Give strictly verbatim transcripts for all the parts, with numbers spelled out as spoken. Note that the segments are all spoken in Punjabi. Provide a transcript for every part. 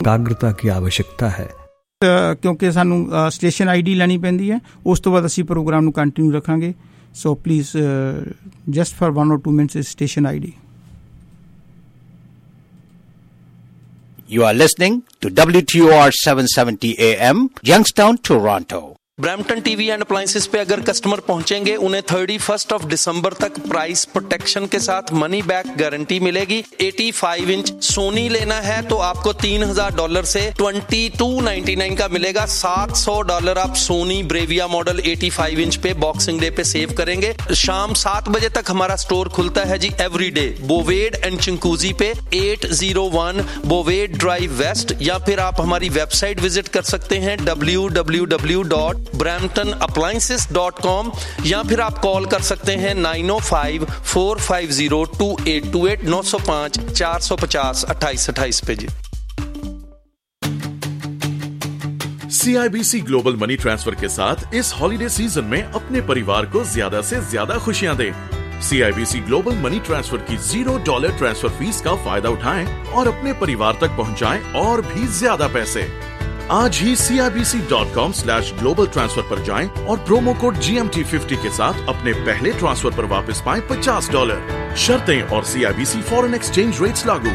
एकाग्रता की आवश्यकता है। क्योंकि सानू स्टेशन आई डी लैनी पैंदी है, उस तो बाद असी प्रोग्राम नू कंटिन्यू रखांगे। So please just for one or two minutes station ID डी। You are listening to W T O R seven seventy A M, Youngstown, Toronto. Brampton TV and appliances पे अगर कस्टमर पहुंचेंगे, उन्हें थर्टी फर्स्ट ऑफ दिसंबर तक प्राइस प्रोटेक्शन के साथ मनी बैक गारंटी मिलेगी। पचासी इंच सोनी लेना है तो आपको तीन हजार डॉलर से बाईस सौ निन्यानवे का मिलेगा। सात सौ डॉलर आप सोनी ब्रेविया मॉडल पचासी इंच पे बॉक्सिंग डे पे सेव करेंगे। शाम सात बजे तक हमारा स्टोर खुलता है जी every day Bovaird and Chinguacousy पे eight zero one Bovaird drive west, या फिर आप हमारी वेबसाइट विजिट कर सकते हैं W W W dot Brampton appliances dot com, या फिर आप कॉल कर सकते हैं nine O five four five zero two eight two eight नौ सौ पाँच चार सौ पचास अट्ठाईस अट्ठाईस पे जी। C I B C global money transfer के साथ इस हॉलिडे सीजन में अपने परिवार को ज्यादा से ज्यादा खुशियां दें। C I B C global money transfer की जीरो डॉलर ट्रांसफर फीस का फायदा उठाएं और अपने परिवार तक पहुंचाएं और भी ज्यादा पैसे। आज ही C I B C dot com slash global transfer पर जाएं और promo code G M T fifty के साथ अपने पहले ट्रांसफर पर वापस पाएं पचास डॉलर। शर्तें और C I B C foreign exchange rates लागू।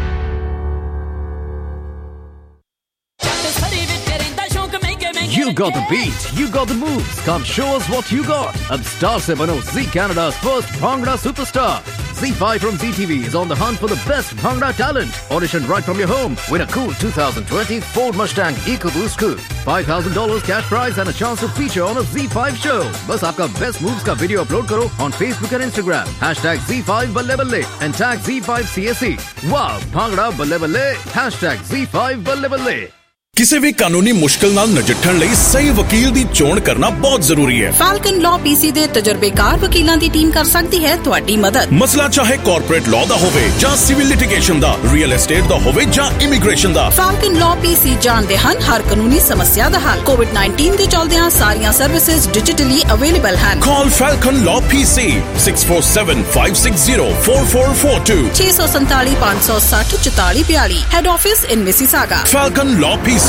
You got the beat, you got the moves. Come show us what you got. Ab star se bano Zee Canada's first Bhangra superstar. Zee five from Z T V is on the hunt for the best Bhangra talent. Audition right from your home. Win a cool twenty twenty Ford Mustang EcoBoost Coupe. five thousand dollars cash prize and a chance to feature on a Z five show. बस आपका best moves का video upload करो on Facebook and Instagram. Hashtag Z five बल्ले बल्ले and tag Z five C S E. Wow, Bhangra बल्ले बल्ले. Hashtag Z five बल्ले बल्ले। ਕਿਸੇ ਵੀ ਕਾਨੂੰਨੀ ਮੁਸ਼ਕਲ ਨਾਲ ਨਜਿੱਠਣ ਲਈ ਸਹੀ ਵਕੀਲ ਦੀ ਚੋਣ ਕਰਨਾ ਬਹੁਤ ਜ਼ਰੂਰੀ ਹੈ। ਫਾਲਕਨ ਲਾਅ ਪੀਸੀ ਦੇ ਤਜਰਬੇਕਾਰ ਵਕੀਲਾਂ ਦੀ ਟੀਮ ਕਰ ਸਕਦੀ ਹੈ ਤੁਹਾਡੀ ਮਦਦ। ਮਸਲਾ ਚਾਹੇ ਕਾਰਪੋਰੇਟ ਲਾਅ ਦਾ ਹੋਵੇ ਜਾਂ ਸਿਵਲ ਲਿਟੀਗੇਸ਼ਨ ਦਾ, ਰੀਅਲ ਐਸਟੇਟ ਦਾ ਹੋਵੇ ਜਾਂ ਇਮੀਗ੍ਰੇਸ਼ਨ ਦਾ, ਫਾਲਕਨ ਲਾਅ ਪੀਸੀ ਜਾਣਦੇ ਹਨ ਹਰ ਕਾਨੂੰਨੀ ਸਮੱਸਿਆ ਦਾ ਹੱਲ। ਕੋਵਿਡ ਨਾਈਨਟੀਨ ਦੇ ਚੱਲਦਿਆਂ ਸਾਰੀਆਂ ਸਰਵਿਸਿਜ਼ ਡਿਜੀਟਲੀ ਅਵੇਲੇਬਲ ਹਨ। Call Falcon law PC six four seven five six zero four four four two ਛੇ ਸੌ ਸੰਤਾਲੀ ਪੰਜ ਸੌ ਸੱਠ ਚੁਤਾਲੀ ਬਿਆਲੀ। Head office in Mississauga. Falcon law PC.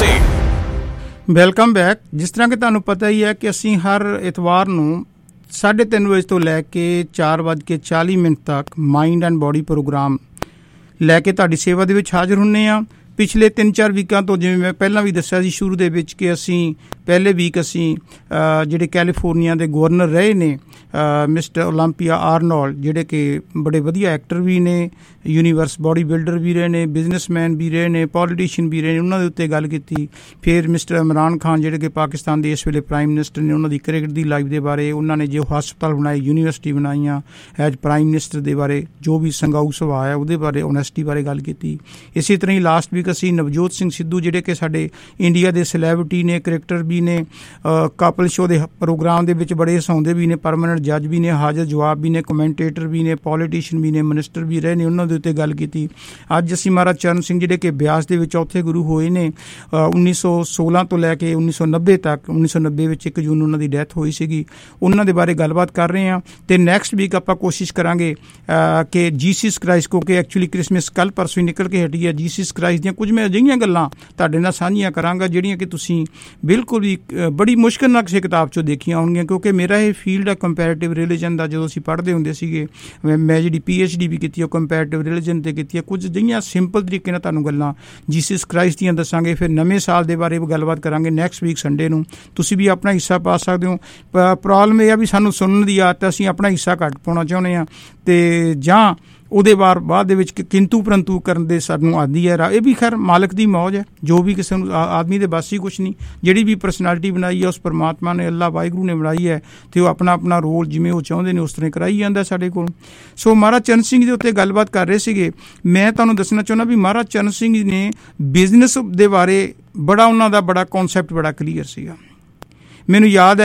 Welcome back. ਜਿਸ ਤਰ੍ਹਾਂ ਕਿ ਤੁਹਾਨੂੰ ਪਤਾ ਹੀ ਹੈ ਕਿ ਅਸੀਂ ਹਰ ਇਤਵਾਰ ਨੂੰ ਸਾਢੇ ਤਿੰਨ ਵਜੇ ਤੋਂ ਲੈ ਕੇ ਚਾਰ ਵੱਜ ਕੇ ਚਾਲੀ ਮਿੰਟ ਤੱਕ ਮਾਈਂਡ ਐਂਡ ਬੋਡੀ ਪ੍ਰੋਗਰਾਮ ਲੈ ਕੇ ਤੁਹਾਡੀ ਸੇਵਾ ਦੇ ਵਿੱਚ ਹਾਜ਼ਰ ਹੁੰਦੇ ਹਾਂ। ਪਿਛਲੇ ਤਿੰਨ ਚਾਰ ਵੀਕਾਂ ਤੋਂ, ਜਿਵੇਂ ਮੈਂ ਪਹਿਲਾਂ ਵੀ ਦੱਸਿਆ ਸੀ ਸ਼ੁਰੂ ਦੇ ਵਿੱਚ, ਕਿ ਅਸੀਂ ਪਹਿਲੇ ਵੀਕ ਅਸੀਂ ਜਿਹੜੇ ਕੈਲੀਫੋਰਨੀਆ ਦੇ ਗਵਰਨਰ ਰਹੇ ਨੇ ਮਿਸਟਰ ਓਲੰਪੀਆ ਆਰਨੋਲਡ, ਜਿਹੜੇ ਕਿ ਬੜੇ ਵਧੀਆ ਐਕਟਰ ਵੀ ਨੇ, ਯੂਨੀਵਰਸ ਬੋਡੀ ਬਿਲਡਰ ਵੀ ਰਹੇ ਨੇ, ਬਿਜ਼ਨਸਮੈਨ ਵੀ ਰਹੇ ਨੇ, ਪੋਲੀਟੀਸ਼ੀਅਨ ਵੀ ਰਹੇ ਨੇ, ਉਹਨਾਂ ਦੇ ਉੱਤੇ ਗੱਲ ਕੀਤੀ। ਫਿਰ ਮਿਸਟਰ ਇਮਰਾਨ ਖਾਨ ਜਿਹੜੇ ਕਿ ਪਾਕਿਸਤਾਨ ਦੇ ਇਸ ਵੇਲੇ ਪ੍ਰਾਈਮ ਮਿਨਿਸਟਰ ਨੇ, ਉਹਨਾਂ ਦੀ ਕ੍ਰਿਕਟ ਦੀ ਲਾਈਫ ਦੇ ਬਾਰੇ, ਉਹਨਾਂ ਨੇ ਜੋ ਹਸਪਤਾਲ ਬਣਾਏ, ਯੂਨੀਵਰਸਿਟੀ ਬਣਾਈਆਂ ਐਜ ਪ੍ਰਾਈਮ ਮਿਨਿਸਟਰ ਦੇ ਬਾਰੇ, ਜੋ ਵੀ ਸੰਘਾਊ ਸੁਭਾਅ ਹੈ ਉਹਦੇ ਬਾਰੇ, ਓਨੈਸਟੀ ਬਾਰੇ ਗੱਲ ਕੀਤੀ। ਇਸੇ ਤਰ੍ਹਾਂ ਹੀ ਲਾਸਟ ਵੀਕ ਅਸੀਂ ਨਵਜੋਤ ਸਿੰਘ ਸਿੱਧੂ, ਜਿਹੜੇ ਕਿ ਸਾਡੇ ਇੰਡੀਆ ਦੇ ਸੈਲੈਬਰਿਟੀ ਨੇ, ਕ੍ਰਿਕਟਰ ਵੀ ਨੇ, ਕਪਲ ਸ਼ੋਅ ਦੇ ਪ੍ਰੋਗਰਾਮ ਦੇ ਵਿੱਚ ਬੜੇ ਹਸਾਉਂਦੇ ਵੀ ਨੇ, ਪਰਮਾਨੈਂਟ ਜੱਜ ਵੀ ਨੇ, ਹਾਜ਼ਰ ਜਵਾਬ ਵੀ ਨੇ, ਕਮੈਂਟੇਟਰ ਵੀ ਨੇ, ਪੋਲੀਟੀਸ਼ੀਅਨ ਵੀ ਨੇ, ਮਿਨਿਸਟਰ ਵੀ ਰਹੇ ਨੇ, ਉਹਨਾਂ ਦੇ ਉੱਤੇ ਗੱਲ ਕੀਤੀ। ਅੱਜ ਅਸੀਂ ਮਹਾਰਾਜ ਚਰਨ ਸਿੰਘ, ਜਿਹੜੇ ਕਿ ਬਿਆਸ ਦੇ ਵਿੱਚ ਚੌਥੇ ਗੁਰੂ ਹੋਏ ਨੇ, ਉੱਨੀ ਸੌ ਸੋਲਾਂ ਤੋਂ ਲੈ ਕੇ ਉੱਨੀ ਸੌ ਨੱਬੇ ਤੱਕ, ਉੱਨੀ ਸੌ ਨੱਬੇ ਵਿੱਚ ਇੱਕ ਜੂਨ ਉਹਨਾਂ ਦੀ ਡੈਥ ਹੋਈ ਸੀਗੀ, ਉਹਨਾਂ ਦੇ ਬਾਰੇ ਗੱਲਬਾਤ ਕਰ ਰਹੇ ਹਾਂ। ਅਤੇ ਨੈਕਸਟ ਵੀਕ ਆਪਾਂ ਕੋਸ਼ਿਸ਼ ਕਰਾਂਗੇ ਕਿ ਜੀਸਸ ਕ੍ਰਾਈਸਟ, ਕਿਉਂਕਿ ਐਕਚੁਅਲੀ ਕ੍ਰਿਸਮਸ ਕੱਲ੍ਹ ਪਰਸੋਂ ਹੀ ਨਿਕਲ ਕੇ ਹਟੀ ਹੈ, ਜੀਸਸ ਕ੍ਰਾਈਸਟ ਦੀਆਂ ਕੁਝ ਮੈਂ ਅਜਿਹੀਆਂ ਗੱਲਾਂ ਤੁਹਾਡੇ ਨਾਲ ਸਾਂਝੀਆਂ ਕਰਾਂਗਾ ਜਿਹੜੀਆਂ ਕਿ ਤੁਸੀਂ ਬਿਲਕੁਲ ਵੀ ਬੜੀ ਮੁਸ਼ਕਿਲ ਨਾਲ ਕਿਸੇ ਕਿਤਾਬ 'ਚੋਂ ਦੇਖੀਆਂ ਹੋਣਗੀਆਂ, ਕਿਉਂਕਿ ਮੇਰਾ ਇਹ ਫੀਲਡ ਹੈ ਕੰਪੈਰੇਟਿਵ ਰਿਲੀਜਨ ਦਾ। ਜਦੋਂ ਅਸੀਂ ਪੜ੍ਹਦੇ ਹੁੰਦੇ ਸੀਗੇ, ਮੈਂ ਜਿਹੜੀ ਪੀ ਐਚ ਡੀ ਵੀ ਕੀਤੀ ਉਹ ਕੰਪੈਰੇਟਿਵ ਰਿਲੀਜਨ 'ਤੇ ਕੀਤੀ ਹੈ। ਕੁਝ ਜਿਹੀਆਂ ਸਿੰਪਲ ਤਰੀਕੇ ਨਾਲ ਤੁਹਾਨੂੰ ਗੱਲਾਂ ਜੀਸਸ ਕ੍ਰਾਈਸਟ ਦੀਆਂ ਦੱਸਾਂਗੇ। ਫਿਰ ਨਵੇਂ ਸਾਲ ਦੇ ਬਾਰੇ ਗੱਲਬਾਤ ਕਰਾਂਗੇ ਨੈਕਸਟ ਵੀਕ ਸੰਡੇ ਨੂੰ। ਤੁਸੀਂ ਵੀ ਆਪਣਾ ਹਿੱਸਾ ਪਾ ਸਕਦੇ ਹੋ। ਪ੍ਰੋਬਲਮ ਇਹ ਆ ਵੀ ਸਾਨੂੰ ਸੁਣਨ ਦੀ ਆਦਤ, ਅਸੀਂ ਆਪਣਾ ਹਿੱਸਾ ਘੱਟ ਪਾਉਣਾ ਚਾਹੁੰਦੇ ਹਾਂ, ਅਤੇ ਜਾਂ ਉਹਦੇ ਬਾਅਦ ਬਾਅਦ ਦੇ ਵਿੱਚ ਕਿੰਤੂ ਪਰੰਤੂ ਕਰਨ ਦੇ ਸਾਨੂੰ ਆਦੀ ਹੈ। ਇਹ ਵੀ ਖੈਰ ਮਾਲਕ ਦੀ ਮੌਜ ਹੈ, ਜੋ ਵੀ ਕਿਸੇ ਨੂੰ ਆਦਮੀ ਦੇ ਬਸ ਹੀ ਕੁਛ ਨਹੀਂ। ਜਿਹੜੀ ਵੀ ਪਰਸਨੈਲਿਟੀ ਬਣਾਈ ਹੈ ਉਸ ਪਰਮਾਤਮਾ ਨੇ, ਅੱਲਾ ਵਾਹਿਗੁਰੂ ਨੇ ਬਣਾਈ ਹੈ, ਅਤੇ ਉਹ ਆਪਣਾ ਆਪਣਾ ਰੋਲ ਜਿਵੇਂ ਉਹ ਚਾਹੁੰਦੇ ਨੇ ਉਸ ਤਰ੍ਹਾਂ ਕਰਾਈ ਜਾਂਦਾ ਸਾਡੇ ਕੋਲ। ਸੋ ਮਹਾਰਾਜ ਚਰਨ ਸਿੰਘ ਦੇ ਉੱਤੇ ਗੱਲਬਾਤ ਕਰ ਰਹੇ ਸੀਗੇ। ਮੈਂ ਤੁਹਾਨੂੰ ਦੱਸਣਾ ਚਾਹੁੰਦਾ ਵੀ ਮਹਾਰਾਜ ਚਰਨ ਸਿੰਘ ਨੇ ਬਿਜ਼ਨਸ ਦੇ ਬਾਰੇ ਬੜਾ, ਉਹਨਾਂ ਦਾ ਬੜਾ ਕੌਨਸੈਪਟ ਬੜਾ ਕਲੀਅਰ ਸੀਗਾ। ਮੈਨੂੰ ਯਾਦ ਹੈ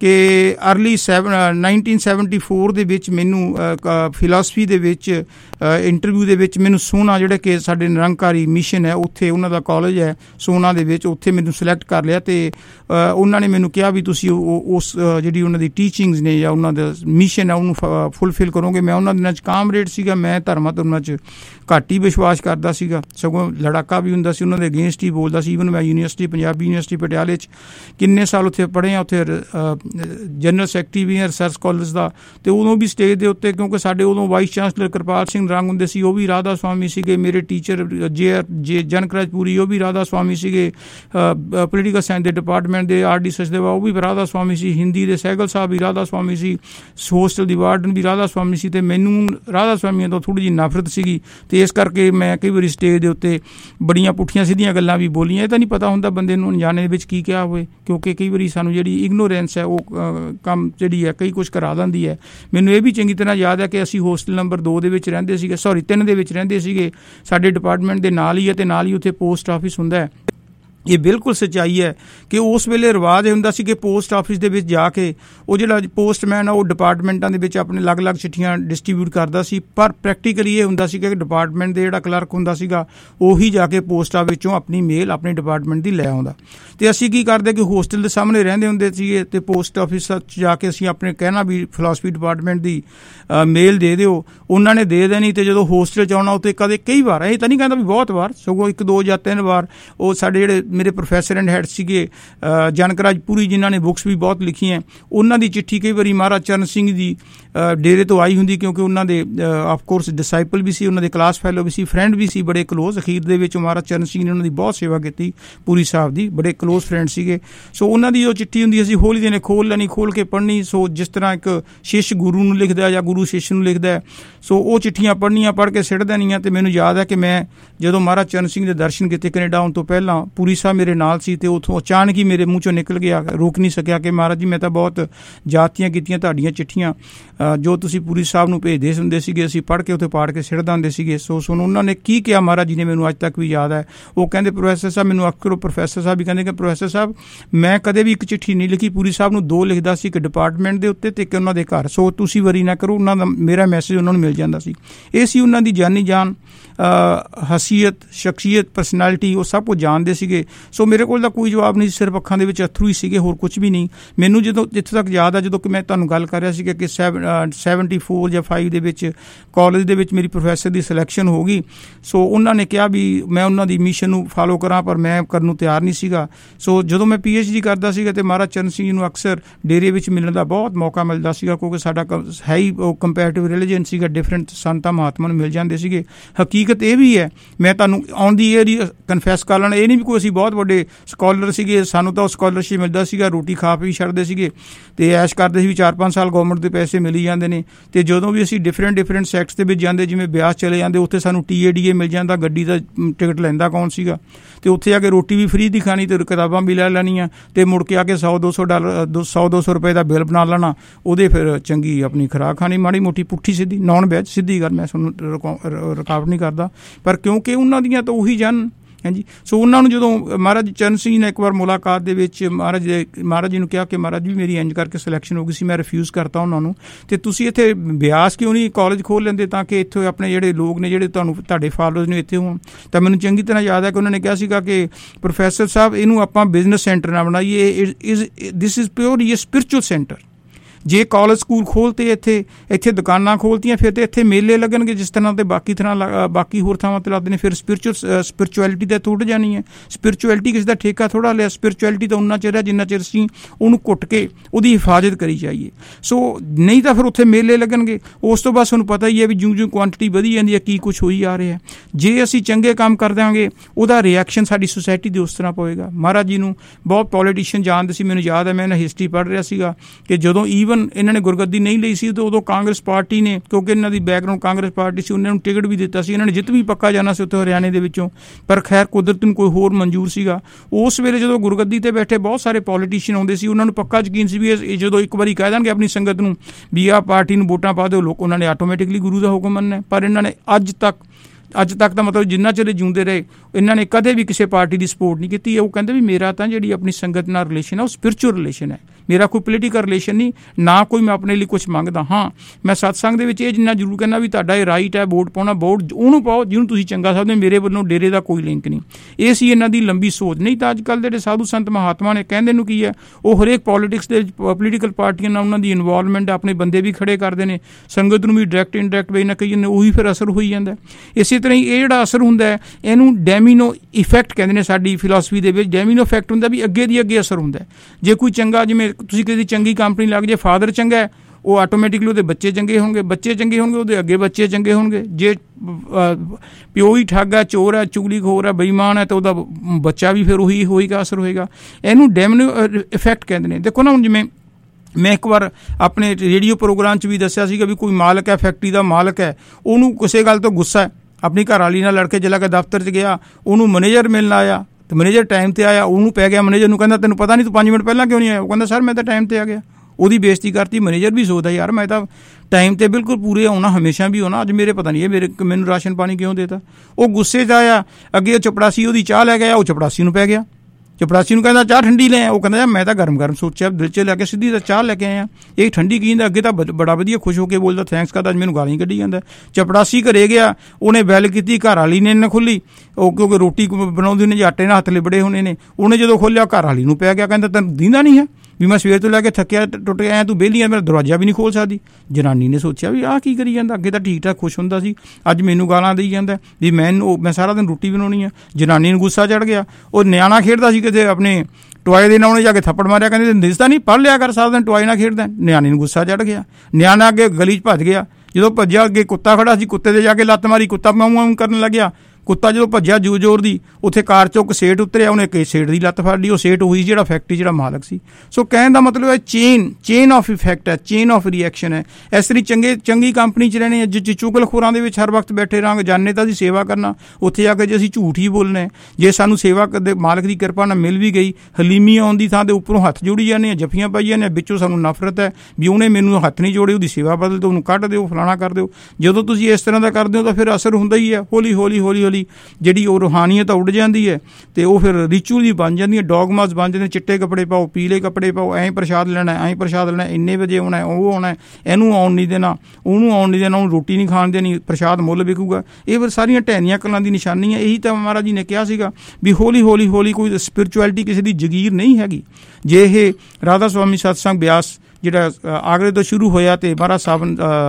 ਕਿ early seven nineteen seventy four ਦੇ ਵਿੱਚ ਮੈਨੂੰ ਫਿਲਾਸਫੀ ਦੇ ਵਿੱਚ ਇੰਟਰਵਿਊ ਦੇ ਵਿੱਚ ਮੈਨੂੰ ਸੋਨਾ, ਜਿਹੜਾ ਕਿ ਸਾਡੇ ਨਿਰੰਕਾਰੀ ਮਿਸ਼ਨ ਹੈ ਉੱਥੇ ਉਹਨਾਂ ਦਾ ਕਾਲਜ ਹੈ ਸੋਨਾ ਦੇ ਵਿੱਚ, ਉੱਥੇ ਮੈਨੂੰ ਸਿਲੈਕਟ ਕਰ ਲਿਆ ਅਤੇ ਉਹਨਾਂ ਨੇ ਮੈਨੂੰ ਕਿਹਾ ਵੀ ਤੁਸੀਂ ਉਸ ਜਿਹੜੀ ਉਹਨਾਂ ਦੀ ਟੀਚਿੰਗਸ ਨੇ ਜਾਂ ਉਹਨਾਂ ਦਾ ਮਿਸ਼ਨ ਹੈ ਉਹਨੂੰ ਫੁਲਫਿਲ ਕਰੋਗੇ। ਮੈਂ ਉਹਨਾਂ ਦਿਨਾਂ 'ਚ ਕਾਮਰੇਡ ਸੀਗਾ, ਮੈਂ ਧਰਮਾਂ ਧਰਮਾਂ 'ਚ ਘੱਟ ਹੀ ਵਿਸ਼ਵਾਸ ਕਰਦਾ ਸੀਗਾ, ਸਗੋਂ ਲੜਾਕਾ ਵੀ ਹੁੰਦਾ ਸੀ, ਉਹਨਾਂ ਦੇ ਅਗੇਂਸਟ ਹੀ ਬੋਲਦਾ ਸੀ। ਈਵਨ ਮੈਂ ਯੂਨੀਵਰਸਿਟੀ ਪੰਜਾਬੀ ਯੂਨੀਵਰਸਿਟੀ ਪਟਿਆਲੇ 'ਚ ਕਿੰਨੇ ਸਾਲ ਉੱਥੇ ਪੜ੍ਹੇ ਹਾਂ, ਉੱਥੇ ਜਨਰਲ ਸੈਕਟਰੀ ਵੀ ਹੈ ਰਿਸਰਚ ਕਾਲਜ ਦਾ, ਅਤੇ ਉਦੋਂ ਵੀ ਸਟੇਜ ਦੇ ਉੱਤੇ, ਕਿਉਂਕਿ ਸਾਡੇ ਉਦੋਂ ਵਾਈਸ ਚਾਂਸਲਰ ਕਿਰਪਾਲ ਸਿੰਘ ਰੰਗ ਹੁੰਦੇ ਸੀ, ਉਹ ਵੀ ਰਾਧਾ ਸੁਆਮੀ ਸੀਗੇ। ਮੇਰੇ ਟੀਚਰ ਜੇ ਜੇ ਜਨਕਰਾਜ ਪੁਰੀ ਉਹ ਵੀ ਰਾਧਾ ਸੁਆਮੀ ਸੀਗੇ। ਪੋਲੀਟੀਕਲ ਸਾਇੰਸ ਦੇ ਡਿਪਾਰਟਮੈਂਟ ਦੇ ਆਰ ਡੀ ਸਚਦੇਵਾ ਉਹ ਵੀ ਰਾਧਾ ਸੁਆਮੀ ਸੀ। ਹਿੰਦੀ ਦੇ ਸਹਿਗਲ ਸਾਹਿਬ ਵੀ ਰਾਧਾ ਸੁਆਮੀ ਸੀ। ਹੋਸਟਲ ਦੀ ਵਾਰਡਨ ਵੀ ਰਾਧਾ ਸੁਆਮੀ ਸੀ। ਅਤੇ ਮੈਨੂੰ ਰਾਧਾ ਸੁਆਮੀਆਂ ਤੋਂ ਥੋੜ੍ਹੀ ਜਿਹੀ ਨਫ਼ਰਤ ਸੀਗੀ, ਅਤੇ ਇਸ ਕਰਕੇ ਮੈਂ ਕਈ ਵਾਰੀ ਸਟੇਜ ਦੇ ਉੱਤੇ ਬੜੀਆਂ ਪੁੱਠੀਆਂ ਸਿੱਧੀਆਂ ਗੱਲਾਂ ਵੀ ਬੋਲੀਆਂ। ਇਹ ਤਾਂ ਨਹੀਂ ਪਤਾ ਹੁੰਦਾ ਬੰਦੇ ਨੂੰ ਅਣਜਾਣੇ ਦੇ ਵਿੱਚ ਕੀ ਕਿਹਾ ਹੋਵੇ, ਕਿਉਂਕਿ ਕਈ ਵਾਰੀ ਸਾਨੂੰ ਜਿਹੜੀ ਇਗਨੋਰੈਂਸ ਹੈ ਉਹ ਕੰਮ ਜਿਹੜੀ ਹੈ ਕਈ ਕੁਛ ਕਰਾ ਦਿੰਦੀ ਹੈ। ਮੈਨੂੰ ਇਹ ਵੀ ਚੰਗੀ ਤਰ੍ਹਾਂ ਯਾਦ ਹੈ ਕਿ ਅਸੀਂ ਹੋਸਟਲ ਨੰਬਰ ਦੋ ਦੇ ਵਿੱਚ ਰਹਿੰਦੇ ਸੀਗੇ, ਸੌਰੀ ਤਿੰਨ ਦੇ ਵਿੱਚ ਰਹਿੰਦੇ ਸੀਗੇ। ਸਾਡੇ ਡਿਪਾਰਟਮੈਂਟ ਦੇ ਨਾਲ ਹੀ ਹੈ ਅਤੇ ਨਾਲ ਹੀ ਉੱਥੇ ਪੋਸਟ ਆਫਿਸ ਹੁੰਦਾ ਹੈ। ਇਹ ਬਿਲਕੁਲ ਸੱਚਾਈ ਹੈ ਕਿ ਉਸ ਵੇਲੇ ਰਿਵਾਜ਼ ਇਹ ਹੁੰਦਾ ਸੀ ਕਿ ਪੋਸਟ ਆਫਿਸ ਦੇ ਵਿੱਚ ਜਾ ਕੇ ਉਹ ਜਿਹੜਾ ਪੋਸਟਮੈਨ ਆ ਉਹ ਡਿਪਾਰਟਮੈਂਟਾਂ ਦੇ ਵਿੱਚ ਆਪਣੇ ਅਲੱਗ-ਅਲੱਗ ਚਿੱਠੀਆਂ ਡਿਸਟਰੀਬਿਊਟ ਕਰਦਾ ਸੀ, ਪਰ ਪ੍ਰੈਕਟੀਕਲੀ ਇਹ ਹੁੰਦਾ ਸੀ ਕਿ ਡਿਪਾਰਟਮੈਂਟ ਦੇ ਜਿਹੜਾ ਕਲਰਕ ਹੁੰਦਾ ਸੀਗਾ ਉਹੀ ਜਾ ਕੇ ਪੋਸਟ ਆਫਿਸ ਵਿੱਚੋਂ ਆਪਣੀ ਮੇਲ ਆਪਣੇ ਡਿਪਾਰਟਮੈਂਟ ਦੀ ਲੈ ਆਉਂਦਾ। ਅਤੇ ਅਸੀਂ ਕੀ ਕਰਦੇ ਕਿ ਹੋਸਟਲ ਦੇ ਸਾਹਮਣੇ ਰਹਿੰਦੇ ਹੁੰਦੇ ਸੀਗੇ ਅਤੇ ਪੋਸਟ ਆਫਿਸ 'ਚ ਜਾ ਕੇ ਅਸੀਂ ਆਪਣੇ ਕਹਿਣਾ ਵੀ ਫਿਲਾਸਫੀ ਡਿਪਾਰਟਮੈਂਟ ਦੀ ਮੇਲ ਦੇ ਦਿਓ, ਉਹਨਾਂ ਨੇ ਦੇ ਦੇਣੀ। ਅਤੇ ਜਦੋਂ ਹੋਸਟਲ 'ਚ ਆਉਣਾ ਉੱਥੇ ਕਦੇ ਕਈ ਵਾਰ, ਇਹ ਤਾਂ ਨਹੀਂ ਕਹਿੰਦਾ ਵੀ ਬਹੁਤ ਵਾਰ, ਸਗੋਂ ਇੱਕ ਦੋ ਜਾਂ ਤਿੰਨ ਵਾਰ ਉਹ ਸਾਡੇ ਜਿਹੜੇ ਮੇਰੇ ਪ੍ਰੋਫੈਸਰ ਐਂਡ ਹੈਡ ਸੀਗੇ ਜਨਕਰਾਜ ਪੁਰੀ, ਜਿਨ੍ਹਾਂ ਨੇ ਬੁੱਕਸ ਵੀ ਬਹੁਤ ਲਿਖੀਆਂ, ਉਹਨਾਂ ਦੀ ਚਿੱਠੀ ਕਈ ਵਾਰੀ ਮਹਾਰਾਜ ਚਰਨ ਸਿੰਘ ਦੀ ਡੇਰੇ ਤੋਂ ਆਈ ਹੁੰਦੀ, ਕਿਉਂਕਿ ਉਹਨਾਂ ਦੇ ਆਫਕੋਰਸ ਡਿਸਾਈਪਲ ਵੀ ਸੀ, ਉਹਨਾਂ ਦੇ ਕਲਾਸ ਫੈਲੋ ਵੀ ਸੀ, ਫਰੈਂਡ ਵੀ ਸੀ ਬੜੇ ਕਲੋਜ਼। ਅਖੀਰ ਦੇ ਵਿੱਚ ਮਹਾਰਾਜ ਚਰਨ ਸਿੰਘ ਨੇ ਉਹਨਾਂ ਦੀ ਬਹੁਤ ਸੇਵਾ ਕੀਤੀ, ਪੁਰੀ ਸਾਹਿਬ ਦੀ, ਬੜੇ ਕਲੋਜ਼ ਫਰੈਂਡ ਸੀਗੇ। ਸੋ ਉਹਨਾਂ ਦੀ ਉਹ ਚਿੱਠੀ ਹੁੰਦੀ ਅਸੀਂ ਹੌਲੀ ਦਿਨੇ ਖੋਲ੍ਹ ਲੈਣੀ, ਖੋਲ੍ਹ ਕੇ ਪੜ੍ਹਨੀ। ਸੋ ਜਿਸ ਤਰ੍ਹਾਂ ਇੱਕ ਸ਼ਿਸ਼ ਗੁਰੂ ਨੂੰ ਲਿਖਦਾ ਜਾਂ ਗੁਰੂ ਸ਼ਿਸ਼ ਨੂੰ ਲਿਖਦਾ, ਸੋ ਉਹ ਚਿੱਠੀਆਂ ਪੜ੍ਹਨੀਆਂ, ਪੜ੍ਹ ਕੇ ਸਿੱਟ ਦੇਣੀਆਂ। ਅਤੇ ਮੈਨੂੰ ਯਾਦ ਹੈ ਕਿ ਮੈਂ ਜਦੋਂ ਮਹਾਰਾਜ ਚਰਨ ਸਿੰਘ ਦੇ ਦਰਸ਼ਨ ਕੀਤੇ ਕੈਨੇਡਾ ਆਉਣ ਤੋਂ ਪਹਿਲਾਂ, ਪੁਰੀ ਸਾਹਿਬ ਮੇਰੇ ਨਾਲ ਸੀ ਅਤੇ ਉੱਥੋਂ ਅਚਾਨਕ ਹੀ ਮੇਰੇ ਮੂੰਹ 'ਚੋਂ ਨਿਕਲ ਗਿਆ, ਰੋਕ ਨਹੀਂ ਸਕਿਆ ਕਿ ਮਹਾਰਾਜ ਜੀ ਮੈਂ ਤਾਂ ਬਹੁਤ ਜਾਤੀਆਂ ਕੀਤੀਆਂ ਤੁਹਾਡੀਆਂ ਚਿੱਠੀਆਂ ਜੋ ਤੁਸੀਂ ਪੁਰੀ ਸਾਹਿਬ ਨੂੰ ਭੇਜਦੇ ਹੁੰਦੇ ਸੀਗੇ, ਅਸੀਂ ਪੜ੍ਹ ਕੇ ਉੱਥੇ ਪਾੜ ਕੇ ਸਿੱਟ ਦਿੰਦੇ ਸੀਗੇ। ਸੋ ਸੁਣ ਉਹਨਾਂ ਨੇ ਕੀ ਕਿਹਾ ਮਹਾਰਾਜ ਜੀ ਨੇ, ਮੈਨੂੰ ਅੱਜ ਤੱਕ ਵੀ ਯਾਦ ਹੈ। ਉਹ ਕਹਿੰਦੇ ਪ੍ਰੋਫੈਸਰ ਸਾਹਿਬ, ਮੈਨੂੰ ਅਕਸਰ ਪ੍ਰੋਫੈਸਰ ਸਾਹਿਬ ਵੀ ਕਹਿੰਦੇ ਕਿ ਪ੍ਰੋਫੈਸਰ ਸਾਹਿਬ ਮੈਂ ਕਦੇ ਵੀ ਇੱਕ ਚਿੱਠੀ ਨਹੀਂ ਲਿਖੀ ਪੁਰੀ ਸਾਹਿਬ ਨੂੰ, ਦੋ ਲਿਖਦਾ ਸੀ, ਇੱਕ ਡਿਪਾਰਟਮੈਂਟ ਦੇ ਉੱਤੇ ਅਤੇ ਇੱਕ ਉਹਨਾਂ ਦੇ ਘਰ। ਸੋ ਤੁਸੀਂ ਵਰੀ ਨਾ ਕਰੋ, ਉਹਨਾਂ ਦਾ ਮੇਰਾ ਮੈਸੇਜ ਉਹਨਾਂ ਨੂੰ ਮਿਲ ਜਾਂਦਾ ਸੀ। ਇਹ ਸੀ ਉਹਨਾਂ ਦੀ ਜਾਨੀ ਜਾਨ, ਹਸੀਅਤ, ਸ਼ਖਸੀਅਤ, ਪਰਸਨੈਲਿਟੀ, ਉਹ ਸਭ ਕੁਝ ਜਾਣਦੇ ਸੀਗੇ। ਸੋ ਮੇਰੇ ਕੋਲ ਤਾਂ ਕੋਈ ਜਵਾਬ ਨਹੀਂ ਸੀ, ਸਿਰਫ ਅੱਖਾਂ ਦੇ ਵਿੱਚ ਅਥਰੂ ਹੀ ਸੀਗੇ, ਹੋਰ ਕੁਝ ਵੀ ਨਹੀਂ। ਮੈਨੂੰ ਜਦੋਂ ਜਿੱਥੇ ਤੱਕ ਯਾਦ ਆ, ਜਦੋਂ ਕਿ ਮੈਂ ਤੁਹਾਨੂੰ ਗੱਲ ਕਰ ਰਿਹਾ ਸੀਗਾ ਕਿ ਸੈਵਨਟੀ ਫੋਰ ਜਾਂ ਫਾਈਵ ਦੇ ਵਿੱਚ ਕਾਲਜ ਦੇ ਵਿੱਚ ਮੇਰੀ ਪ੍ਰੋਫੈਸਰ ਦੀ ਸਿਲੈਕਸ਼ਨ ਹੋ ਗਈ। ਸੋ ਉਹਨਾਂ ਨੇ ਕਿਹਾ ਵੀ ਮੈਂ ਉਹਨਾਂ ਦੀ ਮਿਸ਼ਨ ਨੂੰ ਫਾਲੋ ਕਰਾਂ, ਪਰ ਮੈਂ ਕਰਨ ਨੂੰ ਤਿਆਰ ਨਹੀਂ ਸੀਗਾ। ਸੋ ਜਦੋਂ ਮੈਂ ਪੀ ਐਚ ਡੀ ਕਰਦਾ ਸੀਗਾ ਅਤੇ ਮਹਾਰਾਜ ਚਰਨ ਸਿੰਘ ਜੀ ਨੂੰ ਅਕਸਰ ਡੇਰੇ ਵਿੱਚ ਮਿਲਣ ਦਾ ਬਹੁਤ ਮੌਕਾ ਮਿਲਦਾ ਸੀਗਾ, ਕਿਉਂਕਿ ਸਾਡਾ ਹੈ ਹੀ ਉਹ ਕੰਪੈਰੇਟਿਵ ਰਿਲੀਜਨ ਸੀਗਾ, ਡਿਫਰੈਂਟ ਸੰਤਾਂ ਮਹਾਤਮਾ ਨੂੰ ਮਿਲ ਜਾਂਦੇ ਸੀਗੇ। ਹਕੀਕਤ ਇਹ ਵੀ ਹੈ, ਮੈਂ ਤੁਹਾਨੂੰ ਆਨ ਦੀ ਏਅਰ ਹੀ ਕਨਫੈਸ ਕਰ ਲੈਣਾ, ਇਹ ਨਹੀਂ ਵੀ ਕੋਈ ਅਸੀਂ ਬਹੁਤ ਵੱਡੇ ਸਕਾਲਰ ਸੀਗੇ, ਸਾਨੂੰ ਤਾਂ ਉਹ ਸਕਾਲਰਸ਼ਿਪ ਮਿਲਦਾ ਸੀਗਾ, ਰੋਟੀ ਖਾ ਪੀ ਛੱਡਦੇ ਸੀਗੇ ਅਤੇ ਐਸ਼ ਕਰਦੇ ਸੀ ਵੀ ਚਾਰ ਪੰਜ ਸਾਲ ਗੌਰਮੈਂਟ ਦੇ ਪੈਸੇ ਮਿਲੀ ਜਾਂਦੇ ਨੇ। ਅਤੇ ਜਦੋਂ ਵੀ ਅਸੀਂ ਡਿਫਰੈਂਟ ਡਿਫਰੈਂਟ ਸੈਕਟਸ ਦੇ ਵਿੱਚ ਜਾਂਦੇ, ਜਿਵੇਂ ਬਿਆਸ ਚਲੇ ਜਾਂਦੇ, ਉੱਥੇ ਸਾਨੂੰ ਟੀ ਏ ਡੀ ਏ ਮਿਲ ਜਾਂਦਾ, ਗੱਡੀ ਦਾ ਟਿਕਟ ਲੈਂਦਾ ਕੌਣ ਸੀਗਾ, ਅਤੇ ਉੱਥੇ ਜਾ ਕੇ ਰੋਟੀ ਵੀ ਫਰੀ ਦੀ ਖਾਣੀ ਅਤੇ ਕਿਤਾਬਾਂ ਵੀ ਲੈ ਲੈਣੀਆਂ, ਅਤੇ ਮੁੜ ਕੇ ਆ ਕੇ ਸੌ ਦੋ ਸੌ ਡਾਲਰ ਦੋ ਸੌ ਦੋ ਸੌ ਰੁਪਏ ਦਾ ਬਿੱਲ ਬਣਾ ਲੈਣਾ, ਉਹਦੇ ਫਿਰ ਚੰਗੀ ਆਪਣੀ ਖੁਰਾਕ ਖਾਣੀ, ਮਾੜੀ ਮੋਟੀ ਪੁੱਠੀ ਸਿੱਧੀ ਨੌਨ ਵੈਜ, ਸਿੱਧੀ ਗੱਲ, ਮੈਂ ਤੁਹਾਨੂੰ ਰੁਕਾਵਟ ਨਹੀਂ ਕਰਦਾ, ਪਰ ਕਿਉਂਕਿ ਉਹਨਾਂ ਦੀਆਂ ਤਾਂ ਉਹੀ ਜਨ ਹਾਂਜੀ। ਸੋ ਉਹਨਾਂ ਨੂੰ ਜਦੋਂ ਮਹਾਰਾਜ ਚਰਨ ਸਿੰਘ ਨੇ ਇੱਕ ਵਾਰ ਮੁਲਾਕਾਤ ਦੇ ਵਿੱਚ ਮਹਾਰਾਜ ਮਹਾਰਾਜ ਜੀ ਨੂੰ ਕਿਹਾ ਕਿ ਮਹਾਰਾਜ ਵੀ ਮੇਰੀ ਇੰਜ ਕਰਕੇ ਸਿਲੈਕਸ਼ਨ ਹੋ ਗਈ ਸੀ, ਮੈਂ ਰਿਫਿਊਜ਼ ਕਰਤਾ ਉਹਨਾਂ ਨੂੰ, ਅਤੇ ਤੁਸੀਂ ਇੱਥੇ ਬਿਆਸ ਕਿਉਂ ਨਹੀਂ ਕਾਲਜ ਖੋਲ੍ਹ ਲੈਂਦੇ ਤਾਂ ਕਿ ਇੱਥੇ ਆਪਣੇ ਜਿਹੜੇ ਲੋਕ ਨੇ, ਜਿਹੜੇ ਤੁਹਾਨੂੰ ਤੁਹਾਡੇ ਫਾਲੋਅਰਸ ਨੇ ਇੱਥੇ ਹੋਣ। ਤਾਂ ਮੈਨੂੰ ਚੰਗੀ ਤਰ੍ਹਾਂ ਯਾਦ ਹੈ ਕਿ ਉਹਨਾਂ ਨੇ ਕਿਹਾ ਸੀਗਾ ਕਿ ਪ੍ਰੋਫੈਸਰ ਸਾਹਿਬ ਇਹਨੂੰ ਆਪਾਂ ਬਿਜ਼ਨਸ ਸੈਂਟਰ ਨਾ ਬਣਾਈਏ, ਇਜ਼ ਦਿਸ ਇਜ਼ ਪਿਓਰਲੀ ਇਹ ਸਪਿਰਿਚੁਅਲ ਸੈਂਟਰ। ਜੇ ਕਾਲਜ ਸਕੂਲ ਖੋਲ੍ਹਤੇ ਇੱਥੇ ਇੱਥੇ ਦੁਕਾਨਾਂ ਖੋਲ੍ਹਤੀਆਂ, ਫਿਰ ਤਾਂ ਇੱਥੇ ਮੇਲੇ ਲੱਗਣਗੇ ਜਿਸ ਤਰ੍ਹਾਂ ਤੇ ਬਾਕੀ ਤਰ੍ਹਾਂ ਬਾਕੀ ਹੋਰ ਥਾਵਾਂ 'ਤੇ ਲੱਗਦੇ ਨੇ, ਫਿਰ ਸਪਿਰਿਚੁਅਲ ਸਪਿਰਿਚੁਅਲਿਟੀ ਤਾਂ ਟੁੱਟ ਜਾਣੀ ਹੈ। ਸਪਿਰਿਚੁਅਲਿਟੀ ਕਿਸੇ ਦਾ ਠੇਕਾ ਥੋੜ੍ਹਾ ਲਿਆ, ਸਪਿਰਿਚੁਅਲਿਟੀ ਤਾਂ ਉਨਾ ਚਿਰ ਹੈ ਜਿੰਨਾ ਚਿਰ ਅਸੀਂ ਉਹਨੂੰ ਘੁੱਟ ਕੇ ਉਹਦੀ ਹਿਫਾਜ਼ਤ ਕਰੀ ਜਾਈਏ। ਸੋ ਨਹੀਂ ਤਾਂ ਫਿਰ ਉੱਥੇ ਮੇਲੇ ਲੱਗਣਗੇ, ਉਸ ਤੋਂ ਬਾਅਦ ਤੁਹਾਨੂੰ ਪਤਾ ਹੀ ਹੈ ਵੀ ਜਿਉਂ ਜਿਉਂ ਕੁਆਂਟਿਟੀ ਵਧੀ ਜਾਂਦੀ ਹੈ ਕੀ ਕੁਛ ਹੋਈ ਆ ਰਿਹਾ। ਜੇ ਅਸੀਂ ਚੰਗੇ ਕੰਮ ਕਰ ਦਿਆਂਗੇ ਉਹਦਾ ਰਿਐਕਸ਼ਨ ਸਾਡੀ ਸੁਸਾਇਟੀ ਦੇ ਉਸ ਤਰ੍ਹਾਂ ਪਵੇਗਾ। ਮਹਾਰਾਜ ਜੀ ਨੂੰ ਬਹੁਤ ਪੋਲੀਟੀਸ਼ੀਅਨ ਜਾਣਦੇ ਸੀ, ਮੈਨੂੰ ਯਾਦ ਹੈ ਮੈਂ ਇਹਨਾਂ ਹਿਸਟਰੀ ਪੜ੍ਹ ਰਿਹਾ ਸੀਗਾ ਕਿ ਜਦੋਂ ਈਵਨ ਇਹਨਾਂ ਨੇ ਗੁਰਗੱਦੀ ਨਹੀਂ ਲਈ ਸੀ ਤਾਂ ਉਦੋਂ ਕਾਂਗਰਸ ਪਾਰਟੀ ਨੇ, ਕਿਉਂਕਿ ਇਹਨਾਂ ਦੀ ਬੈਕਗਰਾਊਂਡ ਕਾਂਗਰਸ ਪਾਰਟੀ ਸੀ, ਉਹਨਾਂ ਨੂੰ ਟਿਕਟ ਵੀ ਦਿੱਤਾ ਸੀ, ਇਹਨਾਂ ਨੇ ਜਿੱਤ ਵੀ ਪੱਕਾ ਜਾਣਾ ਸੀ ਉੱਥੇ ਹਰਿਆਣੇ ਦੇ ਵਿੱਚੋਂ, ਪਰ ਖੈਰ ਕੁਦਰਤ ਨੂੰ ਕੋਈ ਹੋਰ ਮਨਜ਼ੂਰ ਸੀਗਾ। ਉਸ ਵੇਲੇ ਜਦੋਂ ਗੁਰਗੱਦੀ 'ਤੇ ਬੈਠੇ ਬਹੁਤ ਸਾਰੇ ਪੋਲੀਟੀਸ਼ੀਅਨ ਆਉਂਦੇ ਸੀ, ਉਹਨਾਂ ਨੂੰ ਪੱਕਾ ਯਕੀਨ ਸੀ ਵੀ ਇਹ ਜਦੋਂ ਇੱਕ ਵਾਰੀ ਕਹਿ ਦੇਣਗੇ ਆਪਣੀ ਸੰਗਤ ਨੂੰ ਵੀ ਆਹ ਪਾਰਟੀ ਨੂੰ ਵੋਟਾਂ ਪਾ ਦਿਓ, ਲੋਕ ਉਹਨਾਂ ਨੇ ਆਟੋਮੈਟਿਕਲੀ ਗੁਰੂ ਦਾ ਹੁਕਮ ਮੰਨਣਾ। ਪਰ ਇਹਨਾਂ ਨੇ ਅੱਜ ਤੱਕ ਅੱਜ ਤੱਕ ਦਾ ਮਤਲਬ ਜਿੰਨਾ ਚਿਰ ਜਿਉਂਦੇ ਰਹੇ ਇਹਨਾਂ ਨੇ ਕਦੇ ਵੀ ਕਿਸੇ ਪਾਰਟੀ ਦੀ ਸਪੋਰਟ ਨਹੀਂ ਕੀਤੀ। ਉਹ ਕਹਿੰਦੇ ਵੀ ਮੇਰਾ ਤਾਂ ਜਿਹੜੀ ਆਪਣੀ ਸੰਗਤ ਨਾਲ ਰਿਲੇਸ਼ਨ ਹੈ ਉਹ ਸਪਿਰਿਚੁਅਲ ਰਿਲੇਸ਼ਨ ਹੈ, ਮੇਰਾ ਕੋਈ ਪੋਲੀਟੀਕਲ ਰਿਲੇਸ਼ਨ ਨਹੀਂ, ਨਾ ਕੋਈ ਮੈਂ ਆਪਣੇ ਲਈ ਕੁਛ ਮੰਗਦਾ। ਹਾਂ, ਮੈਂ ਸਤਸੰਗ ਦੇ ਵਿੱਚ ਇਹ ਜਿੰਨਾ ਜ਼ਰੂਰ ਕਹਿੰਦਾ ਵੀ ਤੁਹਾਡਾ ਇਹ ਰਾਈਟ ਹੈ ਵੋਟ ਪਾਉਣਾ, ਵੋਟ ਉਹਨੂੰ ਪਾਓ ਜਿਹਨੂੰ ਤੁਸੀਂ ਚੰਗਾ ਸਮਝਦੇ। ਮੇਰੇ ਵੱਲੋਂ ਡੇਰੇ ਦਾ ਕੋਈ ਲਿੰਕ ਨਹੀਂ। ਇਹ ਸੀ ਇਹਨਾਂ ਦੀ ਲੰਬੀ ਸੋਚ। ਨਹੀਂ ਤਾਂ ਅੱਜ ਕੱਲ੍ਹ ਜਿਹੜੇ ਸਾਧੂ ਸੰਤ ਮਹਾਤਮਾ ਨੇ ਕਹਿੰਦੇ ਨੂੰ ਕੀ ਹੈ, ਉਹ ਹਰੇਕ ਪੋਲੀਟਿਕਸ ਦੇ ਪੋਲੀਟੀਕਲ ਪਾਰਟੀਆਂ ਨਾਲ ਉਹਨਾਂ ਦੀ ਇਨਵੋਲਵਮੈਂਟ, ਆਪਣੇ ਬੰਦੇ ਵੀ ਖੜੇ ਕਰਦੇ ਨੇ, ਸੰਗਤ ਨੂੰ ਵੀ ਡਾਇਰੈਕਟ ਇਨਡਾਇਰੈਕਟ ਵੇ ਨਾ ਕਹੀ ਜਾਂਦੇ, ਉਹੀ ਫਿਰ ਅਸਰ ਹੋਈ ਜਾਂਦਾ। ਇਸੇ ਤਰ੍ਹਾਂ ਹੀ ਇਹ ਜਿਹੜਾ ਅਸਰ ਹੁੰਦਾ ਹੈ ਇਹਨੂੰ ਡੈਮੀਨੋ ਇਫੈਕਟ ਕਹਿੰਦੇ ਨੇ ਸਾਡੀ ਫਿਲਾਸਫੀ ਦੇ ਵਿੱਚ। ਡੈਮੀਨੋ ਇਫੈਕਟ ਹੁੰਦਾ ਵੀ ਅੱਗੇ ਦੀ ਅੱਗੇ ਅਸਰ ਹੁੰਦਾ। ਜੇ ਕੋਈ ਚੰਗਾ, ਜਿਵੇਂ ਤੁਸੀਂ ਕਿਸੇ ਚੰਗੀ ਕੰਪਨੀ ਲੱਗ ਜੇ, ਫਾਦਰ ਚੰਗਾ ਹੈ, ਉਹ ਆਟੋਮੈਟਿਕਲੀ ਉਹਦੇ ਬੱਚੇ ਚੰਗੇ ਹੋਣਗੇ, ਬੱਚੇ ਚੰਗੇ ਹੋਣਗੇ ਉਹਦੇ ਅੱਗੇ ਬੱਚੇ ਚੰਗੇ ਹੋਣਗੇ। ਜੇ ਪਿਓ ਹੀ ਠੱਗ ਹੈ, ਚੋਰ ਹੈ, ਚੁਗਲੀਖੋਰ ਹੈ, ਬੇਈਮਾਨ ਹੈ, ਤਾਂ ਉਹਦਾ ਬੱਚਾ ਵੀ ਫਿਰ ਉਹੀ ਹੋਏਗਾ, ਅਸਰ ਹੋਏਗਾ। ਇਹਨੂੰ ਡੈਮੀਨੋ ਇਫੈਕਟ ਕਹਿੰਦੇ ਨੇ। ਦੇਖੋ ਨਾ, ਹੁਣ ਜਿਵੇਂ ਮੈਂ ਇੱਕ ਵਾਰ ਆਪਣੇ ਰੇਡੀਓ ਪ੍ਰੋਗਰਾਮ 'ਚ ਵੀ ਦੱਸਿਆ ਸੀਗਾ ਵੀ ਕੋਈ ਮਾਲਕ ਹੈ, ਫੈਕਟਰੀ ਦਾ ਮਾਲਕ ਹੈ, ਉਹਨੂੰ ਕਿਸੇ ਗੱਲ ਤੋਂ ਗੁੱਸਾ ਹੈ, ਆਪਣੀ ਘਰ ਵਾਲੀ ਨਾਲ ਲੜ ਕੇ ਚਲਾ ਕੇ ਦਫ਼ਤਰ 'ਚ ਗਿਆ, ਉਹਨੂੰ ਮੈਨੇਜਰ ਮਿਲਣ ਆਇਆ ਤੇ ਮੈਨੇਜਰ ਟਾਈਮ 'ਤੇ ਆਇਆ, ਉਹਨੂੰ ਪੈ ਗਿਆ ਮੈਨੇਜਰ ਨੂੰ, ਕਹਿੰਦਾ ਤੈਨੂੰ ਪਤਾ ਨਹੀਂ ਤੂੰ ਪੰਜ ਮਿੰਟ ਪਹਿਲਾਂ ਕਿਉਂ ਨਹੀਂ ਆਇਆ? ਉਹ ਕਹਿੰਦਾ ਸਰ ਮੈਂ ਤਾਂ ਟਾਈਮ 'ਤੇ ਆ ਗਿਆ। ਉਹਦੀ ਬੇਇੱਜ਼ਤੀ ਕਰਤੀ। ਮੈਨੇਜਰ ਵੀ ਸੋਚਦਾ ਯਾਰ ਮੈਂ ਤਾਂ ਟਾਈਮ 'ਤੇ ਬਿਲਕੁਲ ਪੂਰੇ ਆਉਣਾ, ਹਮੇਸ਼ਾ ਵੀ ਆਉਣਾ, ਅੱਜ ਮੇਰੇ ਪਤਾ ਨਹੀਂ ਇਹ ਮੇਰੇ ਮੈਨੂੰ ਰਾਸ਼ਨ ਪਾਣੀ ਕਿਉਂ ਦੇਤਾ। ਉਹ ਗੁੱਸੇ 'ਚ ਆਇਆ, ਅੱਗੇ ਉਹ ਚਪੜਾਸੀ ਉਹਦੀ ਚਾਹ ਲੈ ਗਿਆ, ਉਹ ਚਪੜਾਸੀ ਨੂੰ ਪੈ ਗਿਆ। ਚਪੜਾਸੀ ਨੂੰ ਕਹਿੰਦਾ ਚਾਹ ਠੰਡੀ ਲੈ ਆ, ਉਹ ਕਹਿੰਦਾ ਯਾਰ ਮੈਂ ਤਾਂ ਗਰਮ ਗਰਮ ਸੋਚਿਆ, ਦਿਲ 'ਚ ਲੈ ਕੇ ਸਿੱਧੀ ਤਾਂ ਚਾਹ ਲੈ ਕੇ ਆਇਆ, ਇਹ ਠੰਡੀ ਕੀ ਹੁੰਦਾ। ਅੱਗੇ ਤਾਂ ਬੜਾ ਵਧੀਆ ਖੁਸ਼ ਹੋ ਕੇ ਬੋਲਦਾ ਥੈਂਕਸ ਕਰਦਾ, ਅੱਜ ਮੈਨੂੰ ਗਾਲਾਂ ਹੀ ਕੱਢੀ ਜਾਂਦਾ। ਚਪੜਾਸੀ ਘਰੇ ਗਿਆ, ਉਹਨੇ ਬੈਲ ਕੀਤੀ, ਘਰ ਵਾਲੀ ਨੇ ਨਾ ਖੋਲ੍ਹੀ, ਉਹ ਕਿਉਂਕਿ ਰੋਟੀ ਬਣਾਉਂਦੀ ਨੇ, ਆਟੇ ਨਾਲ ਹੱਥ ਲਿਬੜੇ ਹੋਣੇ ਨੇ, ਉਹਨੇ ਜਦੋਂ ਖੋਲ੍ਹਿਆ ਘਰ ਵਾਲੀ ਨੂੰ ਪੈ ਗਿਆ, ਕਹਿੰਦਾ ਤੈਨੂੰ ਦੀਂਦਾ ਨਹੀਂ ਹੈ ਵੀ ਮੈਂ ਸਵੇਰ ਤੋਂ ਲੈ ਕੇ ਥੱਕਿਆ ਟੁੱਟ ਕੇ ਆਇਆ, ਤੂੰ ਵਿਹਲੀ ਆ, ਮੇਰਾ ਦਰਵਾਜ਼ਾ ਵੀ ਨਹੀਂ ਖੋਲ੍ਹ ਸਕਦੀ। ਜਨਾਨੀ ਨੇ ਸੋਚਿਆ ਵੀ ਆਹ ਕੀ ਕਰੀ ਜਾਂਦਾ, ਅੱਗੇ ਤਾਂ ਠੀਕ ਠਾਕ ਖੁਸ਼ ਹੁੰਦਾ ਸੀ, ਅੱਜ ਮੈਨੂੰ ਗਾਲਾਂ ਦੇਈ ਜਾਂਦਾ ਵੀ ਮੈਨੂੰ ਮੈਂ ਸਾਰਾ ਦਿਨ ਰੋਟੀ ਬਣਾਉਣੀ ਆ। ਜਨਾਨੀ ਨੂੰ ਗੁੱਸਾ ਚੜ੍ਹ ਗਿਆ। ਉਹ ਨਿਆਣਾ ਖੇਡਦਾ ਸੀ ਕਿਤੇ ਆਪਣੇ ਟੋਏ ਦੇ ਨਾਲ, ਉਹਨੇ ਜਾ ਕੇ ਥੱਪੜ ਮਾਰਿਆ, ਕਹਿੰਦੇ ਤੈਨੂੰ ਦਿਸਦਾ ਨਹੀਂ, ਪੜ੍ਹ ਲਿਆ ਕਰ, ਸਾਰਾ ਦਿਨ ਟੋਏ ਨਾਲ ਖੇਡਦਾ। ਨਿਆਣੇ ਨੂੰ ਗੁੱਸਾ ਚੜ੍ਹ ਗਿਆ। ਨਿਆਣਾ ਅੱਗੇ ਗਲੀ 'ਚ ਭੱਜ ਗਿਆ। ਜਦੋਂ ਭੱਜਿਆ ਅੱਗੇ ਕੁੱਤਾ ਖੜਾ ਸੀ, ਕੁੱਤੇ ਦੇ ਜਾ ਕੇ ਲੱਤ ਮਾਰੀ, ਕੁੱਤਾ ਮਾਊਂ ਮਾਊਂ ਕਰਨ ਲੱਗਿਆ। ਕੁੱਤਾ ਜਦੋਂ ਭੱਜਿਆ ਜੂ ਜ਼ੋਰ ਦੀ, ਉੱਥੇ ਕਾਰ 'ਚੋਂ ਇੱਕ ਸੇਠ ਉਤਰਿਆ, ਉਹਨੇ ਕਿ ਸੇਠ ਦੀ ਲੱਤ ਫੜ ਲਈ। ਉਹ ਸੇਠ ਉਹੀ ਜਿਹੜਾ ਫੈਕਟਰੀ ਜਿਹੜਾ ਮਾਲਕ ਸੀ। ਸੋ ਕਹਿਣ ਦਾ ਮਤਲਬ ਹੈ ਚੇਨ ਚੇਨ ਆਫ ਇਫੈਕਟ ਹੈ, ਚੇਨ ਆਫ ਰਿਐਕਸ਼ਨ ਹੈ। ਇਸ ਤਰ੍ਹਾਂ ਚੰਗੇ ਚੰਗੀ ਕੰਪਨੀ 'ਚ ਰਹਿਣੇ, ਜਿ ਚੁਗਲਖੋਰਾਂ ਦੇ ਵਿੱਚ ਹਰ ਵਕਤ ਬੈਠੇ ਰਹਾਂਗੇ, ਜਾਣੇ ਤਾਂ ਅਸੀਂ ਸੇਵਾ ਕਰਨਾ, ਉੱਥੇ ਜਾ ਕੇ ਜੇ ਅਸੀਂ ਝੂਠ ਹੀ ਬੋਲਣਾ, ਜੇ ਸਾਨੂੰ ਸੇਵਾ ਦੇ ਮਾਲਕ ਦੀ ਕਿਰਪਾ ਨਾਲ ਮਿਲ ਵੀ ਗਈ, ਹਲੀਮੀ ਆਉਣ ਦੀ ਥਾਂ 'ਤੇ ਉੱਪਰੋਂ ਹੱਥ ਜੋੜੀ ਜਾਂਦੇ ਹਾਂ, ਜੱਫੀਆਂ ਪਾਈ ਜਾਂਦੇ ਹਾਂ, ਵਿੱਚੋਂ ਸਾਨੂੰ ਨਫ਼ਰਤ ਹੈ ਵੀ ਉਹਨੇ ਮੈਨੂੰ ਹੱਥ ਨਹੀਂ ਜੋੜੇ, ਉਹਦੀ ਸੇਵਾ ਬਦਲ ਦਿਓ, ਉਹਨੂੰ ਕੱਢ ਦਿਓ, ਫਲਾਣਾ ਕਰ ਦਿਓ। ਜਦੋਂ ਤੁਸੀਂ ਇਸ ਤਰ੍ਹਾਂ ਦਾ ਕਰਦੇ ਹੋ ਤਾਂ ਫਿਰ ਅਸਰ ਹੁੰਦਾ ਹੀ ਹੈ। ਹੌਲੀ ਹੌਲੀ ਹੌਲੀ ਹੌਲੀ ਜਿਹੜੀ ਉਹ ਰੂਹਾਨੀਅਤ ਉੱਡ ਜਾਂਦੀ ਹੈ ਅਤੇ ਉਹ ਫਿਰ ਰਿਚੁਅਲ ਹੀ ਬਣ ਜਾਂਦੀਆਂ, ਡੌਗਮਾਸ ਬਣ ਜਾਂਦੇ। ਚਿੱਟੇ ਕੱਪੜੇ ਪਾਓ, ਪੀਲੇ ਕੱਪੜੇ ਪਾਓ, ਐਂ ਪ੍ਰਸ਼ਾਦ ਲੈਣਾ, ਐਂ ਪ੍ਰਸ਼ਾਦ ਲੈਣਾ, ਇੰਨੇ ਵਜੇ ਆਉਣਾ, ਉਹ ਆਉਣਾ, ਇਹਨੂੰ ਆਉਣ ਨਹੀਂ ਦੇਣਾ, ਉਹਨੂੰ ਆਉਣ ਨਹੀਂ ਦੇਣਾ, ਉਹਨੂੰ ਰੋਟੀ ਨਹੀਂ ਖਾਣ ਦੇਣੀ, ਪ੍ਰਸ਼ਾਦ ਮੁੱਲ ਵਿਕੂਗਾ। ਇਹ ਫਿਰ ਸਾਰੀਆਂ ਢਹਿੰਦੀਆਂ ਕਲਾਂ ਦੀ ਨਿਸ਼ਾਨੀ ਹੈ। ਇਹੀ ਤਾਂ ਮਹਾਰਾਜ ਜੀ ਨੇ ਕਿਹਾ ਸੀਗਾ ਵੀ ਹੌਲੀ ਹੌਲੀ ਹੌਲੀ ਕੋਈ ਸਪਿਰਿਚੁਅਲਿਟੀ ਕਿਸੇ ਦੀ ਜਗੀਰ ਨਹੀਂ ਹੈਗੀ। ਜੇ ਇਹ ਰਾਧਾ ਸੁਆਮੀ ਸਤਸੰਗ ਬਿਆਸ ਜਿਹੜਾ ਆਗਰੇ ਤੋਂ ਸ਼ੁਰੂ ਹੋਇਆ ਅਤੇ ਮਹਾਰਾਜ ਸਾਹਿਬ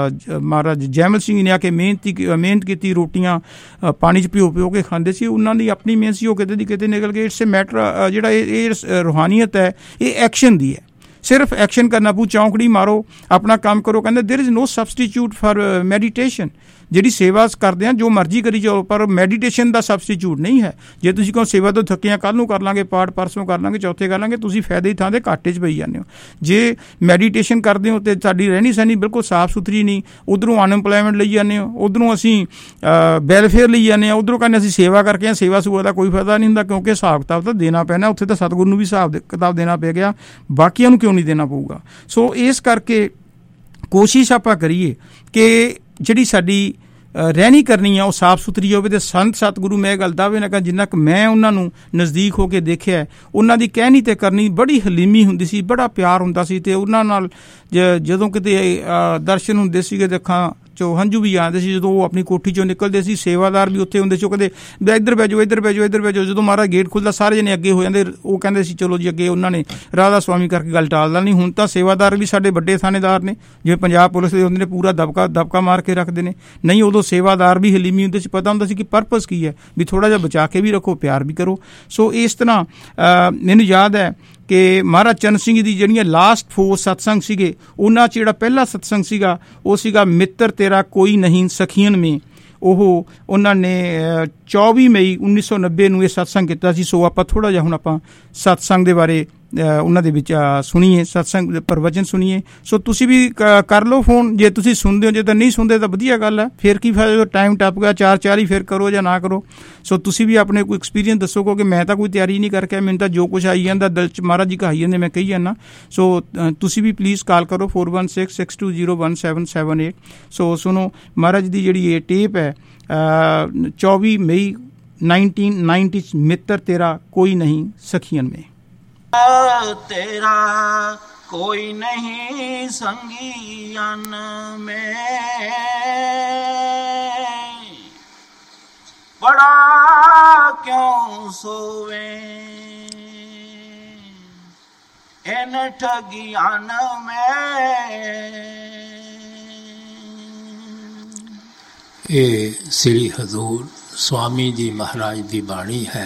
ਮਹਾਰਾਜ ਜੈਮਲ ਸਿੰਘ ਨੇ ਆ ਕੇ ਮਿਹਨਤੀ ਮਿਹਨਤ ਕੀਤੀ, ਰੋਟੀਆਂ ਪਾਣੀ 'ਚ ਪਿਓ ਪਿਓ ਕੇ ਖਾਂਦੇ ਸੀ, ਉਹਨਾਂ ਦੀ ਆਪਣੀ ਮਿਹਨਤ ਸੀ, ਉਹ ਕਿਤੇ ਦੀ ਕਿਤੇ ਨਿਕਲ ਗਏ। ਇਟਸ ਏ ਮੈਟਰ, ਜਿਹੜਾ ਇਹ ਇਹ ਰੂਹਾਨੀਅਤ ਹੈ ਇਹ ਐਕਸ਼ਨ ਦੀ ਹੈ। ਸਿਰਫ ਐਕਸ਼ਨ ਕਰਨਾ ਪਊ, ਚੌਂਕੜੀ ਮਾਰੋ, ਆਪਣਾ ਕੰਮ ਕਰੋ। ਕਹਿੰਦੇ there is no substitute for meditation. ਜਿਹੜੀ ਸੇਵਾ ਕਰਦੇ ਹਾਂ ਜੋ ਮਰਜ਼ੀ ਕਰੀ ਜਾਓ, ਪਰ ਮੈਡੀਟੇਸ਼ਨ ਦਾ ਸਬਸਟੀਚਿਊਟ ਨਹੀਂ ਹੈ। ਜੇ ਤੁਸੀਂ ਕਹੋ ਸੇਵਾ ਤੋਂ ਥੱਕੀਆਂ, ਕੱਲ੍ਹ ਨੂੰ ਕਰ ਲਾਂਗੇ, ਪਾਠ ਪਰਸੋਂ ਕਰ ਲਾਂਗੇ, ਚੌਥੇ ਕਰ ਲਾਂਗੇ, ਤੁਸੀਂ ਫਾਇਦੇ ਦੀ ਥਾਂ 'ਤੇ ਘਾਟੇ 'ਚ ਪਈ ਜਾਂਦੇ ਹੋ। ਜੇ ਮੈਡੀਟੇਸ਼ਨ ਕਰਦੇ ਹੋ ਅਤੇ ਸਾਡੀ ਰਹਿਣੀ ਸਹਿਣੀ ਬਿਲਕੁਲ ਸਾਫ਼ ਸੁਥਰੀ ਨਹੀਂ, ਉੱਧਰੋਂ ਅਨਐਮਪਲੋਇਮੈਂਟ ਲਈ ਜਾਂਦੇ ਹੋ, ਉੱਧਰੋਂ ਅਸੀਂ ਵੈਲਫੇਅਰ ਲਈ ਜਾਂਦੇ ਹਾਂ, ਉੱਧਰੋਂ ਕਹਿੰਦੇ ਅਸੀਂ ਸੇਵਾ ਕਰਕੇ ਆ, ਸੇਵਾ ਸੁਵਾ ਦਾ ਕੋਈ ਫਾਇਦਾ ਨਹੀਂ ਹੁੰਦਾ, ਕਿਉਂਕਿ ਹਿਸਾਬ ਕਿਤਾਬ ਤਾਂ ਦੇਣਾ ਪੈਣਾ। ਉੱਥੇ ਤਾਂ ਸਤਿਗੁਰੂ ਨੂੰ ਵੀ ਹਿਸਾਬ ਕਿਤਾਬ ਦੇਣਾ ਪੈ ਗਿਆ, ਬਾਕੀਆਂ ਨੂੰ ਕਿਉਂ ਨਹੀਂ ਦੇਣਾ ਪਊਗਾ। ਸੋ ਇਸ ਕਰਕੇ ਕੋਸ਼ਿਸ਼ ਆਪਾਂ ਕਰੀਏ ਕਿ ਜਿਹੜੀ ਸਾਡੀ ਰਹਿਣੀ ਕਰਨੀ ਆ ਉਹ ਸਾਫ਼ ਸੁਥਰੀ ਹੋਵੇ। ਅਤੇ ਸੰਤ ਸਤਿਗੁਰੂ ਮੈਂ ਇਹ ਗੱਲ ਦਾਅਵੇ ਨਾਲ ਕਹਾਂ, ਜਿੰਨਾ ਕੁ ਮੈਂ ਉਹਨਾਂ ਨੂੰ ਨਜ਼ਦੀਕ ਹੋ ਕੇ ਦੇਖਿਆ, ਉਹਨਾਂ ਦੀ ਕਹਿਣੀ ਅਤੇ ਕਰਨੀ ਬੜੀ ਹਲੀਮੀ ਹੁੰਦੀ ਸੀ, ਬੜਾ ਪਿਆਰ ਹੁੰਦਾ ਸੀ। ਅਤੇ ਉਹਨਾਂ ਨਾਲ ਜ ਜਦੋਂ ਕਿਤੇ ਦਰਸ਼ਨ ਹੁੰਦੇ ਸੀਗੇ ਤੇ ਅੱਖਾਂ 'ਚੋਂ ਹੰਝੂ ਵੀ ਆਉਂਦੇ ਸੀ। ਜਦੋਂ ਉਹ ਆਪਣੀ ਕੋਠੀ 'ਚੋਂ ਨਿਕਲਦੇ ਸੀ, ਸੇਵਾਦਾਰ ਵੀ ਉੱਥੇ ਹੁੰਦੇ ਸੀ, ਉਹ ਕਹਿੰਦੇ ਇੱਧਰ ਬਹਿ ਜਾਓ, ਇੱਧਰ ਬਹਿ ਜਾਓ, ਇੱਧਰ ਬਹਿ ਜਾਓ। ਜਦੋਂ ਮਹਾਰਾਜ ਗੇਟ ਖੁੱਲ੍ਹਦਾ ਸਾਰੇ ਜਣੇ ਅੱਗੇ ਹੋ ਜਾਂਦੇ, ਉਹ ਕਹਿੰਦੇ ਸੀ ਚਲੋ ਜੀ ਅੱਗੇ। ਉਹਨਾਂ ਨੇ ਰਾਧਾ ਸੁਆਮੀ ਕਰਕੇ ਗੱਲ ਟਾਲਦਾ ਨਹੀਂ। ਹੁਣ ਤਾਂ ਸੇਵਾਦਾਰ ਵੀ ਸਾਡੇ ਵੱਡੇ ਥਾਣੇਦਾਰ ਨੇ, ਜਿਵੇਂ ਪੰਜਾਬ ਪੁਲਿਸ ਦੇ ਹੁੰਦੇ ਨੇ, ਪੂਰਾ ਦਬਕਾ ਦਬਕਾ ਮਾਰ ਕੇ ਰੱਖਦੇ ਨੇ। ਨਹੀਂ, ਉਦੋਂ ਸੇਵਾਦਾਰ ਵੀ ਹਲੀਮੀ ਹੁੰਦੇ ਸੀ, ਪਤਾ ਹੁੰਦਾ ਸੀ ਕਿ ਪਰਪਸ ਕੀ ਹੈ, ਵੀ ਥੋੜ੍ਹਾ ਜਿਹਾ ਬਚਾ ਕੇ ਵੀ ਰੱਖੋ, ਪਿਆਰ ਵੀ ਕਰੋ। ਸੋ ਇਸ ਤਰ੍ਹਾਂ ਮੈਨੂੰ ਯਾਦ ਹੈ ਕਿ ਮਹਾਰਾਜ ਚਰਨ ਸਿੰਘ ਦੀ ਜਿਹੜੀਆਂ ਲਾਸਟ ਫੋਰ ਸਤਸੰਗ ਸੀਗੇ, ਉਹਨਾਂ 'ਚ ਜਿਹੜਾ ਪਹਿਲਾ ਸਤਸੰਗ ਸੀਗਾ ਉਹ ਸੀਗਾ ਮਿੱਤਰ ਤੇਰਾ ਕੋਈ ਨਹੀਂ ਸਖੀਅਨ ਮੇਂ। ਉਹ ਉਹਨਾਂ ਨੇ ਚੌਵੀ ਮਈ ਉੱਨੀ ਸੌ ਨੱਬੇ ਨੂੰ ਇਹ ਸਤਸੰਗ ਕੀਤਾ ਸੀ। ਸੋ ਆਪਾਂ ਥੋੜ੍ਹਾ ਜਿਹਾ ਹੁਣ ਆਪਾਂ ਸਤਸੰਗ ਦੇ ਬਾਰੇ ਉਹਨਾਂ ਦੇ ਵਿੱਚ ਸੁਣੀਏ, ਸਤਸੰਗ ਪ੍ਰਵਚਨ ਸੁਣੀਏ। ਸੋ ਤੁਸੀਂ ਵੀ ਕਰ ਲਓ ਫੋਨ, ਜੇ ਤੁਸੀਂ ਸੁਣਦੇ ਹੋ। ਜੇ ਤਾਂ ਨਹੀਂ ਸੁਣਦੇ ਤਾਂ ਵਧੀਆ ਗੱਲ ਹੈ, ਫਿਰ ਕੀ ਫਾਇਦਾ ਜਦੋਂ ਟਾਈਮ ਟੱਪ ਗਿਆ ਚਾਰ ਚਾਰ ਹੀ, ਫਿਰ ਕਰੋ ਜਾਂ ਨਾ ਕਰੋ। ਸੋ ਤੁਸੀਂ ਵੀ ਆਪਣੇ ਕੋਈ ਐਕਸਪੀਰੀਅੰਸ ਦੱਸੋ, ਕਿਉਂਕਿ ਮੈਂ ਤਾਂ ਕੋਈ ਤਿਆਰੀ ਨਹੀਂ ਕਰਕੇ, ਮੈਨੂੰ ਤਾਂ ਜੋ ਕੁਛ ਆਈ ਜਾਂਦਾ ਦਿਲ 'ਚ ਮਹਾਰਾਜ ਜੀ ਕਹਾਈ ਜਾਂਦੇ, ਮੈਂ ਕਹੀ ਜਾਂਦਾ। ਸੋ ਤੁਸੀਂ ਵੀ ਪਲੀਜ਼ ਕਾਲ ਕਰੋ four one six six two zero one seven seven eight. So ਸੁਣੋ ਮਹਾਰਾਜ ਦੀ ਜਿਹੜੀ ਇਹ ਟੇਪ ਹੈ ਚੌਵੀ ਮਈ ਨਾਈਨਟੀਨ ਨਾਈਨਟੀ 'ਚ, ਮਿੱਤਰ ਤੇਰਾ ਕੋਈ ਨਹੀਂ ਸਖੀਅਨ ਮੇਂ। तेरा कोई नहीं संगियन में बड़ा क्यों सोवे इन ठगियान में। ये श्री हजूर स्वामी जी महाराज की बाणी है।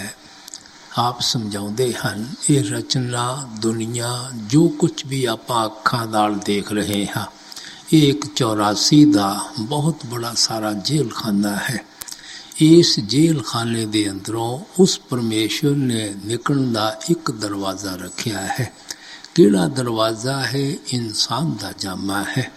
आप समझाते हैं ये रचना दुनिया जो कुछ भी आप अखां नाल देख रहे हैं ये एक चौरासी का बहुत बड़ा सारा जेल खाना है। इस जेल खाने के अंदरों उस परमेश्वर ने निकलने का एक दरवाज़ा रखा है। किहड़ा दरवाज़ा है? इंसान का जामा है।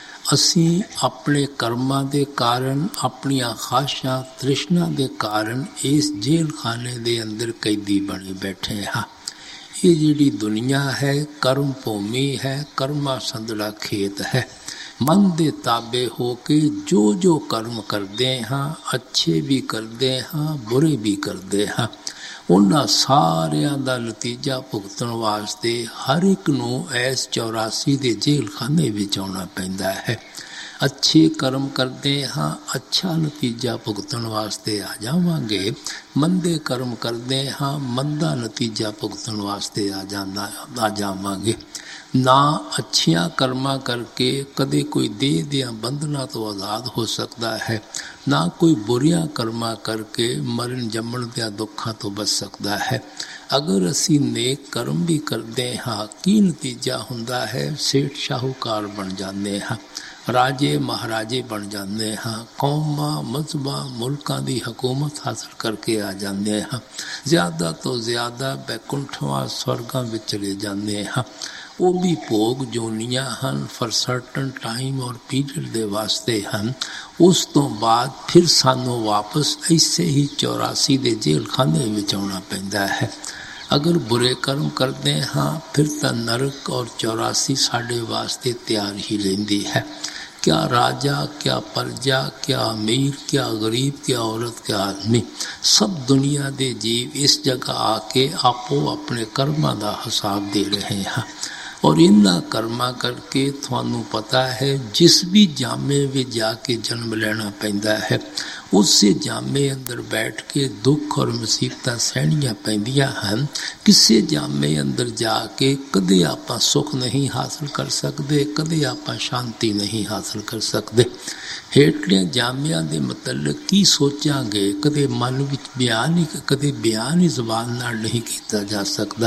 असी अपने कर्मां दे कारण अपनियां ख्वाहिशां तृष्णा दे कारण इस जेल खाने दे अंदर कैदी बने बैठे हाँ। ये जिहड़ी दुनिया है कर्म भूमि है, कर्मा संदड़ा खेत है। मन दे ताबे हो के जो जो कर्म करते हाँ, अच्छे भी करते हाँ, बुरे भी करते हाँ, उन्हां सारियां दा नतीजा भुगतण वास्ते हर एक नूं इस चौरासी दे जेल खाने विच आउणा पैंदा है। अच्छे कर्म करते हाँ, अच्छा नतीजा भुगतण वास्ते आ जावांगे। मंदे कर्म करते हाँ, मंदा नतीजा भुगतण वास्ते आ जाना आ जावांगे। ना अच्छियां कर्मा करके कदे कोई देह दियां बंधना तो आज़ाद हो सकता है, ना कोई बुरियां कर्मा करके मरण जमण दियां दुखों तो बच सकता है। अगर असी नेक कर्म भी करते हाँ, की नतीजा हुंदा है? सेठ शाहूकार बन जाते हाँ, राजे महाराजे बन जाते हाँ, कौमां मजहबां मुल्कां दी हुकूमत हासिल करके आ जाते हाँ, ज़्यादा तो ज़्यादा बैकुंठवां स्वर्गां विच चले जाते हाँ। वो भी भोग जोनियां हैं फॉर सर्टन टाइम और पीरियड दे वास्ते हैं। उस तो बाद फिर सानू वापस ऐसे ही चौरासी दे जेल खाने विच आउणा पैंदा है। अगर बुरे कर्म करते हाँ फिर तो नरक और चौरासी साढ़े वास्ते तैयार ही रहिंदी है। क्या राजा, क्या प्रजा, क्या अमीर, क्या गरीब, क्या औरत, क्या आदमी, सब दुनिया दे जीव इस जगह आके आपो अपने कर्मां दा हिसाब दे रहे हैं। और इन्ना कर्मा करके थानू पता है जिस भी जामे में जाके जन्म लेना पैंदा है, उससे जामे अंदर बैठ के दुख और मुसीबतां सहनियां पैंदियां हैं। किसी जामे अंदर जाके कदे आपां सुख नहीं हासिल कर सकते, कदे आपां शांति नहीं हासिल कर सकते। हेठलियां जामियां दे मतलब की सोचांगे कदे मन विच बयान ही कदे बयान ही ज़बान नाल नहीं किया जा सकता।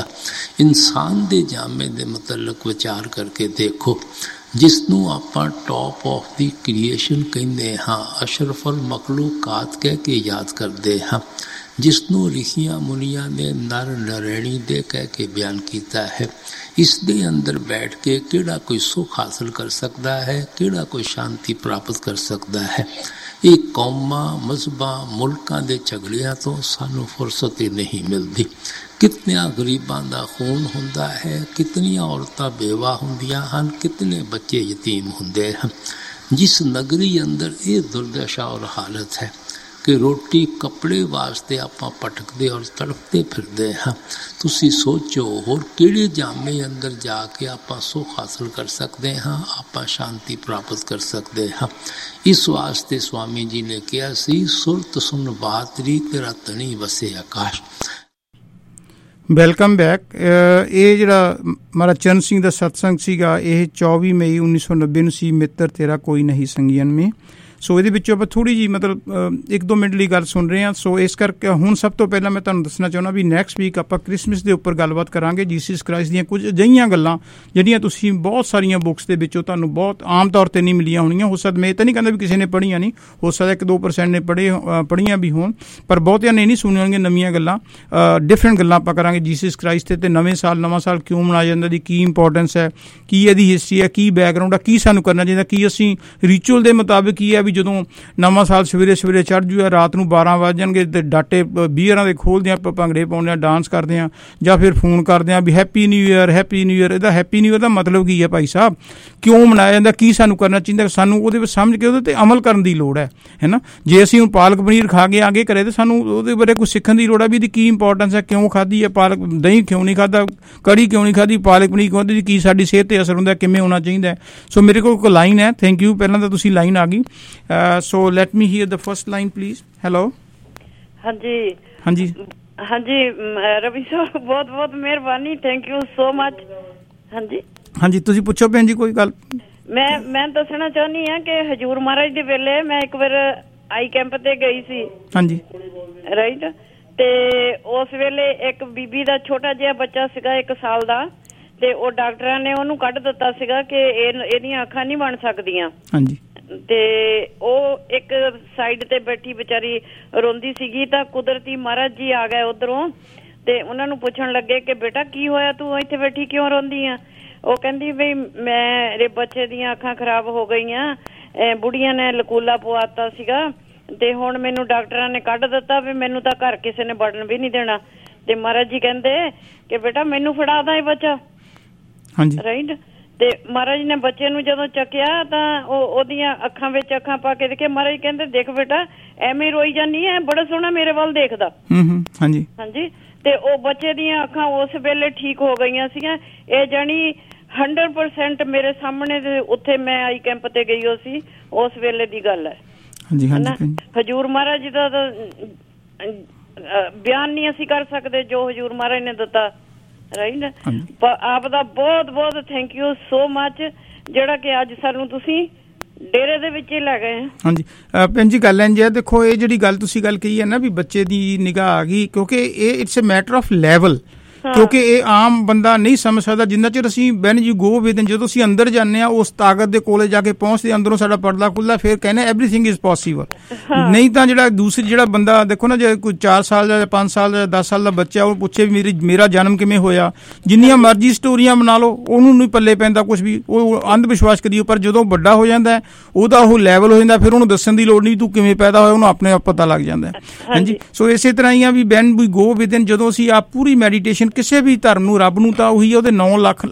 इंसान दे जामे दे मतलब विचार करके देखो, जिसनों आपां टॉप ऑफ दी क्रिएशन कहते हाँ, अशरफुल मखलूकात कह के याद करते हाँ, जिसनों ऋषियां मुनियां ने नर नरैणी दे कह के बयान किया है। इस दे अंदर बैठ के केड़ा कोई सुख हासिल कर सकता है, केड़ा कोई शांति प्राप्त कर सकता है। एक कौमां मजहबां मुल्कां दे झगड़ियां तो सानू फुरसत ही नहीं मिलती। कितनियां गरीबां दा खून हुंदा है, कितनियां औरतां बेवा हुंदियां हन, कितने बच्चे यतीम हुंदे हैं। जिस नगरी अंदर ये दुर्दशा और हालत है कि रोटी कपड़े वास्ते आपां भटकदे और तड़पते फिरदे हैं, तुसी सोचो होर किहड़े जामे अंदर जाके आपां सुख हासिल कर सकते हैं, आपां शांति प्राप्त कर सकते हैं। इस वास्ते स्वामी जी ने कहा सी, सुरत सुन बातरी तेरा तनी वसे आकाश। Welcome back. ਇਹ ਜਿਹੜਾ ਮਹਾਰਾਜ ਚਰਨ ਸਿੰਘ ਦਾ ਸਤਸੰਗ ਸੀਗਾ ਇਹ ਚੌਵੀ ਮਈ ਉੱਨੀ ਸੌ ਨੱਬੇ ਨੂੰ ਸੀ, ਮਿੱਤਰ ਤੇਰਾ ਕੋਈ ਨਹੀਂ ਸੰਗੀਆਂ ਮੇ। ਸੋ ਇਹਦੇ ਵਿੱਚੋਂ ਆਪਾਂ ਥੋੜ੍ਹੀ ਜਿਹੀ ਮਤਲਬ ਇੱਕ ਦੋ ਮਿੰਟ ਲਈ ਗੱਲ ਸੁਣ ਰਹੇ ਹਾਂ। ਸੋ ਇਸ ਕਰਕੇ ਹੁਣ ਸਭ ਤੋਂ ਪਹਿਲਾਂ ਮੈਂ ਤੁਹਾਨੂੰ ਦੱਸਣਾ ਚਾਹੁੰਦਾ ਵੀ ਨੈਕਸਟ ਵੀਕ ਆਪਾਂ ਕ੍ਰਿਸਮਸ ਦੇ ਉੱਪਰ ਗੱਲਬਾਤ ਕਰਾਂਗੇ। ਜੀਸਸ ਕ੍ਰਾਈਸਟ ਦੀਆਂ ਕੁਝ ਅਜਿਹੀਆਂ ਗੱਲਾਂ ਜਿਹੜੀਆਂ ਤੁਸੀਂ ਬਹੁਤ ਸਾਰੀਆਂ ਬੁੱਕਸ ਦੇ ਵਿੱਚੋਂ ਤੁਹਾਨੂੰ ਬਹੁਤ ਆਮ ਤੌਰ 'ਤੇ ਨਹੀਂ ਮਿਲੀਆਂ ਹੋਣੀਆਂ। ਹੋ ਸਕਦਾ ਮੈਂ ਇਹ ਤਾਂ ਨਹੀਂ ਕਹਿੰਦਾ ਵੀ ਕਿਸੇ ਨੇ ਪੜ੍ਹੀਆਂ ਨਹੀਂ, ਹੋ ਸਕਦਾ ਇੱਕ ਦੋ ਪਰਸੈਂਟ ਨੇ ਪੜ੍ਹੇ ਪੜ੍ਹੀਆਂ ਵੀ ਹੋਣ, ਪਰ ਬਹੁਤਿਆਂ ਨੇ ਨਹੀਂ ਸੁਣੀਆਂ ਹੋਣਗੀਆਂ ਨਵੀਆਂ ਗੱਲਾਂ। ਡਿਫਰੈਂਟ ਗੱਲਾਂ ਆਪਾਂ ਕਰਾਂਗੇ ਜੀਸਸ ਕ੍ਰਾਈਸਟ 'ਤੇ, ਅਤੇ ਨਵੇਂ ਸਾਲ ਨਵਾਂ ਸਾਲ ਕਿਉਂ ਮਨਾਇਆ ਜਾਂਦਾ, ਦੀ ਕੀ ਇੰਪੋਰਟੈਂਸ ਹੈ, ਕੀ ਇਹਦੀ ਹਿਸਟਰੀ ਹੈ, ਕੀ ਬੈਕਗਰਾਊਂਡ ਹੈ, ਕੀ ਸਾਨੂੰ ਕਰਨਾ ਚਾਹੀਦਾ, ਕੀ ਅਸੀਂ ਰਿਚੁਅਲ ਦੇ ਮੁਤਾਬਿਕ ਕੀ ਹੈ ਵੀ ਜਦੋਂ ਨਵਾਂ ਸਾਲ ਸਵੇਰੇ ਸਵੇਰੇ ਚੜ੍ਹ ਜੂਗਾ, ਰਾਤ ਨੂੰ ਬਾਰਾਂ ਵੱਜ ਜਾਣਗੇ ਤੇ ਡਾਟੇ ਬੀਅਰਾਂ ਦੇ ਖੋਲ੍ਹਦੇ ਹਾਂ, ਭੰਗੜੇ ਪਾਉਂਦੇ ਹਾਂ, ਡਾਂਸ ਕਰਦੇ ਹਾਂ, ਜਾਂ ਫਿਰ ਫੋਨ ਕਰਦੇ ਹਾਂ ਵੀ happy new year happy new year. ਇਹਦਾ ਹੈਪੀ ਨਿਊ ਈਅਰ ਦਾ ਮਤਲਬ ਕੀ ਹੈ ਭਾਈ ਸਾਹਿਬ, ਕਿਉਂ ਮਨਾਇਆ ਜਾਂਦਾ, ਕੀ ਸਾਨੂੰ ਕਰਨਾ ਚਾਹੀਦਾ, ਸਾਨੂੰ ਉਹਦੇ ਵਿੱਚ ਸਮਝ ਕੇ ਉਹਦੇ 'ਤੇ ਅਮਲ ਕਰਨ ਦੀ ਲੋੜ ਹੈ ਹੈ ਨਾ। ਜੇ ਅਸੀਂ ਹੁਣ ਪਾਲਕ ਪਨੀਰ ਖਾ ਕੇ ਆਗੇ ਕਰੇ ਤਾਂ ਸਾਨੂੰ ਉਹਦੇ ਬਾਰੇ ਕੁਛ ਸਿੱਖਣ ਦੀ ਲੋੜ ਹੈ ਵੀ ਇਹਦੀ ਕੀ ਇੰਪੋਰਟੈਂਸ ਹੈ, ਕਿਉਂ ਖਾਧੀ ਹੈ ਪਾਲਕ, ਦਹੀਂ ਕਿਉਂ ਨਹੀਂ ਖਾਧਾ, ਕੜੀ ਕਿਉਂ ਨਹੀਂ ਖਾਧੀ, ਪਾਲਕ ਪਨੀਰ ਕਿਉਂ ਖਾਧੀ, ਕੀ ਸਾਡੀ ਸਿਹਤ 'ਤੇ ਅਸਰ ਹੁੰਦਾ, ਕਿਵੇਂ ਹੋਣਾ ਚਾਹੀਦਾ ਹੈ। ਸੋ ਮੇਰੇ ਕੋਲ ਕੋਈ ਲਾਈਨ ਹੈ, ਥੈਂਕ ਯੂ, ਪਹਿਲਾਂ ਤਾਂ ਤੁਸੀਂ ਲਾਈਨ ਆ ਗਈ। So let me hear the first line please. Hello. ਹਾਂਜੀ ਹਾਂਜੀ ਹਾਂਜੀ ਰਵੀ ਸਾਹਿਬ, ਬਹੁਤ ਬਹੁਤ ਮਿਹਰਬਾਨੀ, ਥੈਂਕ ਯੂ ਸੋ ਮਚ। ਹਾਂਜੀ ਹਾਂਜੀ ਤੁਸੀਂ ਪੁੱਛੋ ਭੈਣ ਜੀ ਕੋਈ ਗੱਲ। ਮੈਂ ਮੈਂ ਦੱਸਣਾ ਚਾਹੁੰਦੀ ਹਾਂ ਕਿ ਹਜੂਰ ਮਹਾਰਾਜ ਦੇ ਵੇਲੇ ਮੈਂ ਇੱਕ ਵਾਰ ਆਈ ਕੈਂਪ ਤੇ ਗਈ ਸੀ। ਹਾਂਜੀ ਰਾਈਟ। ਤੇ ਉਸ ਵੇਲੇ ਇੱਕ ਬੀਬੀ ਦਾ ਛੋਟਾ ਜਿਹਾ ਬੱਚਾ ਸੀਗਾ ਇੱਕ ਸਾਲ ਦਾ, ਤੇ ਉਹ ਡਾਕਟਰਾਂ ਨੇ ਉਹਨੂੰ ਕੱਢ ਦਿੱਤਾ ਸੀਗਾ ਕਿ ਇਹ ਇਹਦੀਆਂ ਅੱਖਾਂ ਨਹੀਂ ਬਣ ਸਕਦੀਆਂ। ਹਾਂਜੀ। ਤੇ ਉਹ ਇੱਕ ਸਾਈਡ ਤੇ ਬੈਠੀ ਵਿਚਾਰੀ ਰੋਂਦੀ ਸੀਗੀ, ਤਾਂ ਕੁਦਰਤੀ ਮਹਾਰਾਜ ਜੀ ਆ ਗਏ ਉਧਰੋਂ ਤੇ ਉਹਨਾਂ ਨੂੰ ਪੁੱਛਣ ਲੱਗੇ ਕਿ ਬੇਟਾ ਕੀ ਹੋਇਆ, ਤੂੰ ਇੱਥੇ ਬੈਠੀ ਕਿਉਂ ਰੋਂਦੀ ਆ। ਉਹ ਕਹਿੰਦੀ ਬਈ ਮੇਰੇ ਬੱਚੇ ਦੀਆਂ ਅੱਖਾਂ ਖਰਾਬ ਹੋ ਗਈਆਂ, ਬੁੜੀਆਂ ਨੇ ਲਕੂਲਾ ਪਵਾਤਾ ਸੀਗਾ ਤੇ ਹੁਣ ਮੈਨੂੰ ਡਾਕਟਰਾਂ ਨੇ ਕੱਢ ਦਿੱਤਾ ਵੀ ਮੈਨੂੰ ਤਾਂ ਘਰ ਕਿਸੇ ਨੇ ਵੜਨ ਵੀ ਨਹੀਂ ਦੇਣਾ। ਤੇ ਮਹਾਰਾਜ ਜੀ ਕਹਿੰਦੇ ਕਿ ਬੇਟਾ ਮੈਨੂੰ ਫੜਾ ਦਾ ਇਹ ਬੱਚਾ। ਹਾਂਜੀ ਰਾਈਟ। ਤੇ ਮਹਾਰਾਜ ਨੇ ਬੱਚੇ ਨੂੰ ਜਦੋਂ ਚੱਕਿਆ ਤਾਂ ਉਹ ਉਹਦੀਆਂ ਅੱਖਾਂ ਵਿੱਚ ਅੱਖਾਂ ਪਾ ਕੇ ਦੇਖੇ। ਮਹਾਰਾਜ ਕਹਿੰਦੇ ਦੇਖ ਬੇਟਾ ਐਵੇਂ ਰੋਈ ਜਾਨੀ ਹੈ, ਬੜਾ ਸੋਹਣਾ ਮੇਰੇ ਵੱਲ ਦੇਖਦਾ। ਹਾਂਜੀ ਹਾਂਜੀ। ਤੇ ਉਹ ਬੱਚੇ ਦੀਆਂ ਅੱਖਾਂ ਉਸ ਵੇਲੇ ਠੀਕ ਹੋ ਗਈਆਂ ਸੀਗੀਆਂ। ਇਹ ਜਾਣੀ ਹੰਡਰਡ ਪਰਸੈਂਟ ਮੇਰੇ ਸਾਹਮਣੇ ਦੇ ਉੱਥੇ ਮੈਂ ਆਈ ਕੈਂਪ ਤੇ ਗਈ ਹੋ ਸੀ, ਉਸ ਵੇਲੇ ਦੀ ਗੱਲ ਹੈ। ਹਾਂਜੀ ਹਾਂਜੀ। ਹਜੂਰ ਮਹਾਰਾਜ ਜੀ ਦਾ ਬਿਆਨ ਨਹੀਂ ਅਸੀਂ ਕਰ ਸਕਦੇ ਜੋ ਹਜੂਰ ਮਹਾਰਾਜ ਨੇ ਦਿੱਤਾ। ਰਾਈਟ। ਆਪ ਦਾ ਬਹੁਤ ਬਹੁਤ ਥੈਂਕ ਯੂ ਸੋ ਮਚ, ਜਿਹੜਾ ਕਿ ਅੱਜ ਸਾਨੂੰ ਤੁਸੀਂ ਡੇਰੇ ਦੇ ਵਿੱਚ ਹੀ ਲੈ ਗਏ। ਹਾਂਜੀ ਭੈਣ ਜੀ ਗੱਲ ਇੰਝ ਹੈ, ਦੇਖੋ ਇਹ ਜਿਹੜੀ ਗੱਲ ਤੁਸੀਂ ਗੱਲ ਕਹੀ ਹੈ ਨਾ ਵੀ ਬੱਚੇ ਦੀ ਨਿਗਾਹ ਆ ਗਈ, ਕਿਉਂਕਿ ਇਹ it's a matter of level, ਕਿਉਂਕਿ ਇਹ ਆਮ ਬੰਦਾ ਨਹੀਂ ਸਮਝ ਸਕਦਾ ਜਿੰਨਾ ਚਿਰ ਅਸੀਂ ਵੈਨ ਯੂ ਗੋ ਵਿਦਨ, ਜਦੋਂ ਅਸੀਂ ਅੰਦਰ ਜਾਂਦੇ ਹਾਂ ਉਸ ਤਾਕਤ ਦੇ ਕੋਲੇ ਜਾ ਕੇ ਪਹੁੰਚਦੇ, ਅੰਦਰੋਂ ਸਾਡਾ ਪਰਦਾ ਖੁੱਲ੍ਹਦਾ, ਫਿਰ ਕਹਿੰਦੇ ਐਵਰੀਥਿੰਗ ਇਜ਼ ਪੋਸੀਬਲ। ਨਹੀਂ ਤਾਂ ਜਿਹੜਾ ਦੂਸਰੀ ਜਿਹੜਾ ਬੰਦਾ ਦੇਖੋ ਨਾ, ਜੇ ਕੋਈ ਚਾਰ ਸਾਲ ਦਾ ਪੰਜ ਸਾਲ ਦਾ ਦਸ ਸਾਲ ਦਾ ਬੱਚਾ ਉਹ ਪੁੱਛੇ ਵੀ ਮੇਰੀ ਮੇਰਾ ਜਨਮ ਕਿਵੇਂ ਹੋਇਆ, ਜਿੰਨੀਆਂ ਮਰਜ਼ੀ ਸਟੋਰੀਆਂ ਬਣਾ ਲਓ ਉਹਨੂੰ ਨਹੀਂ ਪੱਲੇ ਪੈਂਦਾ ਕੁਛ ਵੀ, ਉਹ ਅੰਧ ਵਿਸ਼ਵਾਸ ਕਰੀਓ। ਪਰ ਜਦੋਂ ਵੱਡਾ ਹੋ ਜਾਂਦਾ ਉਹਦਾ ਉਹ ਲੈਵਲ ਹੋ ਜਾਂਦਾ, ਫਿਰ ਉਹਨੂੰ ਦੱਸਣ ਦੀ ਲੋੜ ਨਹੀਂ ਤੂੰ ਕਿਵੇਂ ਪੈਦਾ ਹੋਇਆ, ਉਹਨੂੰ ਆਪਣੇ ਆਪ ਪਤਾ ਲੱਗ ਜਾਂਦਾ। ਹਾਂਜੀ। ਸੋ ਇਸੇ ਤਰ੍ਹਾਂ ਹੀ ਆ ਵੀ ਵੈਨ ਵੀ ਗੋ ਵਿਦਨ, ਜਦੋਂ ਅਸੀਂ ਆਪ ਪੂਰੀ ਮੈਡੀਟੇਸ਼ਨ ਕਿਸੇ ਵੀ ਧਰਮ ਨੂੰ, ਰੱਬ ਨੂੰ ਤਾਂ ਉਹੀ ਉਹਦੇ ਨੌ ਲੱਖ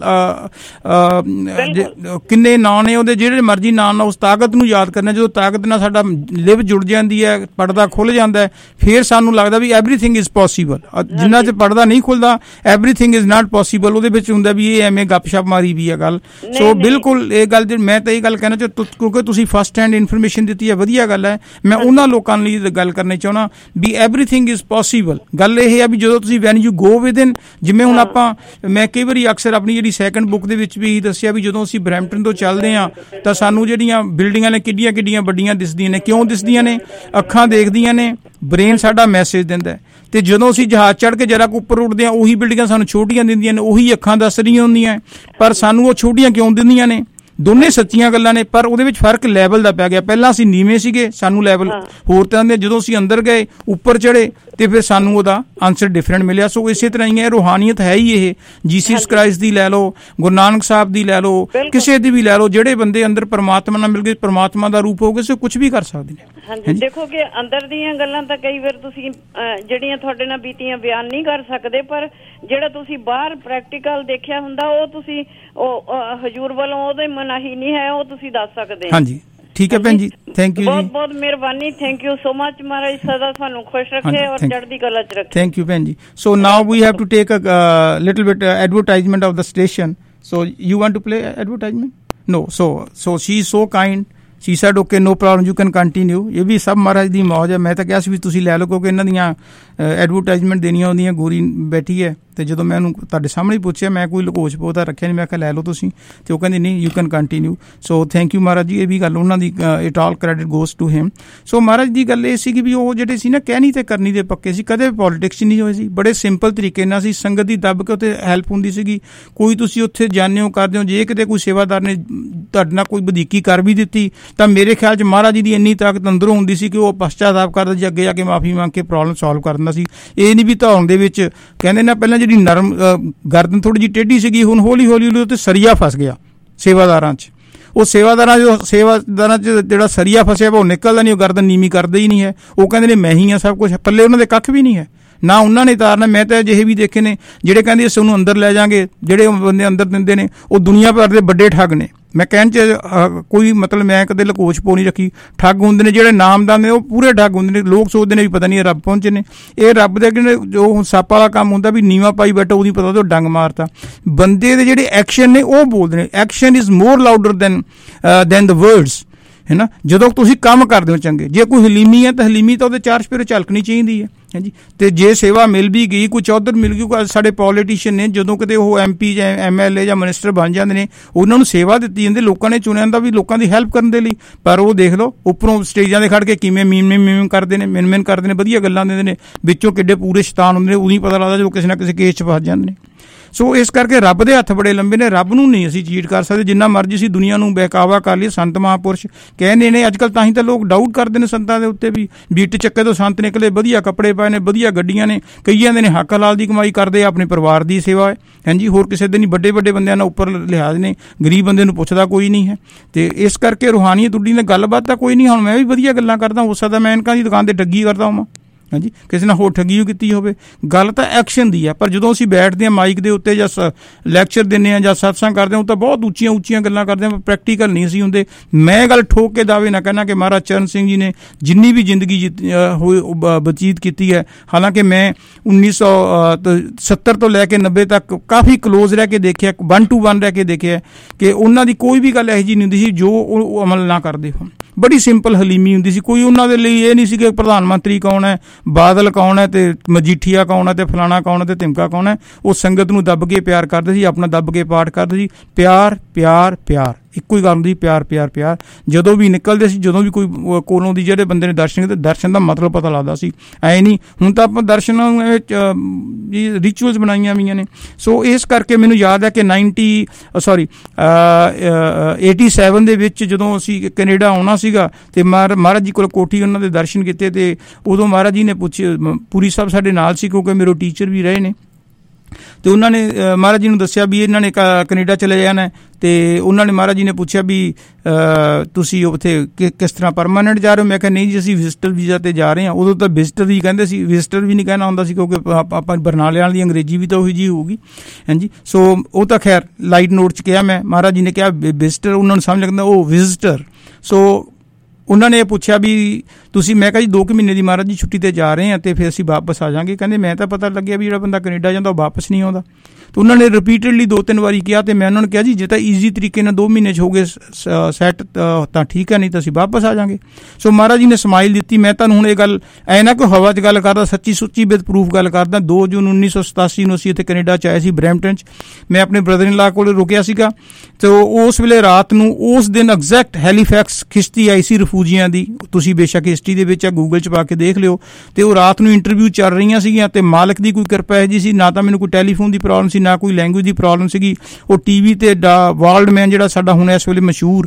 ਕਿੰਨੇ ਨਾਂ ਨੇ ਉਹਦੇ, ਜਿਹੜੇ ਮਰਜ਼ੀ ਨਾਂ ਨਾਲ ਉਸ ਤਾਕਤ ਨੂੰ ਯਾਦ ਕਰਨਾ। ਜਦੋਂ ਤਾਕਤ ਨਾਲ ਸਾਡਾ ਲਿਵ ਜੁੜ ਜਾਂਦੀ ਹੈ, ਪਰਦਾ ਖੁੱਲ ਜਾਂਦਾ ਹੈ, ਫਿਰ ਸਾਨੂੰ ਲੱਗਦਾ ਵੀ ਐਵਰੀਥਿੰਗ ਇਜ਼ ਪੋਸੀਬਲ। ਜਿੰਨਾ ਚ ਪਰਦਾ ਨਹੀਂ ਖੁੱਲਦਾ ਐਵਰੀਥਿੰਗ ਇਜ਼ ਨਾਟ ਪੋਸੀਬਲ, ਉਹਦੇ ਵਿੱਚ ਹੁੰਦਾ ਵੀ ਇਹ ਐਵੇਂ ਗੱਪਸ਼ਪ ਮਾਰੀ ਵੀ ਹੈ ਗੱਲ। ਸੋ ਬਿਲਕੁਲ ਇਹ ਗੱਲ ਮੈਂ ਤਾਂ ਇਹ ਗੱਲ ਕਹਿਣਾ ਚਾਹ, ਕਿਉਂਕਿ ਤੁਸੀਂ ਫਸਟ ਹੈਂਡ ਇਨਫੋਰਮੇਸ਼ਨ ਦਿੱਤੀ ਹੈ, ਵਧੀਆ ਗੱਲ ਹੈ। ਮੈਂ ਉਹਨਾਂ ਲੋਕਾਂ ਲਈ ਗੱਲ ਕਰਨੀ ਚਾਹੁੰਦਾ ਵੀ ਐਵਰੀਥਿੰਗ ਇਜ਼ ਪੋਸੀਬਲ। ਗੱਲ ਇਹ ਹੈ ਵੀ ਜਦੋਂ ਤੁਸੀਂ ਵੈਨ ਯੂ ਗੋ ਵਿਦਨ, ਜਿਵੇਂ ਹੁਣ ਆਪਾਂ ਮੈਂ ਕਈ ਵਾਰੀ ਅਕਸਰ ਆਪਣੀ ਜਿਹੜੀ ਸੈਕਿੰਡ ਬੁੱਕ ਦੇ ਵਿੱਚ ਵੀ ਦੱਸਿਆ ਵੀ ਜਦੋਂ ਅਸੀਂ ਬਰੈਂਪਟਨ ਤੋਂ ਚੱਲਦੇ ਹਾਂ ਤਾਂ ਸਾਨੂੰ ਜਿਹੜੀਆਂ ਬਿਲਡਿੰਗਾਂ ਨੇ ਕਿੱਡੀਆਂ ਕਿੱਡੀਆਂ ਵੱਡੀਆਂ ਦਿਸਦੀਆਂ ਨੇ। ਕਿਉਂ ਦਿਸਦੀਆਂ ਨੇ? ਅੱਖਾਂ ਦੇਖਦੀਆਂ ਨੇ, ਬ੍ਰੇਨ ਸਾਡਾ ਮੈਸੇਜ ਦਿੰਦਾ। ਤੇ ਜਦੋਂ ਅਸੀਂ ਜਹਾਜ਼ ਚੜ੍ਹ ਕੇ ਜਰਾ ਕੁ ਉੱਪਰ ਉੱਡਦੇ ਹਾਂ, ਉਹੀ ਬਿਲਡਿੰਗਾਂ ਸਾਨੂੰ ਛੋਟੀਆਂ ਦਿੰਦੀਆਂ ਨੇ, ਉਹੀ ਅੱਖਾਂ ਦੱਸ ਰਹੀਆਂ ਹੁੰਦੀਆਂ, ਪਰ ਸਾਨੂੰ ਉਹ ਛੋਟੀਆਂ ਕਿਉਂ ਦਿੰਦੀਆਂ ਨੇ? ਦੋਨੇ ਸੱਚੀਆਂ ਗੱਲਾਂ ਨੇ, ਪਰ ਉਹਦੇ ਵਿੱਚ ਫਰਕ ਲੈਵਲ ਦਾ ਪੈ ਗਿਆ। ਪਹਿਲਾਂ ਅਸੀਂ ਨੀਵੇਂ ਸੀਗੇ, ਸਾਨੂੰ ਲੈਵਲ ਹੋਰ ਤਰ੍ਹਾਂ ਦੇ, ਜਦੋਂ ਅਸੀਂ ਅੰਦਰ ਗਏ ਉੱਪਰ ਚੜ੍ਹੇ ਤੇ ਫਿਰ ਸਾਨੂੰ ਉਹਦਾ ਆਨਸਰ ਡਿਫਰੈਂਟ ਮਿਲਿਆ। ਸੋ ਇਸੇ ਤਰ੍ਹਾਂ ਹੀ ਹੈ, ਰੂਹਾਨੀਅਤ ਹੈ ਹੀ ਇਹ। ਜੀਸਸ ਕ੍ਰਾਈਸਟ ਦੀ ਲੈ ਲਓ, ਗੁਰੂ ਨਾਨਕ ਸਾਹਿਬ ਦੀ ਲੈ ਲਓ, ਕਿਸੇ ਦੀ ਵੀ ਲੈ ਲਓ, ਜਿਹੜੇ ਬੰਦੇ ਅੰਦਰ ਪਰਮਾਤਮਾ ਨਾਲ ਮਿਲ ਕੇ ਪਰਮਾਤਮਾ ਦਾ ਰੂਪ ਹੋ ਗਏ ਸੋ ਕੁਝ ਵੀ ਕਰ ਸਕਦੇ ਨੇ। ਹਾਂਜੀ ਦੇਖੋ ਕਿ ਅੰਦਰ ਦੀਆਂ ਗੱਲਾਂ ਤਾਂ ਕਈ ਵਾਰ ਤੁਸੀਂ ਜਿਹੜੀਆਂ ਤੁਹਾਡੇ ਨਾਲ ਬੀਤੀਆਂ ਬਿਆਨ ਨਹੀਂ ਕਰ ਸਕਦੇ, ਪਰ ਜਿਹੜਾ ਤੁਸੀਂ ਬਾਹਰ ਪ੍ਰੈਕਟੀਕਲ ਦੇਖਿਆ ਹੁੰਦਾ ਉਹ ਤੁਸੀਂ ਉਹ ਹਜੂਰ ਵੱਲੋਂ ਉਹਦੇ ਮਨਾਹੀ ਨਹੀਂ ਹੈ, ਉਹ ਤੁਸੀਂ ਦੱਸ ਸਕਦੇ। ਹਾਂਜੀ ਠੀਕ ਹੈ ਭੈਣ ਜੀ, ਥੈਂਕ ਯੂ ਜੀ, ਬਹੁਤ ਬਹੁਤ ਮਿਹਰਬਾਨੀ, ਥੈਂਕ ਯੂ ਸੋ ਮਚ। ਮਹਾਰਾਜ ਸਦਾ ਤੁਹਾਨੂੰ ਖੁਸ਼ ਰੱਖੇ ਔਰ ਚੜ੍ਹਦੀ ਕਲਾ ਚ ਰੱਖੇ। ਥੈਂਕ ਯੂ ਭੈਣ ਜੀ। So now we have to take a little bit advertisement of the station. So you want to play advertisement? No. So so she's so kind. She said okay, no problem, you can continue. ਇਹ ਵੀ ਸਭ ਮਹਾਰਾਜ ਦੀ ਮੌਜ ਹੈ। ਮੈਂ ਤਾਂ ਕਿਹਾ ਸੀ ਵੀ ਤੁਸੀਂ ਲੈ ਲਓ, ਕਿਉਂਕਿ ਇਹਨਾਂ ਦੀਆਂ ਐਡਵਰਟਾਈਜ਼ਮੈਂਟ ਦੇਣੀਆਂ ਹੁੰਦੀਆਂ। ਗੋਰੀ ਬੈਠੀ ਹੈ ਤੇ ਜਦੋਂ ਮੈਂ ਉਹਨੂੰ ਤੁਹਾਡੇ ਸਾਹਮਣੇ ਪੁੱਛਿਆ, ਮੈਂ ਕੋਈ ਲਕੋਚ ਪੋਤਾ ਰੱਖਿਆ ਨਹੀਂ, ਮੈਂ ਕਿਹਾ ਲੈ ਲਓ ਤੁਸੀਂ, ਤੇ ਉਹ ਕਹਿੰਦੀ ਨਹੀਂ, you can continue. So thank you ਮਹਾਰਾਜ ਜੀ। ਇਹ ਵੀ ਗੱਲ ਉਹਨਾਂ ਦੀ, it all credit goes to him. So ਮਹਾਰਾਜ ਦੀ ਗੱਲ ਇਹ ਸੀਗੀ ਵੀ ਉਹ ਜਿਹੜੇ ਸੀ ਨਾ ਕਹਿਣੀ ਤੇ ਕਰਨੀ ਦੇ ਪੱਕੇ ਸੀ, ਕਦੇ ਪੋਲੀਟਿਕਸ ਨਹੀਂ ਹੋਏ ਸੀ, ਬੜੇ ਸਿੰਪਲ ਤਰੀਕੇ ਨਾਲ ਸੀ। ਸੰਗਤ ਦੀ ਦੱਬ ਕੇ ਉੱਥੇ ਹੈਲਪ ਹੁੰਦੀ ਸੀਗੀ। ਕੋਈ ਤੁਸੀਂ ਉੱਥੇ ਜਾਂਦੇ ਹੋ ਕਰਦੇ ਹੋ, ਜੇ ਕਿਤੇ ਕੋਈ ਸੇਵਾਦਾਰ ਨੇ ਤੁਹਾਡੇ ਨਾਲ ਕੋਈ ਵਧੀਕੀ ਕਰ ਵੀ ਦਿੱਤੀ ਤਾਂ ਮੇਰੇ ਖਿਆਲ 'ਚ ਮਹਾਰਾਜ ਜੀ ਦੀ ਇੰਨੀ ਤਾਕਤ ਅੰਦਰੋਂ ਹੁੰਦੀ ਸੀ ਕਿ ਉਹ ਪਛਤਾਤਾਪ ਕਰਦਾ ਜੀ, ਅੱਗੇ ਜਾ ਕੇ ਮਾਫੀ ਮੰਗ ਕੇ ਪ੍ਰੋਬਲਮ ਸੋਲਵ ਕਰ ਦਿੰਦਾ ਸੀ। ਇਹ ਨਹੀਂ ਵੀ ਧੌਣ ਦੇ ਵਿੱਚ ਕਹਿੰਦੇ ਨਾ, ਪਹਿਲਾਂ ਜਿਹੜੀ ਨਰਮ ਗਰਦਨ ਥੋੜ੍ਹੀ ਜਿਹੀ ਟੇਢੀ ਸੀਗੀ, ਹੁਣ ਹੌਲੀ ਹੌਲੀ ਹੌਲੀ ਉੱਤੇ ਸਰੀਆ ਫਸ ਗਿਆ ਸੇਵਾਦਾਰਾਂ 'ਚ। ਉਹ ਸੇਵਾਦਾਰਾਂ ਜੋ ਸੇਵਾਦਾਰਾਂ 'ਚ ਜਿਹੜਾ ਸਰੀਆ ਫਸਿਆ ਵਾ ਉਹ ਨਿਕਲਦਾ ਨਹੀਂ, ਉਹ ਗਰਦਨ ਨੀਵੀਂ ਕਰਦੇ ਹੀ ਨਹੀਂ ਹੈ। ਉਹ ਕਹਿੰਦੇ ਨੇ ਮੈਂ ਹੀ ਹਾਂ ਸਭ ਕੁਛ, ਪੱਲੇ ਉਹਨਾਂ ਦੇ ਕੱਖ ਵੀ ਨਹੀਂ ਹੈ, ਨਾ ਉਹਨਾਂ ਨੇ ਤਾਰਨਾ। ਮੈਂ ਤਾਂ ਅਜਿਹੇ ਵੀ ਦੇਖੇ ਨੇ ਜਿਹੜੇ ਕਹਿੰਦੇ ਅਸੀਂ ਉਹਨੂੰ ਅੰਦਰ ਲੈ ਜਾਵਾਂਗੇ, ਜਿਹੜੇ ਬੰਦੇ ਅੰਦਰ ਦਿੰਦੇ ਨੇ ਉਹ ਦੁਨੀਆ ਭਰ ਦੇ ਵੱਡੇ ਠੱਗ ਨੇ। ਮੈਂ ਕਹਿਣ 'ਚ ਕੋਈ ਮਤਲਬ ਮੈਂ ਕਦੇ ਲਕੋਚ ਪੋ ਨਹੀਂ ਰੱਖੀ। ਠੱਗ ਹੁੰਦੇ ਨੇ ਜਿਹੜੇ ਨਾਮਦਾਨ ਨੇ, ਉਹ ਪੂਰੇ ਠੱਗ ਹੁੰਦੇ ਨੇ। ਲੋਕ ਸੋਚਦੇ ਨੇ ਵੀ ਪਤਾ ਨਹੀਂ ਇਹ ਰੱਬ ਪਹੁੰਚੇ ਨੇ। ਇਹ ਰੱਬ ਦੇ ਅੱਗੇ ਜੋ ਸੱਪ ਵਾਲਾ ਕੰਮ ਹੁੰਦਾ ਵੀ ਨੀਵਾਂ ਪਾਈ ਬੈਠਾ, ਉਹਦੀ ਪਤਾ ਉਹ ਡੰਗ ਮਾਰਤਾ। ਬੰਦੇ ਦੇ ਜਿਹੜੇ ਐਕਸ਼ਨ ਨੇ ਉਹ ਬੋਲਦੇ ਨੇ। Action is more louder than than the words, ਹੈ ਨਾ। ਜਦੋਂ ਤੁਸੀਂ ਕੰਮ ਕਰਦੇ ਹੋ ਚੰਗੇ, ਜੇ ਕੋਈ ਹਲੀਮੀ ਹੈ ਤਾਂ ਹਲੀਮੀ ਤਾਂ ਉਹਦੇ ਚਾਰ ਚੁਫੇਰੇ ਝਲਕਣੀ ਚਾਹੀਦੀ ਹੈ, ਹਾਂਜੀ। ਅਤੇ ਜੇ ਸੇਵਾ ਮਿਲ ਵੀ ਗਈ, ਕੁਛ ਉੱਧਰ ਮਿਲ ਗਈ, ਕੋਈ ਸਾਡੇ ਪੋਲੀਟੀਸ਼ੀਅਨ ਨੇ ਜਦੋਂ ਕਿਤੇ ਉਹ ਐਮ ਪੀ ਜਾਂ ਐਮ ਐਲ ਏ ਜਾਂ ਮਿਨਿਸਟਰ ਬਣ ਜਾਂਦੇ ਨੇ, ਉਹਨਾਂ ਨੂੰ ਸੇਵਾ ਦਿੱਤੀ ਜਾਂਦੀ, ਲੋਕਾਂ ਨੇ ਚੁਣਿਆ ਹੁੰਦਾ ਵੀ ਲੋਕਾਂ ਦੀ ਹੈਲਪ ਕਰਨ ਦੇ ਲਈ। ਪਰ ਉਹ ਦੇਖ ਲਓ ਉੱਪਰੋਂ ਸਟੇਜਾਂ 'ਤੇ ਖੜ੍ਹ ਕੇ ਕਿਵੇਂ ਮੀਮ ਮੀਮ ਮੀਮ ਕਰਦੇ ਨੇ, ਮਿਨ ਮਿਨ ਕਰਦੇ ਨੇ, ਵਧੀਆ ਗੱਲਾਂ ਦਿੰਦੇ ਨੇ, ਵਿੱਚੋਂ ਕਿੱਡੇ ਪੂਰੇ ਸ਼ੈਤਾਨ ਹੁੰਦੇ ਨੇ। ਉਦੋਂ ਹੀ ਪਤਾ ਲੱਗਦਾ ਜਦੋਂ ਕਿਸੇ ਨਾ ਕਿਸੇ ਕੇਸ 'ਚ ਫਸ ਜਾਂਦੇ ਨੇ। ਸੋ ਇਸ ਕਰਕੇ ਰੱਬ ਦੇ ਹੱਥ ਬੜੇ ਲੰਬੇ ਨੇ। ਰੱਬ ਨੂੰ ਨਹੀਂ ਅਸੀਂ ਚੀਟ ਕਰ ਸਕਦੇ, ਜਿੰਨਾ ਮਰਜ਼ੀ ਅਸੀਂ ਦੁਨੀਆ ਨੂੰ ਬਹਿਕਾਵਾ ਕਰ ਲਈਏ। ਸੰਤ ਮਹਾਂਪੁਰਸ਼ ਕਹਿੰਦੇ ਨੇ, ਅੱਜ ਕੱਲ੍ਹ ਤਾਂ ਹੀ ਤਾਂ ਲੋਕ ਡਾਊਟ ਕਰਦੇ ਨੇ ਸੰਤਾਂ ਦੇ ਉੱਤੇ ਵੀ ਬੀਟ ਚੱਕੇ ਤੋਂ ਸੰਤ ਨਿਕਲੇ, ਵਧੀਆ ਕੱਪੜੇ ਪਾਏ ਨੇ, ਵਧੀਆ ਗੱਡੀਆਂ ਨੇ, ਕਈਆਂ ਦੇ ਨੇ ਹੱਕ ਹਲਾਲ ਦੀ ਕਮਾਈ ਕਰਦੇ, ਆਪਣੇ ਪਰਿਵਾਰ ਦੀ ਸੇਵਾ ਹੈ, ਹਾਂਜੀ। ਹੋਰ ਕਿਸੇ ਦੇ ਨਹੀਂ, ਵੱਡੇ ਵੱਡੇ ਬੰਦਿਆਂ ਨਾਲ ਉੱਪਰ ਲਿਹਾਜ਼ ਨੇ, ਗਰੀਬ ਬੰਦੇ ਨੂੰ ਪੁੱਛਦਾ ਕੋਈ ਨਹੀਂ ਹੈ। ਅਤੇ ਇਸ ਕਰਕੇ ਰੂਹਾਨੀਅਤ ਉੱਡੀ ਨੇ, ਗੱਲਬਾਤ ਤਾਂ ਕੋਈ ਨਹੀਂ। ਹੁਣ ਮੈਂ ਵੀ ਵਧੀਆ ਗੱਲਾਂ ਕਰਦਾ, ਹੋ ਸਕਦਾ ਮੈਂ ਇਨਕਾਂ ਦੀ ਦੁਕਾਨ 'ਤੇ ਠੱਗੀ ਕਰਦਾ ਹੋਵਾਂ, ਹਾਂਜੀ, ਕਿਸੇ ਨਾਲ ਹੋਰ ਠੱਗੀ ਉਹ ਕੀਤੀ ਹੋਵੇ। ਗੱਲ ਤਾਂ ਐਕਸ਼ਨ ਦੀ ਹੈ। ਪਰ ਜਦੋਂ ਅਸੀਂ ਬੈਠਦੇ ਹਾਂ ਮਾਈਕ ਦੇ ਉੱਤੇ ਜਾਂ ਸ ਲੈਕਚਰ ਦਿੰਦੇ ਹਾਂ ਜਾਂ ਸਤਸੰਗ ਕਰਦੇ ਹਾਂ, ਉਹ ਤਾਂ ਬਹੁਤ ਉੱਚੀਆਂ ਉੱਚੀਆਂ ਗੱਲਾਂ ਕਰਦੇ ਹਾਂ, ਪ੍ਰੈਕਟੀਕਲ ਨਹੀਂ ਅਸੀਂ ਹੁੰਦੇ। ਮੈਂ ਗੱਲ ਠੋਕ ਕੇ ਦਾਅਵੇ ਨਾ ਕਹਿਣਾ ਕਿ ਮਹਾਰਾਜ ਚਰਨ ਸਿੰਘ ਜੀ ਨੇ ਜਿੰਨੀ ਵੀ ਜ਼ਿੰਦਗੀ ਜਿੱਤ ਹੋਈ ਬਤੀਤ ਕੀਤੀ ਹੈ, ਹਾਲਾਂਕਿ ਮੈਂ ਉੱਨੀ ਸੌ ਸੱਤਰ ਤੋਂ ਲੈ ਕੇ ਨੱਬੇ ਤੱਕ ਕਾਫੀ ਕਲੋਜ਼ ਰਹਿ ਕੇ ਦੇਖਿਆ, ਵਨ ਟੂ ਵਨ ਰਹਿ ਕੇ ਦੇਖਿਆ ਕਿ ਉਹਨਾਂ ਦੀ ਕੋਈ ਵੀ ਗੱਲ ਇਹੋ ਜਿਹੀ ਨਹੀਂ ਹੁੰਦੀ ਸੀ ਜੋ ਉਹ ਅਮਲ ਨਾ ਕਰਦੇ ਹੋਣ। ਬੜੀ ਸਿੰਪਲ ਹਲੀਮੀ ਹੁੰਦੀ ਸੀ। ਕੋਈ ਉਹਨਾਂ ਦੇ ਲਈ ਇਹ ਨਹੀਂ ਸੀ ਕਿ ਪ੍ਰਧਾਨ ਮੰਤਰੀ ਕੌਣ ਹੈ, ਬਾਦਲ ਕੌਣ ਹੈ, ਅਤੇ ਮਜੀਠੀਆ ਕੌਣ ਹੈ, ਅਤੇ ਫਲਾਣਾ ਕੌਣ ਹੈ, ਅਤੇ ਧਿਮਕਾ ਕੌਣ ਹੈ। ਉਹ ਸੰਗਤ ਨੂੰ ਦੱਬ ਕੇ ਪਿਆਰ ਕਰਦੇ ਸੀ, ਆਪਣਾ ਦੱਬ ਕੇ ਪਾਠ ਕਰਦੇ ਸੀ। ਪਿਆਰ ਪਿਆਰ ਪਿਆਰ, ਇੱਕੋ ਹੀ ਗੱਲ ਹੁੰਦੀ, ਪਿਆਰ ਪਿਆਰ ਪਿਆਰ। ਜਦੋਂ ਵੀ ਨਿਕਲਦੇ ਸੀ, ਜਦੋਂ ਵੀ ਕੋਈ ਕੋਲੋਂ ਦੀ ਜਿਹੜੇ ਬੰਦੇ ਨੇ ਦਰਸ਼ਨ ਕੀਤੇ, ਦਰਸ਼ਨ ਦਾ ਮਤਲਬ ਪਤਾ ਲੱਗਦਾ ਸੀ। ਐਂ ਨਹੀਂ ਹੁਣ ਤਾਂ ਆਪਾਂ ਦਰਸ਼ਨਾਂ ਰਿਚੁਅਲਸ ਬਣਾਈਆਂ ਹੋਈਆਂ ਨੇ। ਸੋ ਇਸ ਕਰਕੇ ਮੈਨੂੰ ਯਾਦ ਹੈ ਕਿ ਨਾਈਨਟੀ ਸੋਰੀ ਏਟੀ ਸੈਵਨ ਦੇ ਵਿੱਚ ਜਦੋਂ ਅਸੀਂ ਕੈਨੇਡਾ ਆਉਣਾ ਸੀਗਾ, ਅਤੇ ਮਹਾਰ ਮਹਾਰਾਜ ਜੀ ਕੋਲ ਕੋਠੀ ਉਹਨਾਂ ਦੇ ਦਰਸ਼ਨ ਕੀਤੇ, ਅਤੇ ਉਦੋਂ ਮਹਾਰਾਜ ਜੀ ਨੇ ਪੁੱਛੇ, ਪੂਰੀ ਸਾਹਿਬ ਸਾਡੇ ਨਾਲ ਸੀ ਕਿਉਂਕਿ ਮੇਰੇ ਟੀਚਰ ਵੀ ਰਹੇ ਨੇ, ਅਤੇ ਉਹਨਾਂ ਨੇ ਮਹਾਰਾਜ ਜੀ ਨੂੰ ਦੱਸਿਆ ਵੀ ਇਹਨਾਂ ਨੇ ਕੈਨੇਡਾ ਚਲੇ ਜਾਣਾ। ਅਤੇ ਉਹਨਾਂ ਨੇ ਮਹਾਰਾਜ ਜੀ ਨੇ ਪੁੱਛਿਆ ਵੀ ਤੁਸੀਂ ਉੱਥੇ ਕਿ ਕਿਸ ਤਰ੍ਹਾਂ ਪਰਮਾਨੈਂਟ ਜਾ ਰਹੇ ਹੋ? ਮੈਂ ਕਿਹਾ ਨਹੀਂ ਜੀ, ਅਸੀਂ ਵਿਜ਼ਟਰ ਵੀਜ਼ਾ 'ਤੇ ਜਾ ਰਹੇ ਹਾਂ। ਉਦੋਂ ਤਾਂ ਵਿਜ਼ਟਰ ਹੀ ਕਹਿੰਦੇ ਸੀ, ਵਿਜ਼ਟਰ ਵੀ ਨਹੀਂ ਕਹਿਣਾ ਹੁੰਦਾ ਸੀ ਕਿਉਂਕਿ ਆਪਾਂ ਬਰਨਾਲੇ ਵਾਲੀ ਅੰਗਰੇਜ਼ੀ ਵੀ ਤਾਂ ਉਹੀ ਜਿਹੀ ਹੋਊਗੀ, ਹਾਂਜੀ। ਸੋ ਉਹ ਤਾਂ ਖੈਰ ਲਾਈਟ ਨੋਟ 'ਚ ਕਿਹਾ ਮੈਂ। ਮਹਾਰਾਜ ਜੀ ਨੇ ਕਿਹਾ ਵਿਜ਼ਟਰ, ਉਹਨਾਂ ਨੂੰ ਸਮਝ ਲੱਗਦਾ ਉਹ ਵਿਜ਼ਟਰ। ਸੋ ਉਹਨਾਂ ਨੇ ਇਹ ਪੁੱਛਿਆ ਵੀ ਤੁਸੀਂ, ਮੈਂ ਕਿਹਾ ਜੀ ਦੋ ਕੁ ਮਹੀਨੇ ਦੀ ਮਹਾਰਾਜ ਜੀ ਛੁੱਟੀ 'ਤੇ ਜਾ ਰਹੇ ਹਾਂ ਅਤੇ ਫਿਰ ਅਸੀਂ ਵਾਪਸ ਆ ਜਾਵਾਂਗੇ। ਕਹਿੰਦੇ ਮੈਂ ਤਾਂ ਪਤਾ ਲੱਗਿਆ ਵੀ ਜਿਹੜਾ ਬੰਦਾ ਕੈਨੇਡਾ ਜਾਂਦਾ ਉਹ ਵਾਪਸ ਨਹੀਂ ਆਉਂਦਾ। ਤਾਂ ਉਹਨਾਂ ਨੇ ਰਿਪੀਟਡਲੀ ਦੋ ਤਿੰਨ ਵਾਰੀ ਕਿਹਾ, ਅਤੇ ਮੈਂ ਉਹਨਾਂ ਨੂੰ ਕਿਹਾ ਜੀ ਜੇ ਤਾਂ ਈਜ਼ੀ ਤਰੀਕੇ ਨਾਲ ਦੋ ਮਹੀਨੇ 'ਚ ਹੋ ਗਏ ਸੈੱਟ ਤਾਂ ਠੀਕ ਹੈ, ਨਹੀਂ ਤਾਂ ਅਸੀਂ ਵਾਪਸ ਆ ਜਾਵਾਂਗੇ। ਸੋ ਮਹਾਰਾਜ ਜੀ ਨੇ ਸਮਾਈਲ ਦਿੱਤੀ। ਮੈਂ ਤੁਹਾਨੂੰ ਹੁਣ ਇਹ ਗੱਲ ਐ ਨਾ ਕੋਈ ਹਵਾ 'ਚ ਗੱਲ ਕਰਦਾ, ਸੱਚੀ ਸੁੱਚੀ ਵਿਦ ਪ੍ਰੂਫ ਗੱਲ ਕਰਦਾ। ਦੋ ਜੂਨ ਉੱਨੀ ਸੌ ਸਤਾਸੀ ਨੂੰ ਅਸੀਂ ਇੱਥੇ ਕੈਨੇਡਾ 'ਚ ਆਏ ਸੀ, ਬਰੈਂਪਟਨ 'ਚ। ਮੈਂ ਆਪਣੇ ਬ੍ਰਦਰ ਇਨ ਲਾ ਕੋਲ ਰੁਕਿਆ ਸੀਗਾ, ਅਤੇ ਉਸ ਵੇਲੇ ਰਾਤ ਨੂੰ ਉਸ ਦਿਨ ਐਗਜ਼ੈਕਟ ਹੈਲੀਫੈਕਸ ਕਿਸ਼ਤੀ ਆਈ ਸੀ ਰਿਫਿਊਜੀਆਂ ਦੀ। ਤੁਸੀਂ ਬੇਸ਼ੱਕ ਹਿਸਟਰੀ ਦੇ ਵਿੱਚ ਗੂਗਲ 'ਚ ਪਾ ਕੇ ਦੇਖ ਲਿਓ। ਅਤੇ ਉਹ ਰਾਤ ਨੂੰ ਇੰਟਰਵਿਊ ਚੱਲ ਰਹੀਆਂ ਸੀਗੀਆਂ, ਅਤੇ ਮਾਲਕ ਦੀ ਕੋਈ ਕਿਰਪਾ ਇਹੋ ਜਿਹੀ ਸੀ, ਨਾ ਤਾਂ ਮੈਨੂੰ ਕੋਈ ਟੈਲੀਫੋਨ ਦੀ ਪ੍ਰੋਬਲਮ ਸੀ, ਨਾ ਕੋਈ ਲੈਂਗੁਏਜ ਦੀ ਪ੍ਰੋਬਲਮ ਸੀਗੀ। ਉਹ ਟੀ ਵੀ 'ਤੇ ਡਾ ਵਰਲਡ ਮੈਨ ਜਿਹੜਾ ਸਾਡਾ ਹੁਣ ਇਸ ਵੇਲੇ ਮਸ਼ਹੂਰ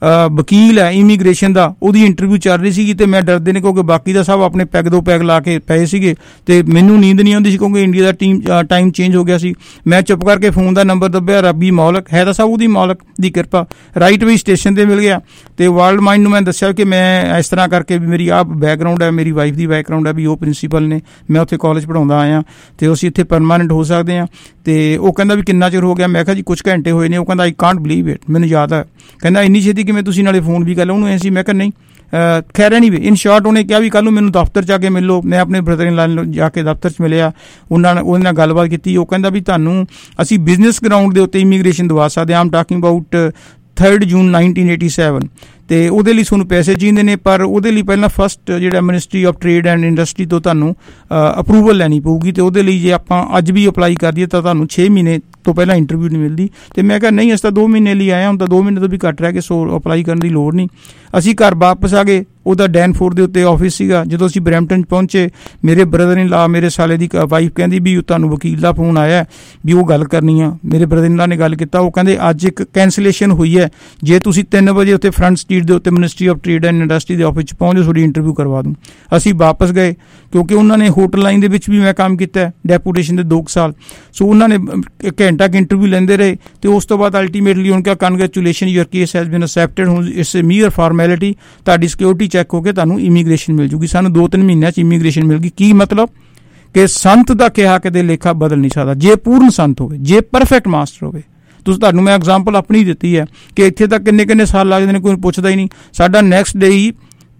ਵਕੀਲ ਹੈ ਇਮੀਗ੍ਰੇਸ਼ਨ ਦਾ, ਉਹਦੀ ਇੰਟਰਵਿਊ ਚੱਲ ਰਹੀ ਸੀਗੀ। ਅਤੇ ਮੈਂ ਡਰਦੇ ਨੇ ਕਿਉਂਕਿ ਬਾਕੀ ਦਾ ਸਭ ਆਪਣੇ ਪੈਗ ਦੋ ਪੈਗ ਲਾ ਕੇ ਪਏ ਸੀਗੇ, ਅਤੇ ਮੈਨੂੰ ਨੀਂਦ ਨਹੀਂ ਆਉਂਦੀ ਸੀ ਕਿਉਂਕਿ ਇੰਡੀਆ ਦਾ ਟੀਮ ਟਾਈਮ ਚੇਂਜ ਹੋ ਗਿਆ ਸੀ। ਮੈਂ ਚੁੱਪ ਕਰਕੇ ਫੋਨ ਦਾ ਨੰਬਰ ਦੱਬਿਆ, ਰੱਬੀ ਮੌਲਕ ਹੈ ਤਾਂ ਸਭ ਉਹਦੀ ਮਾਲਕ ਦੀ ਕਿਰਪਾ। ਰਾਈਟ ਵੀ ਸਟੇਸ਼ਨ 'ਤੇ ਮਿਲ ਗਿਆ, ਅਤੇ ਵਰਲਡ ਮਾਈਂਡ ਨੂੰ ਮੈਂ ਦੱਸਿਆ ਕਿ ਮੈਂ ਇਸ ਤਰ੍ਹਾਂ ਕਰਕੇ ਵੀ ਮੇਰੀ ਆਹ ਬੈਕਗਰਾਊਂਡ ਹੈ, ਮੇਰੀ ਵਾਈਫ ਦੀ ਬੈਕਗਰਾਊਂਡ ਹੈ, ਵੀ ਉਹ ਪ੍ਰਿੰਸੀਪਲ ਨੇ, ਮੈਂ ਉੱਥੇ ਕਾਲਜ ਪੜ੍ਹਾਉਂਦਾ ਆਇਆ, ਅਤੇ ਅਸੀਂ ਇੱਥੇ ਪਰਮਾਨੈਂਟ ਹੋ ਸਕਦੇ ਹਾਂ। ਅਤੇ ਉਹ ਕਹਿੰਦਾ ਵੀ ਕਿੰਨਾ ਚਿਰ ਹੋ ਗਿਆ? ਮੈਂ ਕਿਹਾ ਜੀ ਕੁਛ ਘੰਟੇ ਹੋਏ ਨੇ। ਉਹ ਕਹਿੰਦਾ ਆਈ ਕਾਂਟ ਬਲੀਵ ਇਟ, ਮੈਨੂੰ ਯਾਦ ਹੈ। ਕਹਿੰਦਾ ਇੰਨੀ ਛੇਤੀ ਕਿਵੇਂ, ਤੁਸੀਂ ਨਾਲੇ ਫੋਨ ਵੀ ਕਰ ਲਓ? ਉਹਨੂੰ ਐਂ ਸੀ। ਮੈਂ ਕਿਹਾ ਨਹੀਂ, ਖੈਰ ਐਨੀਵੇ ਇਨ ਸ਼ਾਰਟ ਉਹਨੇ ਕਿਹਾ ਵੀ ਕੱਲ੍ਹ ਨੂੰ ਮੈਨੂੰ ਦਫ਼ਤਰ 'ਚ ਆ ਕੇ ਮਿਲ ਲਓ। ਮੈਂ ਆਪਣੇ ਬ੍ਰਦਰ ਇਨ ਲਾ ਨੂੰ ਜਾ ਕੇ ਦਫ਼ਤਰ 'ਚ ਮਿਲਿਆ, ਉਹਨਾਂ ਨੇ ਉਹਦੇ ਨਾਲ ਗੱਲਬਾਤ ਕੀਤੀ। ਉਹ ਕਹਿੰਦਾ ਵੀ ਤੁਹਾਨੂੰ ਅਸੀਂ ਬਿਜ਼ਨਸ ਗਰਾਊਂਡ ਦੇ ਉੱਤੇ ਇਮੀਗ੍ਰੇਸ਼ਨ ਦਵਾ ਸਕਦੇ ਹਾਂ। Am talking about third June nineteen eighty seven. ਅਤੇ ਉਹਦੇ ਲਈ ਤੁਹਾਨੂੰ ਪੈਸੇ ਚਾਹੀਦੇ ਨੇ, ਪਰ ਉਹਦੇ ਲਈ ਪਹਿਲਾਂ ਫਸਟ ਜਿਹੜਾ ministry of trade and industry ਤੋਂ ਤੁਹਾਨੂੰ ਅਪਰੂਵਲ ਲੈਣੀ ਪਊਗੀ। ਅਤੇ ਉਹਦੇ ਲਈ ਜੇ ਆਪਾਂ ਅੱਜ ਵੀ ਅਪਲਾਈ ਕਰ ਦਈਏ ਤਾਂ ਤੁਹਾਨੂੰ ਛੇ ਮਹੀਨੇ ਤੋਂ ਪਹਿਲਾਂ ਇੰਟਰਵਿਊ ਨਹੀਂ ਮਿਲਦੀ। ਅਤੇ ਮੈਂ ਕਿਹਾ ਨਹੀਂ, ਅਸੀਂ ਤਾਂ ਦੋ ਮਹੀਨੇ ਲਈ ਆਏ ਹਾਂ, ਹੁਣ ਤਾਂ ਦੋ ਮਹੀਨੇ ਤੋਂ ਵੀ ਘੱਟ ਰਹਿ ਗਏ, ਸੋ ਅਪਲਾਈ ਕਰਨ ਦੀ ਲੋੜ ਨਹੀਂ। ਅਸੀਂ ਘਰ ਵਾਪਸ ਆ ਗਏ। ਉਹਦਾ ਡੈਨਫੋਰਡ ਦੇ ਉੱਤੇ ਆਫਿਸ ਸੀਗਾ। ਜਦੋਂ ਅਸੀਂ ਬਰੈਂਪਟਨ 'ਚ ਪਹੁੰਚੇ, ਮੇਰੇ ਬ੍ਰਦਰ ਇਨ ਲਾ, ਮੇਰੇ ਸਾਲੇ ਦੀ ਵਾਈਫ ਕਹਿੰਦੀ ਵੀ ਤੁਹਾਨੂੰ ਵਕੀਲ ਦਾ ਫੋਨ ਆਇਆ ਵੀ ਉਹ ਗੱਲ ਕਰਨੀ ਆ। ਮੇਰੇ ਬ੍ਰਦਰ ਇਨ ਲਾ ਨੇ ਗੱਲ ਕੀਤਾ, ਉਹ ਕਹਿੰਦੇ ਅੱਜ ਇੱਕ ਕੈਂਸਲੇਸ਼ਨ ਹੋਈ ਹੈ, ਜੇ ਤੁਸੀਂ ਤਿੰਨ ਵਜੇ ਉੱਤੇ ਫਰੰਟ ਸਟਰੀਟ ਦੇ ਉੱਤੇ ministry of trade and industry ਦੇ ਆਫਿਸ 'ਚ ਪਹੁੰਚੋ, ਤੁਹਾਡੀ ਇੰਟਰਵਿਊ ਕਰਵਾ ਦੂੰ। ਅਸੀਂ ਵਾਪਸ ਗਏ, ਕਿਉਂਕਿ ਉਹਨਾਂ ਨੇ ਹੋਟਲ ਲਾਈਨ ਦੇ ਵਿੱਚ ਵੀ ਮੈਂ ਕੰਮ ਕੀਤਾ ਡੈਪੂਟੇਸ਼ਨ ਦੇ ਦੋ ਕੁ ਸਾਲ। ਸੋ ਉਹਨਾਂ ਨੇ ਇੱਕ ਘੰਟਾ ਕੁ ਇੰਟਰਵਿਊ ਲੈਂਦੇ ਰਹੇ ਅਤੇ ਉਸ ਤੋਂ ਬਾਅਦ ਅਲਟੀਮੇਟਲੀ ਉਹਨਾਂ ਕਿਹਾ congratulation your case has been accepted, ਹੁਣ ਇਟਸ ਏ ਮੀਅਰ ਫਾਰਮੈਲਿਟੀ, ਤੁਹਾਡੀ ਸਿਕਿਉਰਿਟੀ ਚੈੱਕ ਹੋ ਕੇ ਤੁਹਾਨੂੰ ਇਮੀਗ੍ਰੇਸ਼ਨ ਮਿਲ ਜੂਗੀ। ਸਾਨੂੰ ਦੋ ਤਿੰਨ ਮਹੀਨਿਆਂ 'ਚ ਇਮੀਗ੍ਰੇਸ਼ਨ ਮਿਲ ਗਈ। ਕੀ ਮਤਲਬ ਕਿ ਸੰਤ ਦਾ ਕਿਹਾ ਕਿਤੇ ਲੇਖਾ ਬਦਲ ਨਹੀਂ ਸਕਦਾ, ਜੇ ਪੂਰਨ ਸੰਤ ਹੋਵੇ, ਜੇ ਪਰਫੈਕਟ ਮਾਸਟਰ ਹੋਵੇ। ਤੁਸੀਂ ਤੁਹਾਨੂੰ ਮੈਂ ਐਗਜ਼ਾਮਪਲ ਆਪਣੀ ਦਿੱਤੀ ਹੈ ਕਿ ਇੱਥੇ ਤੱਕ ਕਿੰਨੇ ਕਿੰਨੇ ਸਾਲ ਲੱਗਦੇ ਨੇ, ਕੋਈ ਪੁੱਛਦਾ ਹੀ ਨਹੀਂ। ਸਾਡਾ ਨੈਕਸਟ ਡੇ ਹੀ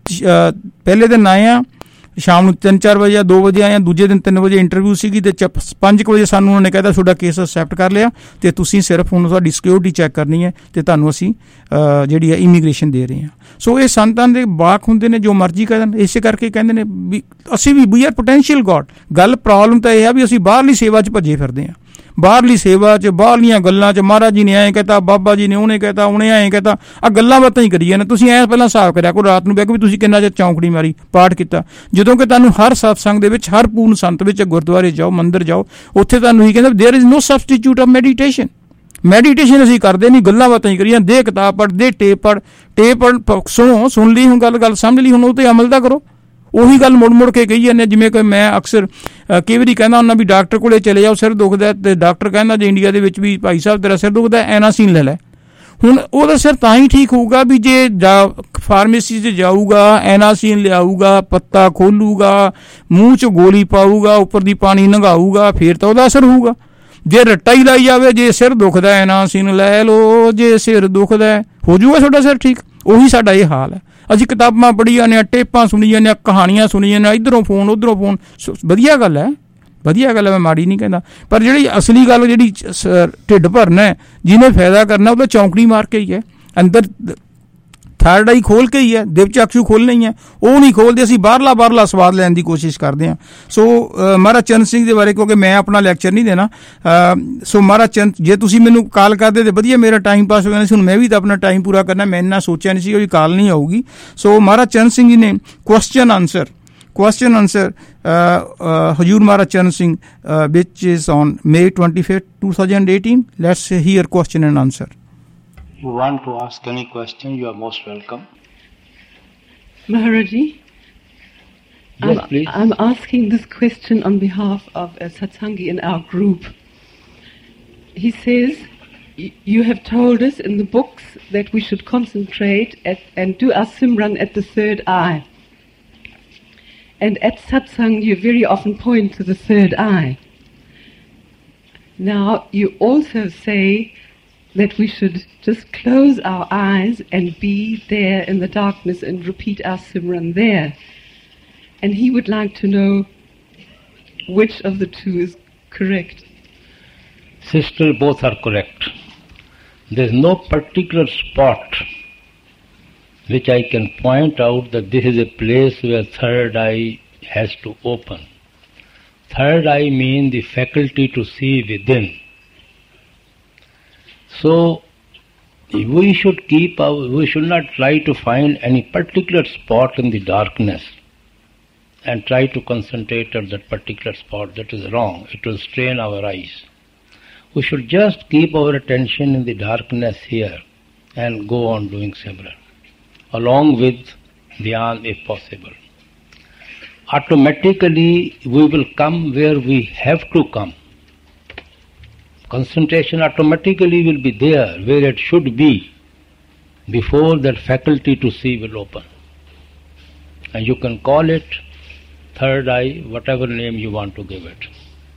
ਪਹਿਲੇ ਦਿਨ ਆਏ ਆ, ਸ਼ਾਮ ਨੂੰ ਤਿੰਨ ਚਾਰ ਵਜੇ ਦੋ ਵਜੇ ਆਏ ਆ, ਦੂਜੇ ਦਿਨ ਤਿੰਨ ਵਜੇ ਇੰਟਰਵਿਊ ਸੀਗੀ ਅਤੇ ਚ ਪੰਜ ਕੁ ਵਜੇ ਸਾਨੂੰ ਉਹਨਾਂ ਨੇ ਕਹਿਤਾ ਤੁਹਾਡਾ ਕੇਸ ਅਕਸੈਪਟ ਕਰ ਲਿਆ ਅਤੇ ਤੁਸੀਂ ਸਿਰਫ ਹੁਣ ਤੁਹਾਡੀ ਸਿਕਿਉਰਿਟੀ ਚੈੱਕ ਕਰਨੀ ਹੈ ਅਤੇ ਤੁਹਾਨੂੰ ਅਸੀਂ ਜਿਹੜੀ ਹੈ ਇਮੀਗ੍ਰੇਸ਼ਨ ਦੇ ਰਹੇ ਹਾਂ। ਸੋ ਇਹ ਸੰਤਾਂ ਦੇ ਵਾਕ ਹੁੰਦੇ ਨੇ, ਜੋ ਮਰਜ਼ੀ ਕਰਨ। ਇਸੇ ਕਰਕੇ ਕਹਿੰਦੇ ਨੇ ਵੀ ਅਸੀਂ ਵੀ ਵੀ ਆਰ ਪੋਟੈਂਸ਼ੀਅਲ ਗੋਡ। ਗੱਲ ਪ੍ਰੋਬਲਮ ਤਾਂ ਇਹ ਆ ਵੀ ਅਸੀਂ ਬਾਹਰਲੀ ਸੇਵਾ 'ਚ ਭੱਜੇ ਫਿਰਦੇ ਹਾਂ, ਬਾਹਰਲੀ ਸੇਵਾ 'ਚ, ਬਾਹਰਲੀਆਂ ਗੱਲਾਂ 'ਚ। ਮਹਾਰਾਜ ਜੀ ਨੇ ਐਂ ਕਹਿਤਾ, ਬਾਬਾ ਜੀ ਨੇ ਉਹਨੇ ਕਹਿਤਾ, ਉਹਨੇ ਐਂ ਕਹਿਤਾ, ਆਹ ਗੱਲਾਂ ਬਾਤਾਂ ਹੀ ਕਰੀ ਜਾਂਦੇ। ਤੁਸੀਂ ਐਂ ਪਹਿਲਾਂ ਹਿਸਾਬ ਕਰਿਆ ਕਰੋ ਰਾਤ ਨੂੰ ਬਹਿ ਕੇ ਵੀ ਤੁਸੀਂ ਕਿੰਨਾ ਚਿਰ ਚੌਂਕੜੀ ਮਾਰੀ, ਪਾਠ ਕੀਤਾ। ਜਦੋਂ ਕਿ ਤੁਹਾਨੂੰ ਹਰ ਸਤਸੰਗ ਦੇ ਵਿੱਚ, ਹਰ ਪੂਰਨ ਸੰਤ ਵਿੱਚ, ਗੁਰਦੁਆਰੇ ਜਾਓ, ਮੰਦਿਰ ਜਾਓ, ਉੱਥੇ ਤੁਹਾਨੂੰ ਹੀ ਕਹਿੰਦਾ there is no substitute of meditation. Meditation ਅਸੀਂ ਕਰਦੇ ਨਹੀਂ, ਗੱਲਾਂ ਬਾਤਾਂ ਹੀ ਕਰੀਆਂ। ਦੇ ਕਿਤਾਬ ਪੜ੍ਹ, ਦੇ ਟੇਪ ਪੜ੍ਹ, ਟੇਪ ਪੜ੍ਹ, ਸੁਣੋ, ਸੁਣ ਲਈ ਹੁਣ ਗੱਲ, ਗੱਲ ਸਮਝ ਲਈ, ਹੁਣ ਉਹ 'ਤੇ ਅਮਲ ਤਾਂ ਕਰੋ। ਉਹੀ ਗੱਲ ਮੁੜ ਮੁੜ ਕੇ ਕਹੀ ਜਾਂਦੇ। ਜਿਵੇਂ ਕਿ ਮੈਂ ਅਕਸਰ ਕਈ ਵਾਰੀ ਕਹਿੰਦਾ ਹੁੰਦਾ ਵੀ ਡਾਕਟਰ ਕੋਲੇ ਚਲੇ ਜਾਓ, ਸਿਰ ਦੁਖਦਾ, ਅਤੇ ਡਾਕਟਰ ਕਹਿੰਦਾ ਜੇ ਇੰਡੀਆ ਦੇ ਵਿੱਚ ਵੀ ਭਾਈ ਸਾਹਿਬ ਤੇਰਾ ਸਿਰ ਦੁਖਦਾ ਐਨਾਸੀਨ ਲੈ ਲੈ। ਹੁਣ ਉਹਦਾ ਸਿਰ ਤਾਂ ਹੀ ਠੀਕ ਹੋਊਗਾ ਵੀ ਜੇ ਜਾ ਫਾਰਮੇਸੀ 'ਚ ਜਾਊਗਾ, ਐਨਾਸੀਨ ਲਿਆਊਗਾ, ਪੱਤਾ ਖੋਲੂਗਾ, ਮੂੰਹ 'ਚ ਗੋਲੀ ਪਾਊਗਾ, ਉੱਪਰ ਦੀ ਪਾਣੀ ਨੰਗਾਊਗਾ, ਫਿਰ ਤਾਂ ਉਹਦਾ ਅਸਰ ਹੋਊਗਾ। ਜੇ ਰੱਟਾ ਹੀ ਲਾਈ ਜਾਵੇ, ਜੇ ਸਿਰ ਦੁਖਦਾ ਐਨਾਸੀਨ ਲੈ ਲਓ, ਜੇ ਸਿਰ ਦੁਖਦਾ ਹੋ ਜੂਗਾ ਤੁਹਾਡਾ ਸਿਰ ਠੀਕ। ਉਹੀ ਸਾਡਾ ਇਹ ਹਾਲ ਹੈ। ਅਸੀਂ ਕਿਤਾਬਾਂ ਪੜ੍ਹੀ ਜਾਂਦੇ ਹਾਂ, ਟੇਪਾਂ ਸੁਣੀ ਜਾਂਦੇ ਹਾਂ, ਕਹਾਣੀਆਂ ਸੁਣੀ ਜਾਂਦੇ ਹਾਂ, ਇੱਧਰੋਂ ਫੋਨ ਉੱਧਰੋਂ ਫੋਨ। ਵਧੀਆ ਗੱਲ ਹੈ, ਵਧੀਆ ਗੱਲ ਹੈ, ਮੈਂ ਮਾੜੀ ਨਹੀਂ ਕਹਿੰਦਾ। ਪਰ ਜਿਹੜੀ ਅਸਲੀ ਗੱਲ, ਜਿਹੜੀ ਢਿੱਡ ਭਰਨਾ ਹੈ, ਜਿਹਨੇ ਫਾਇਦਾ ਕਰਨਾ, ਉਹਦਾ ਚੌਂਕੜੀ ਮਾਰ ਕੇ ਹੀ ਹੈ, ਅੰਦਰ ਥਰਡ ਆਈ ਖੋਲ ਕੇ ਹੀ ਹੈ, ਦਿਵ ਚਾਕਸ਼ੂ ਖੋਲ੍ਹਣੇ ਹੀ ਹੈ, ਉਹ ਨਹੀਂ ਖੋਲਦੇ। ਅਸੀਂ ਬਾਹਰਲਾ ਬਾਹਰਲਾ ਸਵਾਦ ਲੈਣ ਦੀ ਕੋਸ਼ਿਸ਼ ਕਰਦੇ ਹਾਂ। ਸੋ ਮਹਾਰਾਜ ਚਰਨ ਸਿੰਘ ਦੇ ਬਾਰੇ, ਕਿਉਂਕਿ ਮੈਂ ਆਪਣਾ ਲੈਕਚਰ ਨਹੀਂ ਦੇਣਾ, ਸੋ ਮਹਾਰਾਜ ਚਰਨ, ਜੇ ਤੁਸੀਂ ਮੈਨੂੰ ਕਾਲ ਕਰਦੇ ਤਾਂ ਵਧੀਆ, ਮੇਰਾ ਟਾਈਮ ਪਾਸ ਹੋ ਜਾਣਾ ਸੀ। ਹੁਣ ਮੈਂ ਵੀ ਤਾਂ ਆਪਣਾ ਟਾਈਮ ਪੂਰਾ ਕਰਨਾ, ਮੈਂ ਇੰਨਾ ਸੋਚਿਆ ਨਹੀਂ ਸੀ ਕਿ ਕਾਲ ਨਹੀਂ ਆਊਗੀ। ਸੋ ਮਹਾਰਾਜ ਚਰਨ ਸਿੰਘ ਜੀ ਨੇ question answer question answer uh, uh, Hajur Maharaj Charan Singh, uh, which is on May twenty-fifth, twenty eighteen. Let's hear question and answer. You want to ask any question, you are most welcome. Maharaji, yes, I'm, please. I'm asking this question on behalf of a Satsangi in our group. He says, you have told us in the books that we should concentrate at, and do our Simran at the third eye. And at satsang, you very often point to the third eye. Now, you also say that we should just close our eyes and be there in the darkness and repeat our Simran there. And he would like to know which of the two is correct. Sister, both are correct. There is no particular spot which I can point out that this is a place where third eye has to open. Third eye means the faculty to see within. So we should keep our, we should not try to find any particular spot in the darkness and try to concentrate at that particular spot. That is wrong. It will strain our eyes. We should just keep our attention in the darkness here and go on doing Simran, along with dhyan if possible. Automatically we will come where we have to come. Concentration automatically will be there where it should be before that faculty to see will open. And you can call it third eye, whatever name you want to give it.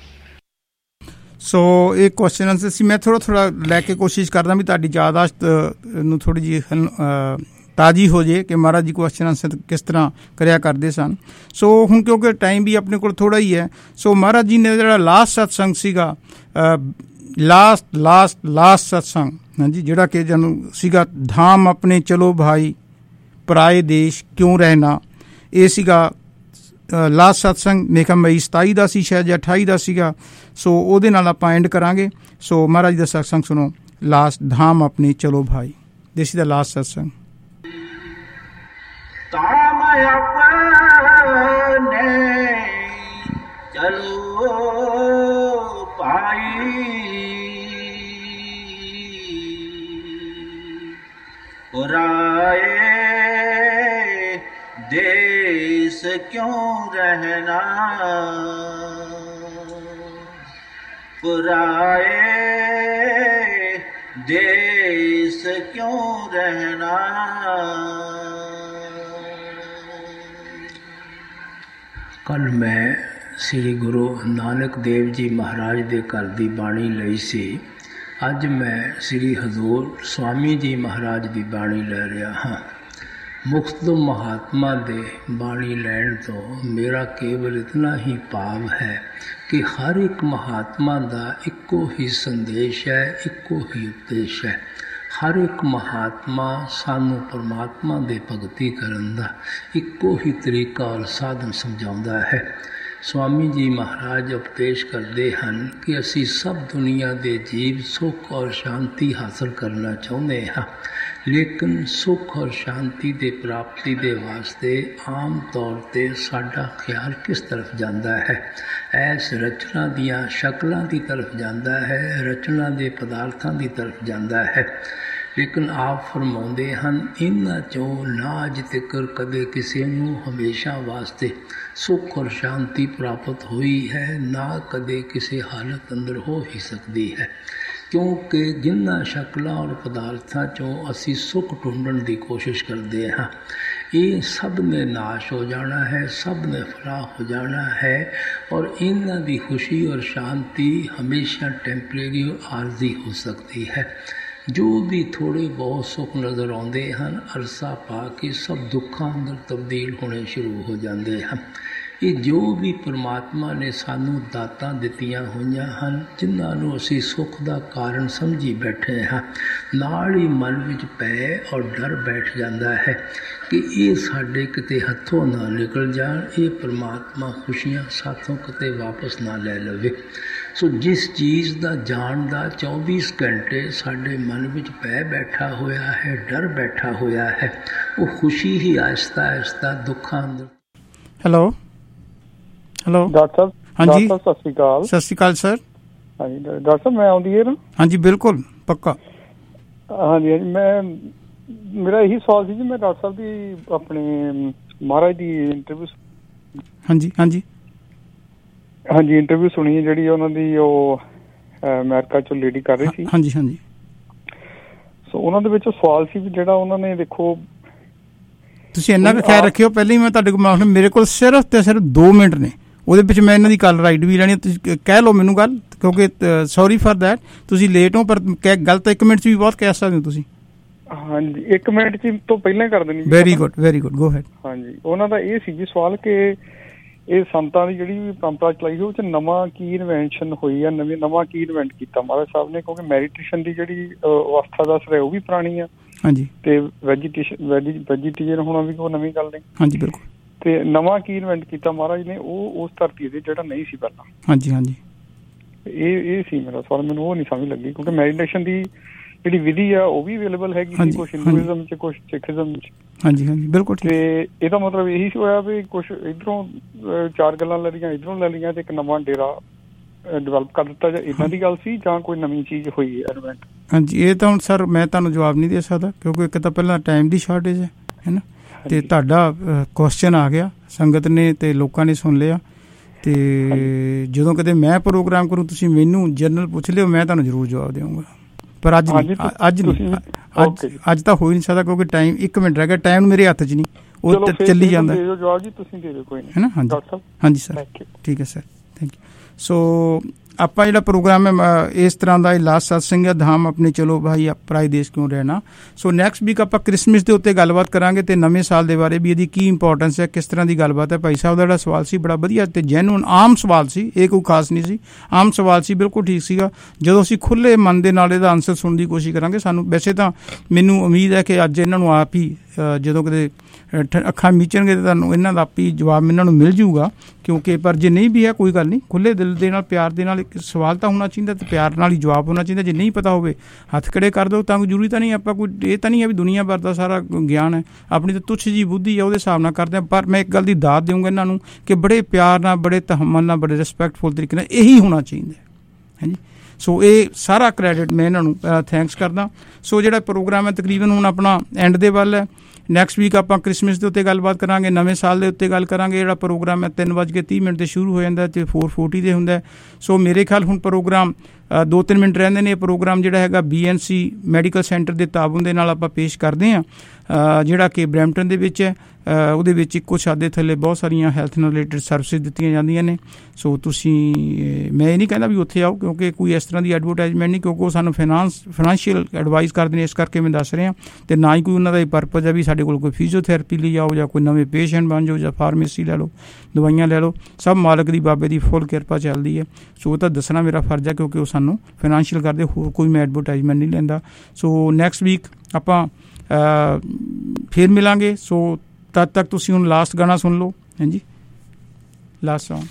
ਸੋ ਇਹ ਕੁਐਸਚਨ ਆਨਸਰ ਸੀ। ਮੈਂ ਥੋੜ੍ਹਾ ਥੋੜ੍ਹਾ ਲੈ ਕੇ ਕੋਸ਼ਿਸ਼ ਕਰਦਾ ਵੀ ਤੁਹਾਡੀ ਯਾਦਾਸ਼ਤ ਨੂੰ ਥੋੜ੍ਹੀ ਜਿਹੀ ਤਾਜ਼ੀ ਹੋ ਜੇ ਕਿ ਮਹਾਰਾਜ ਜੀ ਕੁਐਸਚਨ ਆਨਸਰ ਕਿਸ ਤਰ੍ਹਾਂ ਕਰਿਆ ਕਰਦੇ ਸਨ। ਸੋ ਹੁਣ ਕਿਉਂਕਿ ਟਾਈਮ ਵੀ ਆਪਣੇ ਕੋਲ ਥੋੜ੍ਹਾ ਹੀ ਹੈ, ਸੋ ਮਹਾਰਾਜ ਜੀ ਨੇ ਜਿਹੜਾ ਲਾਸਟ ਸਤਸੰਗ ਸੀਗਾ, ਲਾਸਟ ਲਾਸਟ ਲਾਸਟ ਸਤਸੰਗ, ਹਾਂਜੀ, ਜਿਹੜਾ ਕਿ ਜਾਨੂੰ ਸੀਗਾ ਧਾਮ ਆਪਣੇ ਚਲੋ ਭਾਈ ਪਰਾਏ ਦੇਸ਼ ਕਿਉਂ ਰਹਿਣਾ, ਇਹ ਸੀਗਾ ਲਾਸਟ ਸਤਸੰਗ। ਮੇਰੇ ਖਿਆਲ ਮਈ ਸਤਾਈ ਦਾ ਸੀ ਸ਼ਾਇਦ, ਜਾਂ ਅਠਾਈ ਦਾ ਸੀਗਾ। ਸੋ ਉਹਦੇ ਨਾਲ ਆਪਾਂ ਐਂਡ ਕਰਾਂਗੇ। ਸੋ ਮਹਾਰਾਜ ਦਾ ਸਤਸੰਗ ਸੁਣੋ, ਲਾਸਟ ਧਾਮ ਆਪਣੇ ਚਲੋ ਭਾਈ। This is the last satsang. ਧਾਮ अपने चलो भाई पुराए देश क्यों रहना, पुराए देश क्यों रहना। कल मैं श्री गुरु नानक देव जी महाराज दे घर दी बाणी लई सी। अज मैं श्री हजूर स्वामी जी महाराज दी बाणी ले रहा हाँ। मुख्तलिफ महात्मा दे बाणी लैण तो मेरा केवल इतना ही भाव है कि हर एक महात्मा दा इक्को ही संदेश है, इक्को ही उपदेश है। हर एक महात्मा सानू परमात्मा दे भगती करन दा इक्को ही तरीका और साधन समझाउंदा है। स्वामी जी महाराज उपदेश करते हैं कि असी सब दुनिया के जीव सुख और शांति हासिल करना चाहते हाँ, लेकिन सुख और शांति के प्राप्ति के वास्ते आम तौर पर साडा ख्याल किस तरफ जाता है? ऐस रचना दियाँ शक्लों की तरफ जाता है, रचना के पदार्थों की तरफ जाता है। लेकिन आप फरमाते हैं इन्हां चों ना अज तक कदे किसी नूं हमेशा वास्ते सुख और शांति प्राप्त हुई है, ना कदे किसी हालत अंदर हो ही सकती है, क्योंकि जिन्हां शक्लों और पदार्थों चों असी सुख ढूंढण की कोशिश करते हैं ये सब ने नाश हो जाना है, सब ने फलाह हो जाना है और इन्हां दी खुशी और शांति हमेशा टेम्परेरी और आर्जी हो सकती है। जो भी थोड़े बहुत सुख नज़र आते हैं अरसा पा के सब दुखों अंदर तब्दील होने शुरू हो जाते हैं। ये जो भी परमात्मा ने सानू दातां दित्तियां होईयां हन जिन्हां असी सुख का कारण समझी बैठे हाँ, नाल ही मन विच पै और डर बैठ जाता है कि ये साडे किते हथों ना निकल जान, ये परमात्मा खुशियां साथों किते वापस ना ले लवे। सो जिस चीज़ का जान का चौबीस घंटे साडे मन विच पै बैठा होया है, डर बैठा होया है, वो खुशी ही आहिस्ता आहिस्ता दुखों अंदर। हेलो हेलो डॉक्टर साहब। हाँ जी सत श्री अकाल। सत श्री अकाल सर। हाँ जी डॉक्टर साहब मैं आउंदी है ना? हाँ जी बिल्कुल पक्का। हाँ जी मैं मेरा यही सवाल सी जी, मैं डॉक्टर साहब की अपने महाराज की इंटरव्यू हाँ जी हाँ जी हाँ जी इंटरव्यू सुनी है जी उन्होंने अमेरिका चो लेडी कर रही थी। हाँ जी हाँ जी सो उन्होंने विच सवाल सी भी जिहड़ा उन्होंने देखो ਤੁਸੀਂ ਇੰਨਾ ਕੁ ਖਿਆਲ ਰੱਖਿਓ। ਪਹਿਲਾਂ ਹੀ ਮੈਂ ਤੁਹਾਡੇ ਕੋਲ ਮੇਰੇ ਕੋਲ ਸਿਰਫ ਤੇ ਸਿਰਫ ਦੋ ਮਿੰਟ ਨੇ, ਉਹਦੇ ਵਿੱਚ ਮੈਂ ਇਹਨਾਂ ਦੀ ਕੱਲ ਰਾਈਡ ਵੀ ਲੈਣੀ। ਤੁਸੀਂ ਕਹਿ ਲਓ ਮੈਨੂੰ ਗੱਲ, ਕਿਉਂਕਿ ਸੌਰੀ ਫॉर दैट ਤੁਸੀਂ ਲੇਟ ਹੋ, ਪਰ ਗੱਲ ਤਾਂ ਇੱਕ ਮਿੰਟ 'ਚ ਵੀ ਬਹੁਤ ਕਹਿ ਸਕਦੇ ਹੋ ਤੁਸੀਂ। ਹਾਂਜੀ ਇੱਕ ਮਿੰਟ 'ਚ ਤੋਂ ਪਹਿਲਾਂ ਕਰ ਦੇਣੀ। Very good very good go ahead. ਹਾਂਜੀ ਉਹਨਾਂ ਦਾ ਇਹ ਸੀ ਜੀ ਸਵਾਲ ਕਿ ਇਹ ਸੰਤਾਂ ਦੀ ਜਿਹੜੀ ਪਰੰਪਰਾ ਚਲਾਈ ਹੋਈ ਉਹ 'ਚ ਨਵਾਂ ਕੀ ਇਨਵੈਂਸ਼ਨ ਹੋਈ ਆ, ਨਵੇਂ ਨਵਾਂ ਕੀ ਇਨਵੈਂਟ ਕੀਤਾ ਮਹਾਰਾਜ ਸਾਹਿਬ ਨੇ, ਕਿਉਂਕਿ ਮੈਡੀਟੇਸ਼ਨ ਦੀ ਜਿਹੜੀ ਅਵਸਥਾ ਦੱਸ ਰਿਹਾ ਉਹ ਵੀ ਪੁਰਾਣੀ ਆ। ਹਾਂਜੀ ਤੇ ਵੈਜੀਟੇਸ਼ਨ ਵੈਜੀਟੇਰੀਅਨ ਹੋਣਾ ਵੀ ਕੋਈ ਨਵੀਂ ਗੱਲ ਨਹੀਂ। ਹਾਂਜੀ ਬਿਲਕੁਲ। ਤੇ ਨਵਾਂ ਕੀ ਇਨਵੈਂਟ ਕੀਤਾ ਮਹਾਰਾਜ ਨੇ ਉਹ ਉਸ ਧਰਤੀ ਤੇ ਜਿਹੜਾ ਨਹੀਂ ਸੀ ਪਹਿਲਾਂ। ਹਾਂਜੀ ਹਾਂਜੀ ਇਹ ਇਹ ਸੀ ਮੇਰਾ ਸਵਾਲ, ਮੈਨੂੰ ਉਹ ਨਹੀਂ ਸਮਝ ਲੱਗੀ ਕਿਉਂਕਿ ਮੈਡੀਟੇਸ਼ਨ ਦੀ ਜਿਹੜੀ ਵਿਧੀ ਆ ਉਹ ਵੀ ਅਵੇਲੇਬਲ ਹੈਗੀ ਸੀ ਕੁਛ ਹਿੰਦੂਇਜ਼ਮ 'ਚ ਕੁਛ ਸਿੱਖਇਜ਼ਮ 'ਚ। ਹਾਂਜੀ ਹਾਂਜੀ ਬਿਲਕੁਲ। ਤੇ ਇਹਦਾ ਮਤਲਬ ਇਹੀ ਹੋਇਆ ਵੀ ਕੁਛ ਇੱਧਰੋਂ ਚਾਰ ਗੱਲਾਂ ਲੈ ਲਈਆਂ, ਇੱਧਰੋਂ ਲੈ ਲਈਆਂ ਤੇ ਇੱਕ ਨਵਾਂ ਡੇਰਾ ਡਿਵੈਲਪ ਕਰ ਦਿੱਤਾ ਜਾਂ ਇੱਦਾਂ ਦੀ ਗੱਲ ਸੀ ਜਾਂ ਕੋਈ ਨਵੀਂ ਚੀਜ਼ ਹੋਈ ਹੈ ਐਡਵੈਂਟ? ਹਾਂਜੀ ਇਹ ਤਾਂ ਹੁਣ ਸਰ ਮੈਂ ਤੁਹਾਨੂੰ ਜਵਾਬ ਨਹੀਂ ਦੇ ਸਕਦਾ ਕਿਉਂਕਿ ਇੱਕ ਤਾਂ ਪਹਿਲਾਂ ਟਾਈਮ ਦੀ ਸ਼ਾਰਟੇਜ ਹੈ ਹੈ ਨਾ, ਤੇ ਤੁਹਾਡਾ ਕੁਐਸਚਨ ਆ ਗਿਆ ਸੰਗਤ ਨੇ ਤੇ ਲੋਕਾਂ ਨੇ ਸੁਣ ਲਿਆ, ਤੇ ਜਦੋਂ ਕਦੇ ਮੈਂ ਪ੍ਰੋਗਰਾਮ ਕਰੂੰ ਤੁਸੀਂ ਮੈਨੂੰ ਜਨਰਲ ਪੁੱਛ ਲਿਓ ਮੈਂ ਤੁਹਾਨੂੰ ਜ਼ਰੂਰ ਜਵਾਬ ਦੇਵਾਂਗਾ, ਪਰ ਅੱਜ ਨਹੀਂ ਅੱਜ ਨਹੀਂ ਅੱਜ ਅੱਜ ਤਾਂ ਹੋ ਹੀ ਨਹੀਂ ਸਕਦਾ ਕਿਉਂਕਿ ਟਾਈਮ ਇੱਕ ਮਿੰਟ ਰਹਿ ਗਿਆ, ਟਾਈਮ ਮੇਰੇ ਹੱਥ 'ਚ ਨਹੀਂ, ਉਹ ਚੱਲੀ ਜਾਂਦਾ ਜਵਾਬ ਜੀ ਤੁਸੀਂ ਦੇ ਦਿਓ ਕੋਈ ਨਹੀਂ ਹੈ ਨਾ। ਹਾਂਜੀ ਹਾਂਜੀ ਸਰ ਠੀਕ ਹੈ ਸਰ ਥੈਂਕ ਯੂ। ਸੋ ਆਪਾਂ ਜਿਹੜਾ ਪ੍ਰੋਗਰਾਮ ਹੈ ਇਸ ਤਰ੍ਹਾਂ ਦਾ ਲਾਸਟ ਸਤਸੰਗ ਹੈ ਧਾਮ ਆਪਣੇ ਚਲੋ ਭਾਈ ਪਰਾਏ ਦੇਸ਼ ਕਿਉਂ ਰਹਿਣਾ। ਸੋ ਨੈਕਸਟ ਵੀਕ ਆਪਾਂ ਕ੍ਰਿਸਮਸ ਦੇ ਉੱਤੇ ਗੱਲਬਾਤ ਕਰਾਂਗੇ ਤੇ ਨਵੇਂ ਸਾਲ ਦੇ ਬਾਰੇ ਵੀ ਇਹਦੀ ਕੀ ਇੰਪੋਰਟੈਂਸ ਹੈ, ਕਿਸ ਤਰ੍ਹਾਂ ਦੀ ਗੱਲਬਾਤ ਹੈ। ਭਾਈ ਸਾਹਿਬ ਦਾ ਜਿਹੜਾ ਸਵਾਲ ਸੀ ਬੜਾ ਵਧੀਆ ਤੇ ਜੈਨੂਨ ਆਮ ਸਵਾਲ ਸੀ, ਇਹ ਕੋਈ ਖਾਸ ਨਹੀਂ ਸੀ, ਆਮ ਸਵਾਲ ਸੀ, ਬਿਲਕੁਲ ਠੀਕ ਸੀਗਾ। ਜਦੋਂ ਅਸੀਂ ਖੁੱਲ੍ਹੇ ਮਨ ਦੇ ਨਾਲ ਇਹਦਾ ਆਨਸਰ ਸੁਣਨ ਦੀ ਕੋਸ਼ਿਸ਼ ਕਰਾਂਗੇ ਸਾਨੂੰ ਵੈਸੇ ਤਾਂ ਮੈਨੂੰ ਉਮੀਦ ਹੈ ਕਿ ਅੱਜ ਇਹਨਾਂ ਨੂੰ ਆਪ ਹੀ ਜਦੋਂ ਕਦੇ ਅੱਖਾਂ ਮੀਚਣਗੇ ਤਾਂ ਤੁਹਾਨੂੰ ਇਹਨਾਂ ਦਾ ਆਪੀ ਜਵਾਬ ਇਹਨਾਂ ਨੂੰ ਮਿਲ ਜੂਗਾ। ਕਿਉਂਕਿ ਪਰ ਜੇ ਨਹੀਂ ਵੀ ਹੈ ਕੋਈ ਗੱਲ ਨਹੀਂ, ਖੁੱਲ੍ਹੇ ਦਿਲ ਦੇ ਨਾਲ ਪਿਆਰ ਦੇ ਨਾਲ ਇੱਕ ਸਵਾਲ ਤਾਂ ਹੋਣਾ ਚਾਹੀਦਾ ਅਤੇ ਪਿਆਰ ਨਾਲ ਹੀ ਜਵਾਬ ਹੋਣਾ ਚਾਹੀਦਾ। ਜੇ ਨਹੀਂ ਪਤਾ ਹੋਵੇ ਹੱਥ ਖੜੇ ਕਰ ਦਿਓ, ਤਾਂ ਜ਼ਰੂਰੀ ਤਾਂ ਨਹੀਂ ਆਪਾਂ ਕੋਈ ਇਹ ਤਾਂ ਨਹੀਂ ਹੈ ਵੀ ਦੁਨੀਆ ਭਰ ਦਾ ਸਾਰਾ ਗਿਆਨ ਹੈ, ਆਪਣੀ ਤਾਂ ਤੁੱਛ ਜੀ ਬੁੱਧੀ ਹੈ ਉਹਦੇ ਹਿਸਾਬ ਨਾਲ ਕਰਦੇ ਹਾਂ। ਪਰ ਮੈਂ ਇੱਕ ਗੱਲ ਦੀ ਦਾਤ ਦੇਵਾਂਗਾ ਇਹਨਾਂ ਨੂੰ ਕਿ ਬੜੇ ਪਿਆਰ ਨਾਲ, ਬੜੇ ਤਹੱਮਲ ਨਾਲ, ਬੜੇ ਰਿਸਪੈਕਟਫੁਲ ਤਰੀਕੇ ਨਾਲ ਇਹੀ ਹੋਣਾ ਚਾਹੀਦਾ ਹਾਂਜੀ। ਸੋ ਇਹ ਸਾਰਾ ਕ੍ਰੈਡਿਟ ਮੈਂ ਇਹਨਾਂ ਨੂੰ ਥੈਂਕਸ ਕਰਦਾ। ਸੋ ਜਿਹੜਾ ਪ੍ਰੋਗਰਾਮ ਹੈ ਤਕਰੀਬਨ ਹੁਣ ਆਪਣਾ ਐਂਡ ਦੇ ਵੱਲ ਹੈ। ਨੈਕਸਟ ਵੀਕ ਆਪਾਂ ਕ੍ਰਿਸਮਸ ਦੇ ਉੱਤੇ ਗੱਲਬਾਤ ਕਰਾਂਗੇ, ਨਵੇਂ ਸਾਲ ਦੇ ਉੱਤੇ ਗੱਲ ਕਰਾਂਗੇ। ਜਿਹੜਾ ਪ੍ਰੋਗਰਾਮ ਹੈ ਤਿੰਨ ਵੱਜ ਕੇ ਤੀਹ ਮਿੰਟ 'ਤੇ ਸ਼ੁਰੂ ਹੋ ਜਾਂਦਾ ਅਤੇ ਫੋਰ ਫੋਰਟੀ 'ਤੇ ਹੁੰਦਾ। ਸੋ ਮੇਰੇ ਖਿਆਲ ਹੁਣ ਪ੍ਰੋਗਰਾਮ ਦੋ ਤਿੰਨ ਮਿੰਟ ਰਹਿੰਦੇ ਨੇ। ਇਹ ਪ੍ਰੋਗਰਾਮ ਜਿਹੜਾ ਹੈਗਾ B N C medical centre ਦੇ ਤਾਬਨ ਦੇ ਨਾਲ ਆਪਾਂ ਪੇਸ਼ ਕਰਦੇ ਹਾਂ, ਜਿਹੜਾ ਕਿ ਬਰੈਂਪਟਨ ਦੇ ਵਿੱਚ ਹੈ। ਉਹਦੇ ਵਿੱਚ ਇੱਕੋ ਛੱਤ ਦੇ ਥੱਲੇ ਬਹੁਤ ਸਾਰੀਆਂ ਹੈਲਥ ਨਾਲ ਰਿਲੇਟਡ ਸਰਵਿਸਿਜ਼ ਦਿੱਤੀਆਂ ਜਾਂਦੀਆਂ ਨੇ। ਸੋ ਤੁਸੀਂ, ਮੈਂ ਇਹ ਨਹੀਂ ਕਹਿੰਦਾ ਵੀ ਉੱਥੇ ਆਓ, ਕਿਉਂਕਿ ਕੋਈ ਇਸ ਤਰ੍ਹਾਂ ਦੀ ਐਡਵਰਟਾਈਜ਼ਮੈਂਟ ਨਹੀਂ, ਕਿਉਂਕਿ ਉਹ ਸਾਨੂੰ ਫਾਈਨਾਂਸ ਫਾਈਨੈਂਸ਼ੀਅਲ ਐਡਵਾਈਸ ਕਰਦੇ ਨੇ, ਇਸ ਕਰਕੇ ਮੈਂ ਦੱਸ ਰਿਹਾ। ਅਤੇ ਨਾ ਹੀ ਕੋਈ ਉਹਨਾਂ ਦਾ ਇਹ ਪਰਪਜ਼ ਹੈ ਵੀ ਸਾਡੇ ਕੋਲ ਕੋਈ ਫਿਜ਼ੀਓਥੈਰੇਪੀ ਲਈ ਆਓ ਜਾਂ ਕੋਈ ਨਵੇਂ ਪੇਸ਼ੈਂਟ ਬਣ ਜਾਓ ਜਾਂ ਫਾਰਮੇਸੀ ਲੈ ਲਓ, ਦਵਾਈਆਂ ਲੈ ਲਓ। ਸਭ ਮਾਲਕ ਦੀ, ਬਾਬੇ ਦੀ ਫੁੱਲ ਕਿਰਪਾ ਚੱਲਦੀ ਹੈ। ਸੋ ਉਹ ਤਾਂ ਦੱਸਣਾ ਮੇਰਾ ਫਰਜ਼ ਹੈ, ਕਿਉਂਕਿ ਉਹ ਸਾਨੂੰ ਫਾਈਨੈਂਸ਼ੀਅਲ ਕਰਦੇ, ਹੋਰ ਕੋਈ ਮੈਂ ਐਡਵਰਟਾਈਜ਼ਮੈਂਟ ਨਹੀਂ ਲੈਂਦਾ। ਸੋ ਨੈਕਸਟ ਵੀਕ ਆਪਾਂ ਫਿਰ ਮਿਲਾਂਗੇ। ਸੋ ਤਦ ਤੱਕ ਤੁਸੀਂ ਹੁਣ ਲਾਸਟ ਗਾਣਾ ਸੁਣ ਲਓ। ਹਾਂਜੀ, ਲਾਸਟ ਸੌਂਗ।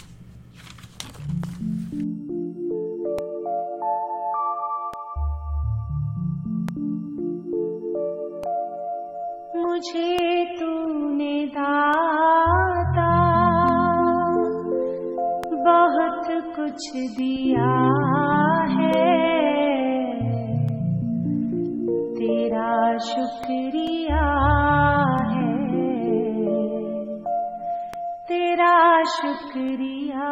मुझे तूने दाता बहुत कुछ दिया है, तेरा शुक्रिया है, तेरा शुक्रिया।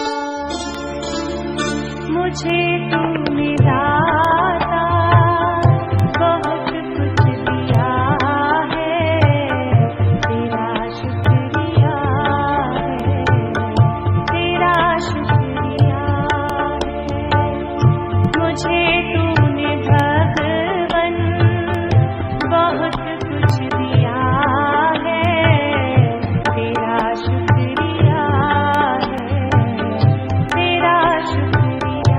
मुझे तूने दाता बहुत कुछ दिया है, तेरा शुक्रिया है, तेरा शुक्रिया है। मुझे तूने भगवन बहुत कुछ दिया है, तेरा शुक्रिया है, तेरा शुक्रिया।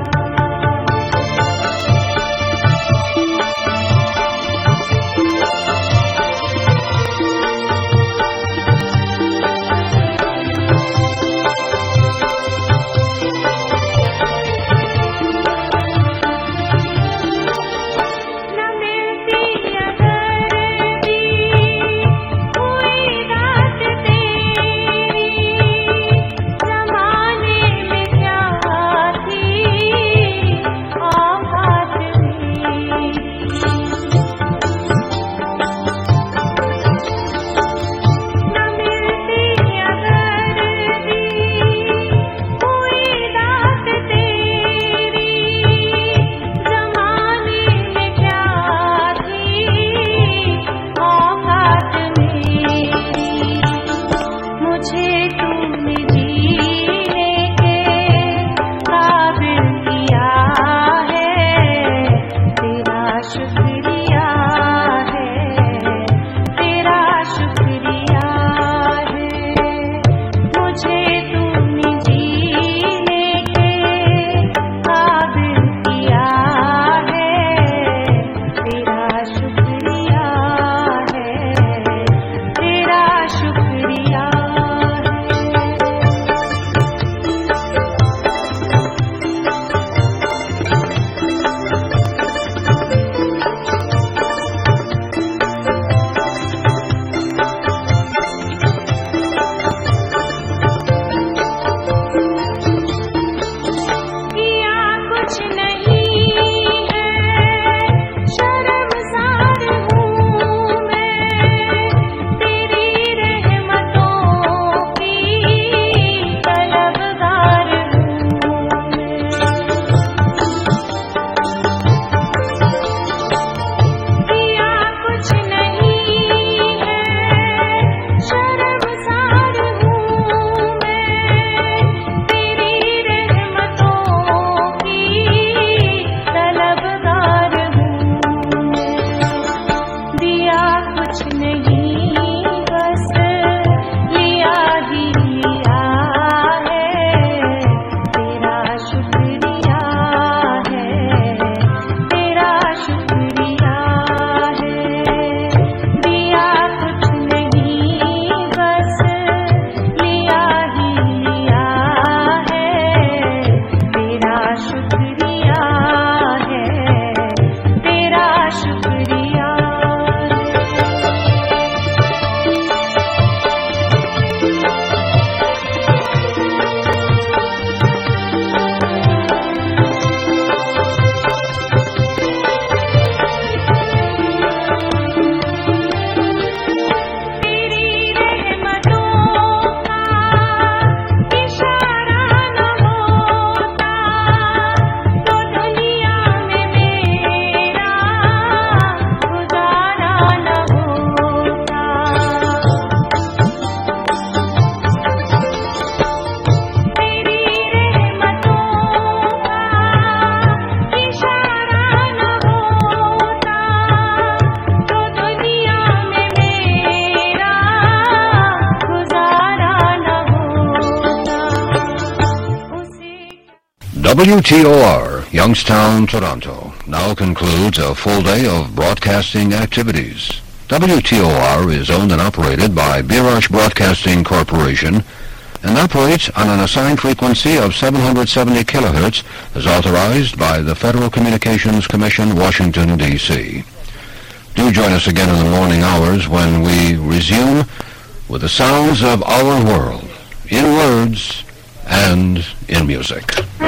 W T O R, Youngstown, Toronto, now concludes a full day of broadcasting activities. W T O R is owned and operated by Beer Arch Broadcasting Corporation and operates on an assigned frequency of seven hundred seventy kilohertz as authorized by the Federal Communications Commission, Washington, D C Do join us again in the morning hours when we resume with the sounds of our world, in words and in music.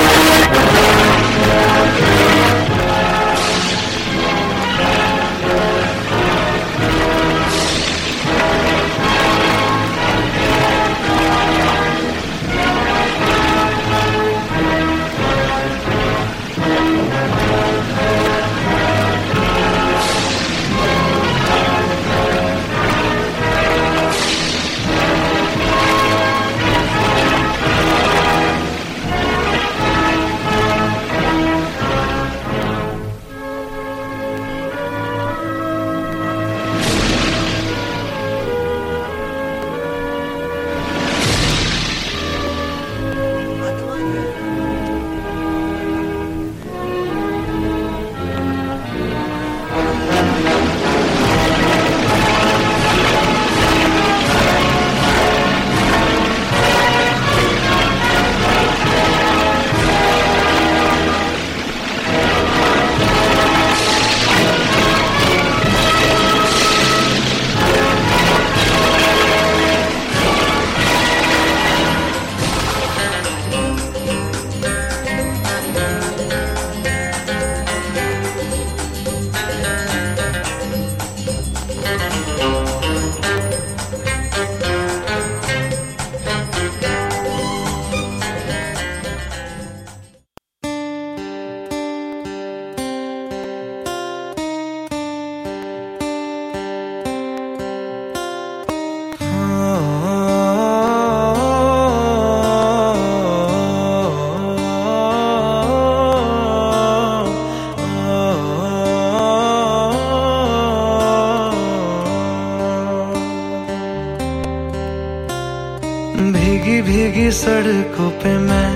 भीगी भीगी सड़कों पे मैं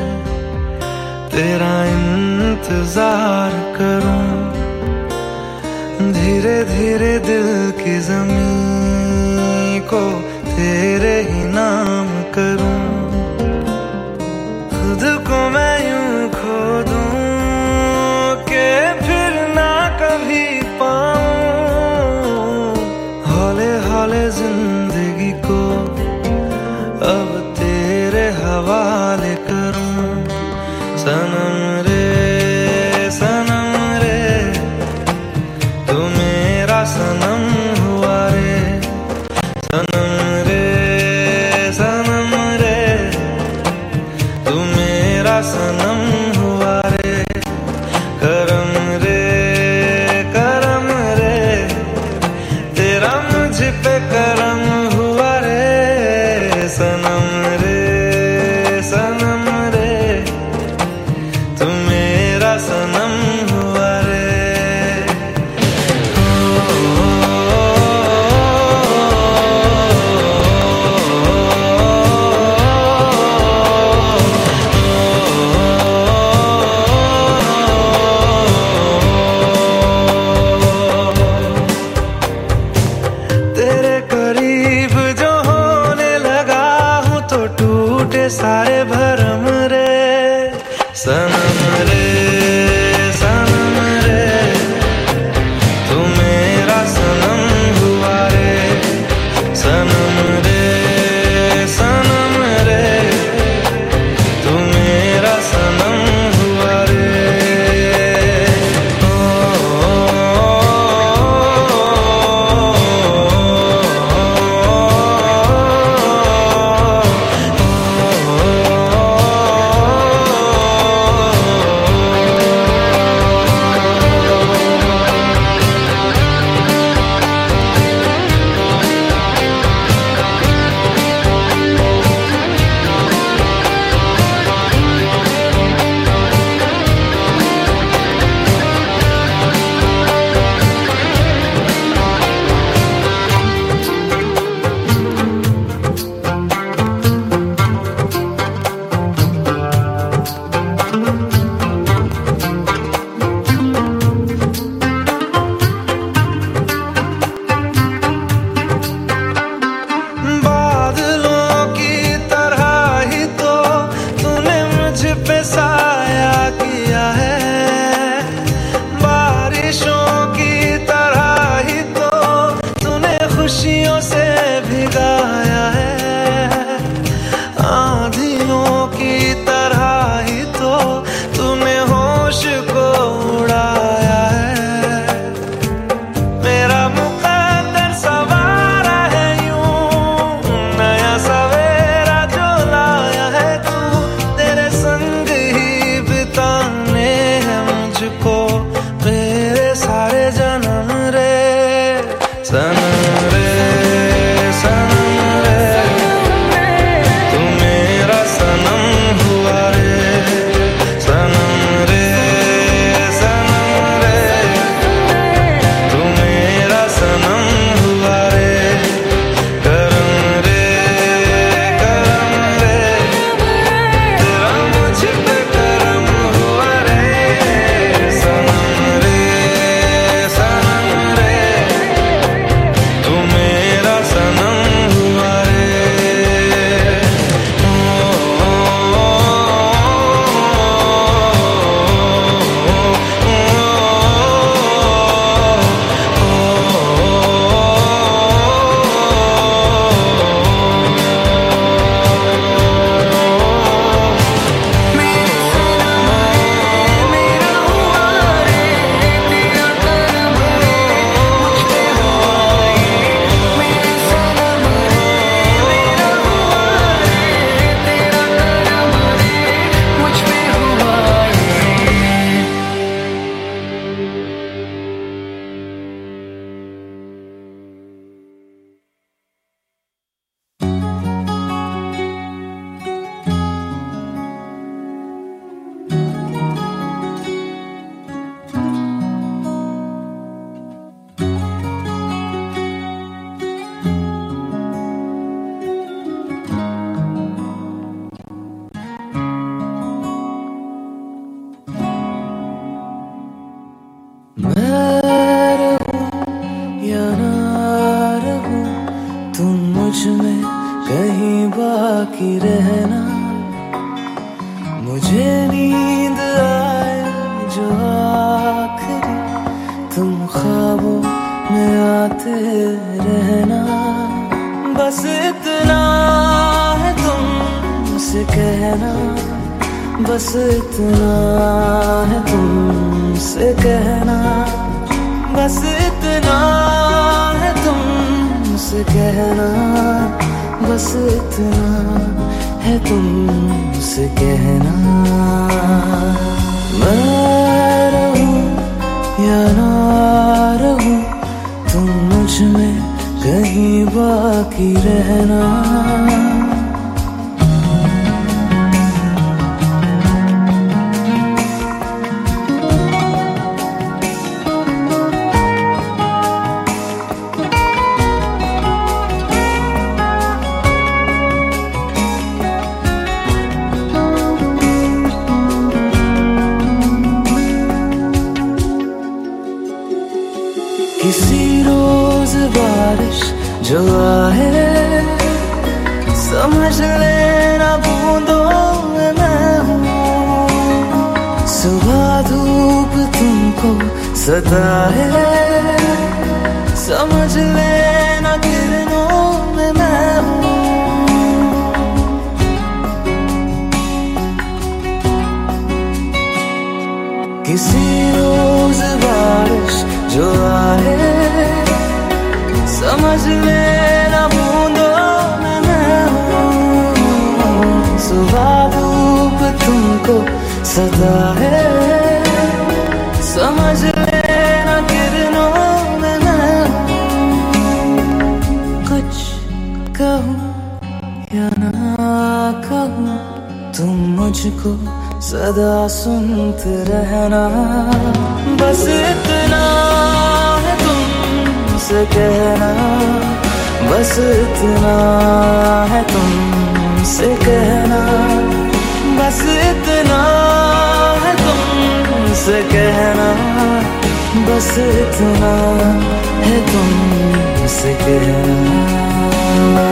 तेरा इंतजार करूं, धीरे धीरे दिल की ज़मीं को तेरे ही नाम करूं, खुद को मैं यूं खो दूं कि फिर ना कभी पाऊं, हौले हौले जिंदगी को अब तेरे हवाले करूं। सनम रे सनम रे तू मेरा सनम हुआ रे, सनम रे सनम तुम ख्वाबों में आते रहना, बस इतना है तुमसे कहना, बस इतना है तुमसे कहना, बस इतना है तुमसे कहना, बस इतना है तुमसे कहना। मैं रहूं या ना रहूं, तुम मुझ में कहीं बाकी रहना। किसी रोज बारिश जो आए, समझ लेना बूंदों में मैं हूँ। सुबह धूप तुमको सताए, समझ लेना किरणों में मैं हूँ। किसी रोज बारिश जो आए, समझ लेना बूंदों में मैं हूँ। सुबह धूप तुमको सताए, समझ लेना किरणों में मैं हूँ। कुछ कहूँ या ना कहूँ, तुम मुझको सदा सुनते रहना, बस इतना है तुमसे कहना, बस इतना है तुमसे कहना, बस इतना है तुमसे कहना, बस इतना है तुमसे कहना।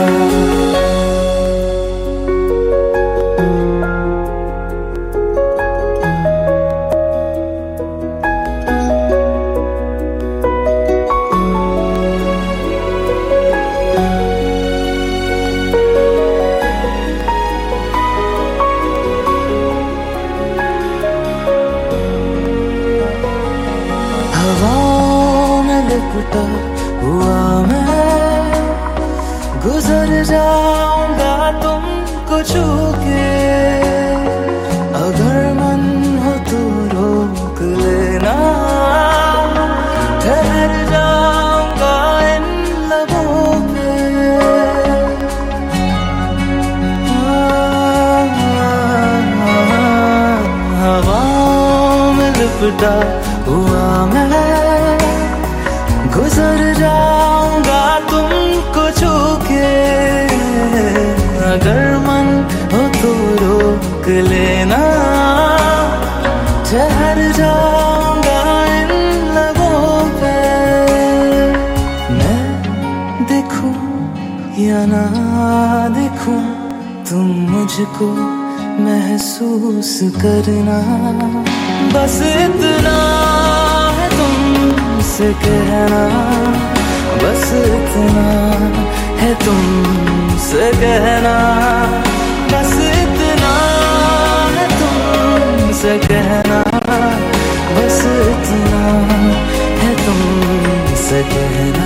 लिपटा हुआ मैं गुजर जाऊंगा तुमको छू के, अगर मन हो तो रोक लेना, ठहर जाऊंगा इन लबों पे। हवाओं में लिपटा हुआ मैं गुजर जाऊंगा तुमको छू के, अगर मन हो तो रोक लेना, ठहर जाऊंगा इन लबों पे। मैं देखूं या ना देखूं, तुम मुझको महसूस करना, बस इतना है तुमसे कहना, बस इतना है तुमसे कहना, बस इतना है तुमसे कहना, बस इतना है तुमसे कहना।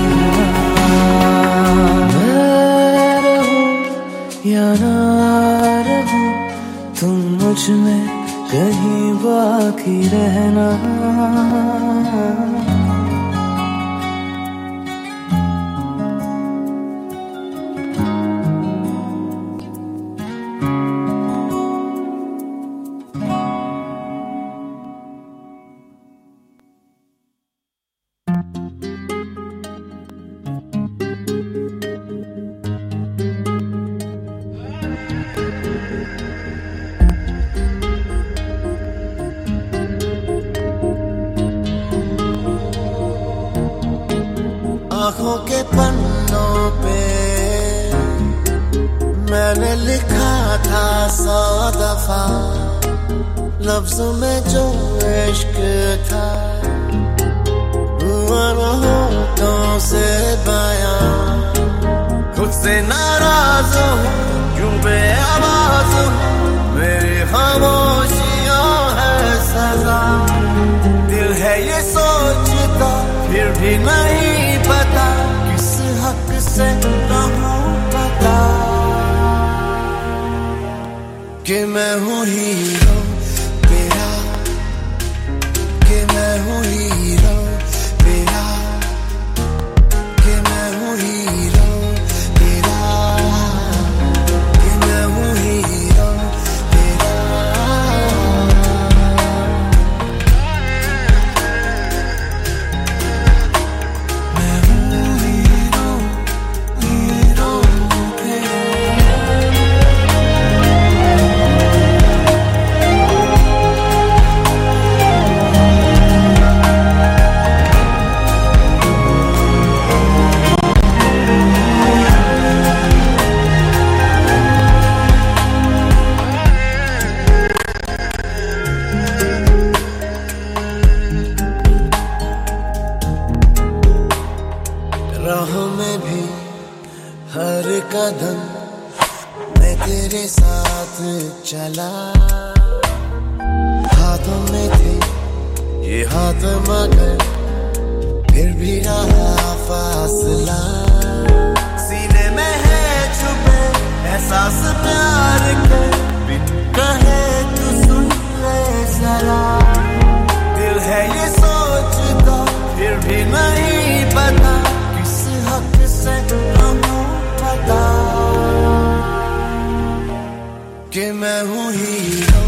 मैं रहूं या ना रहूं, तुम मुझ में कहीं बाकी रहना। आँखों के पन्नों पे मैंने लिखा था सौ दफा, लफ्ज़ों में जो इश्क था है ये सोचता फिर भी नहीं पता किस हक से कहूँ पता कि मैं हूँ हीरो तेरा, कि मैं हूँ हीरो तेरा, कि मैं हूँ हीरो तेरा, कि मैं हूँ हीरो तेरा। मैं हूँ हीरो, हीरो तेरा। राह में भी हर कदम मैं तेरे साथ चला, हाथों में थे ये हाथ मगर फिर भी रहा फासला, सीने में है छुपे एहसास प्यार के बिन कहे तू सुन ले जरा, दिल है ये सोचता फिर भी नहीं पता किस हक से कहूँ पता कि मैं हूँ हीरो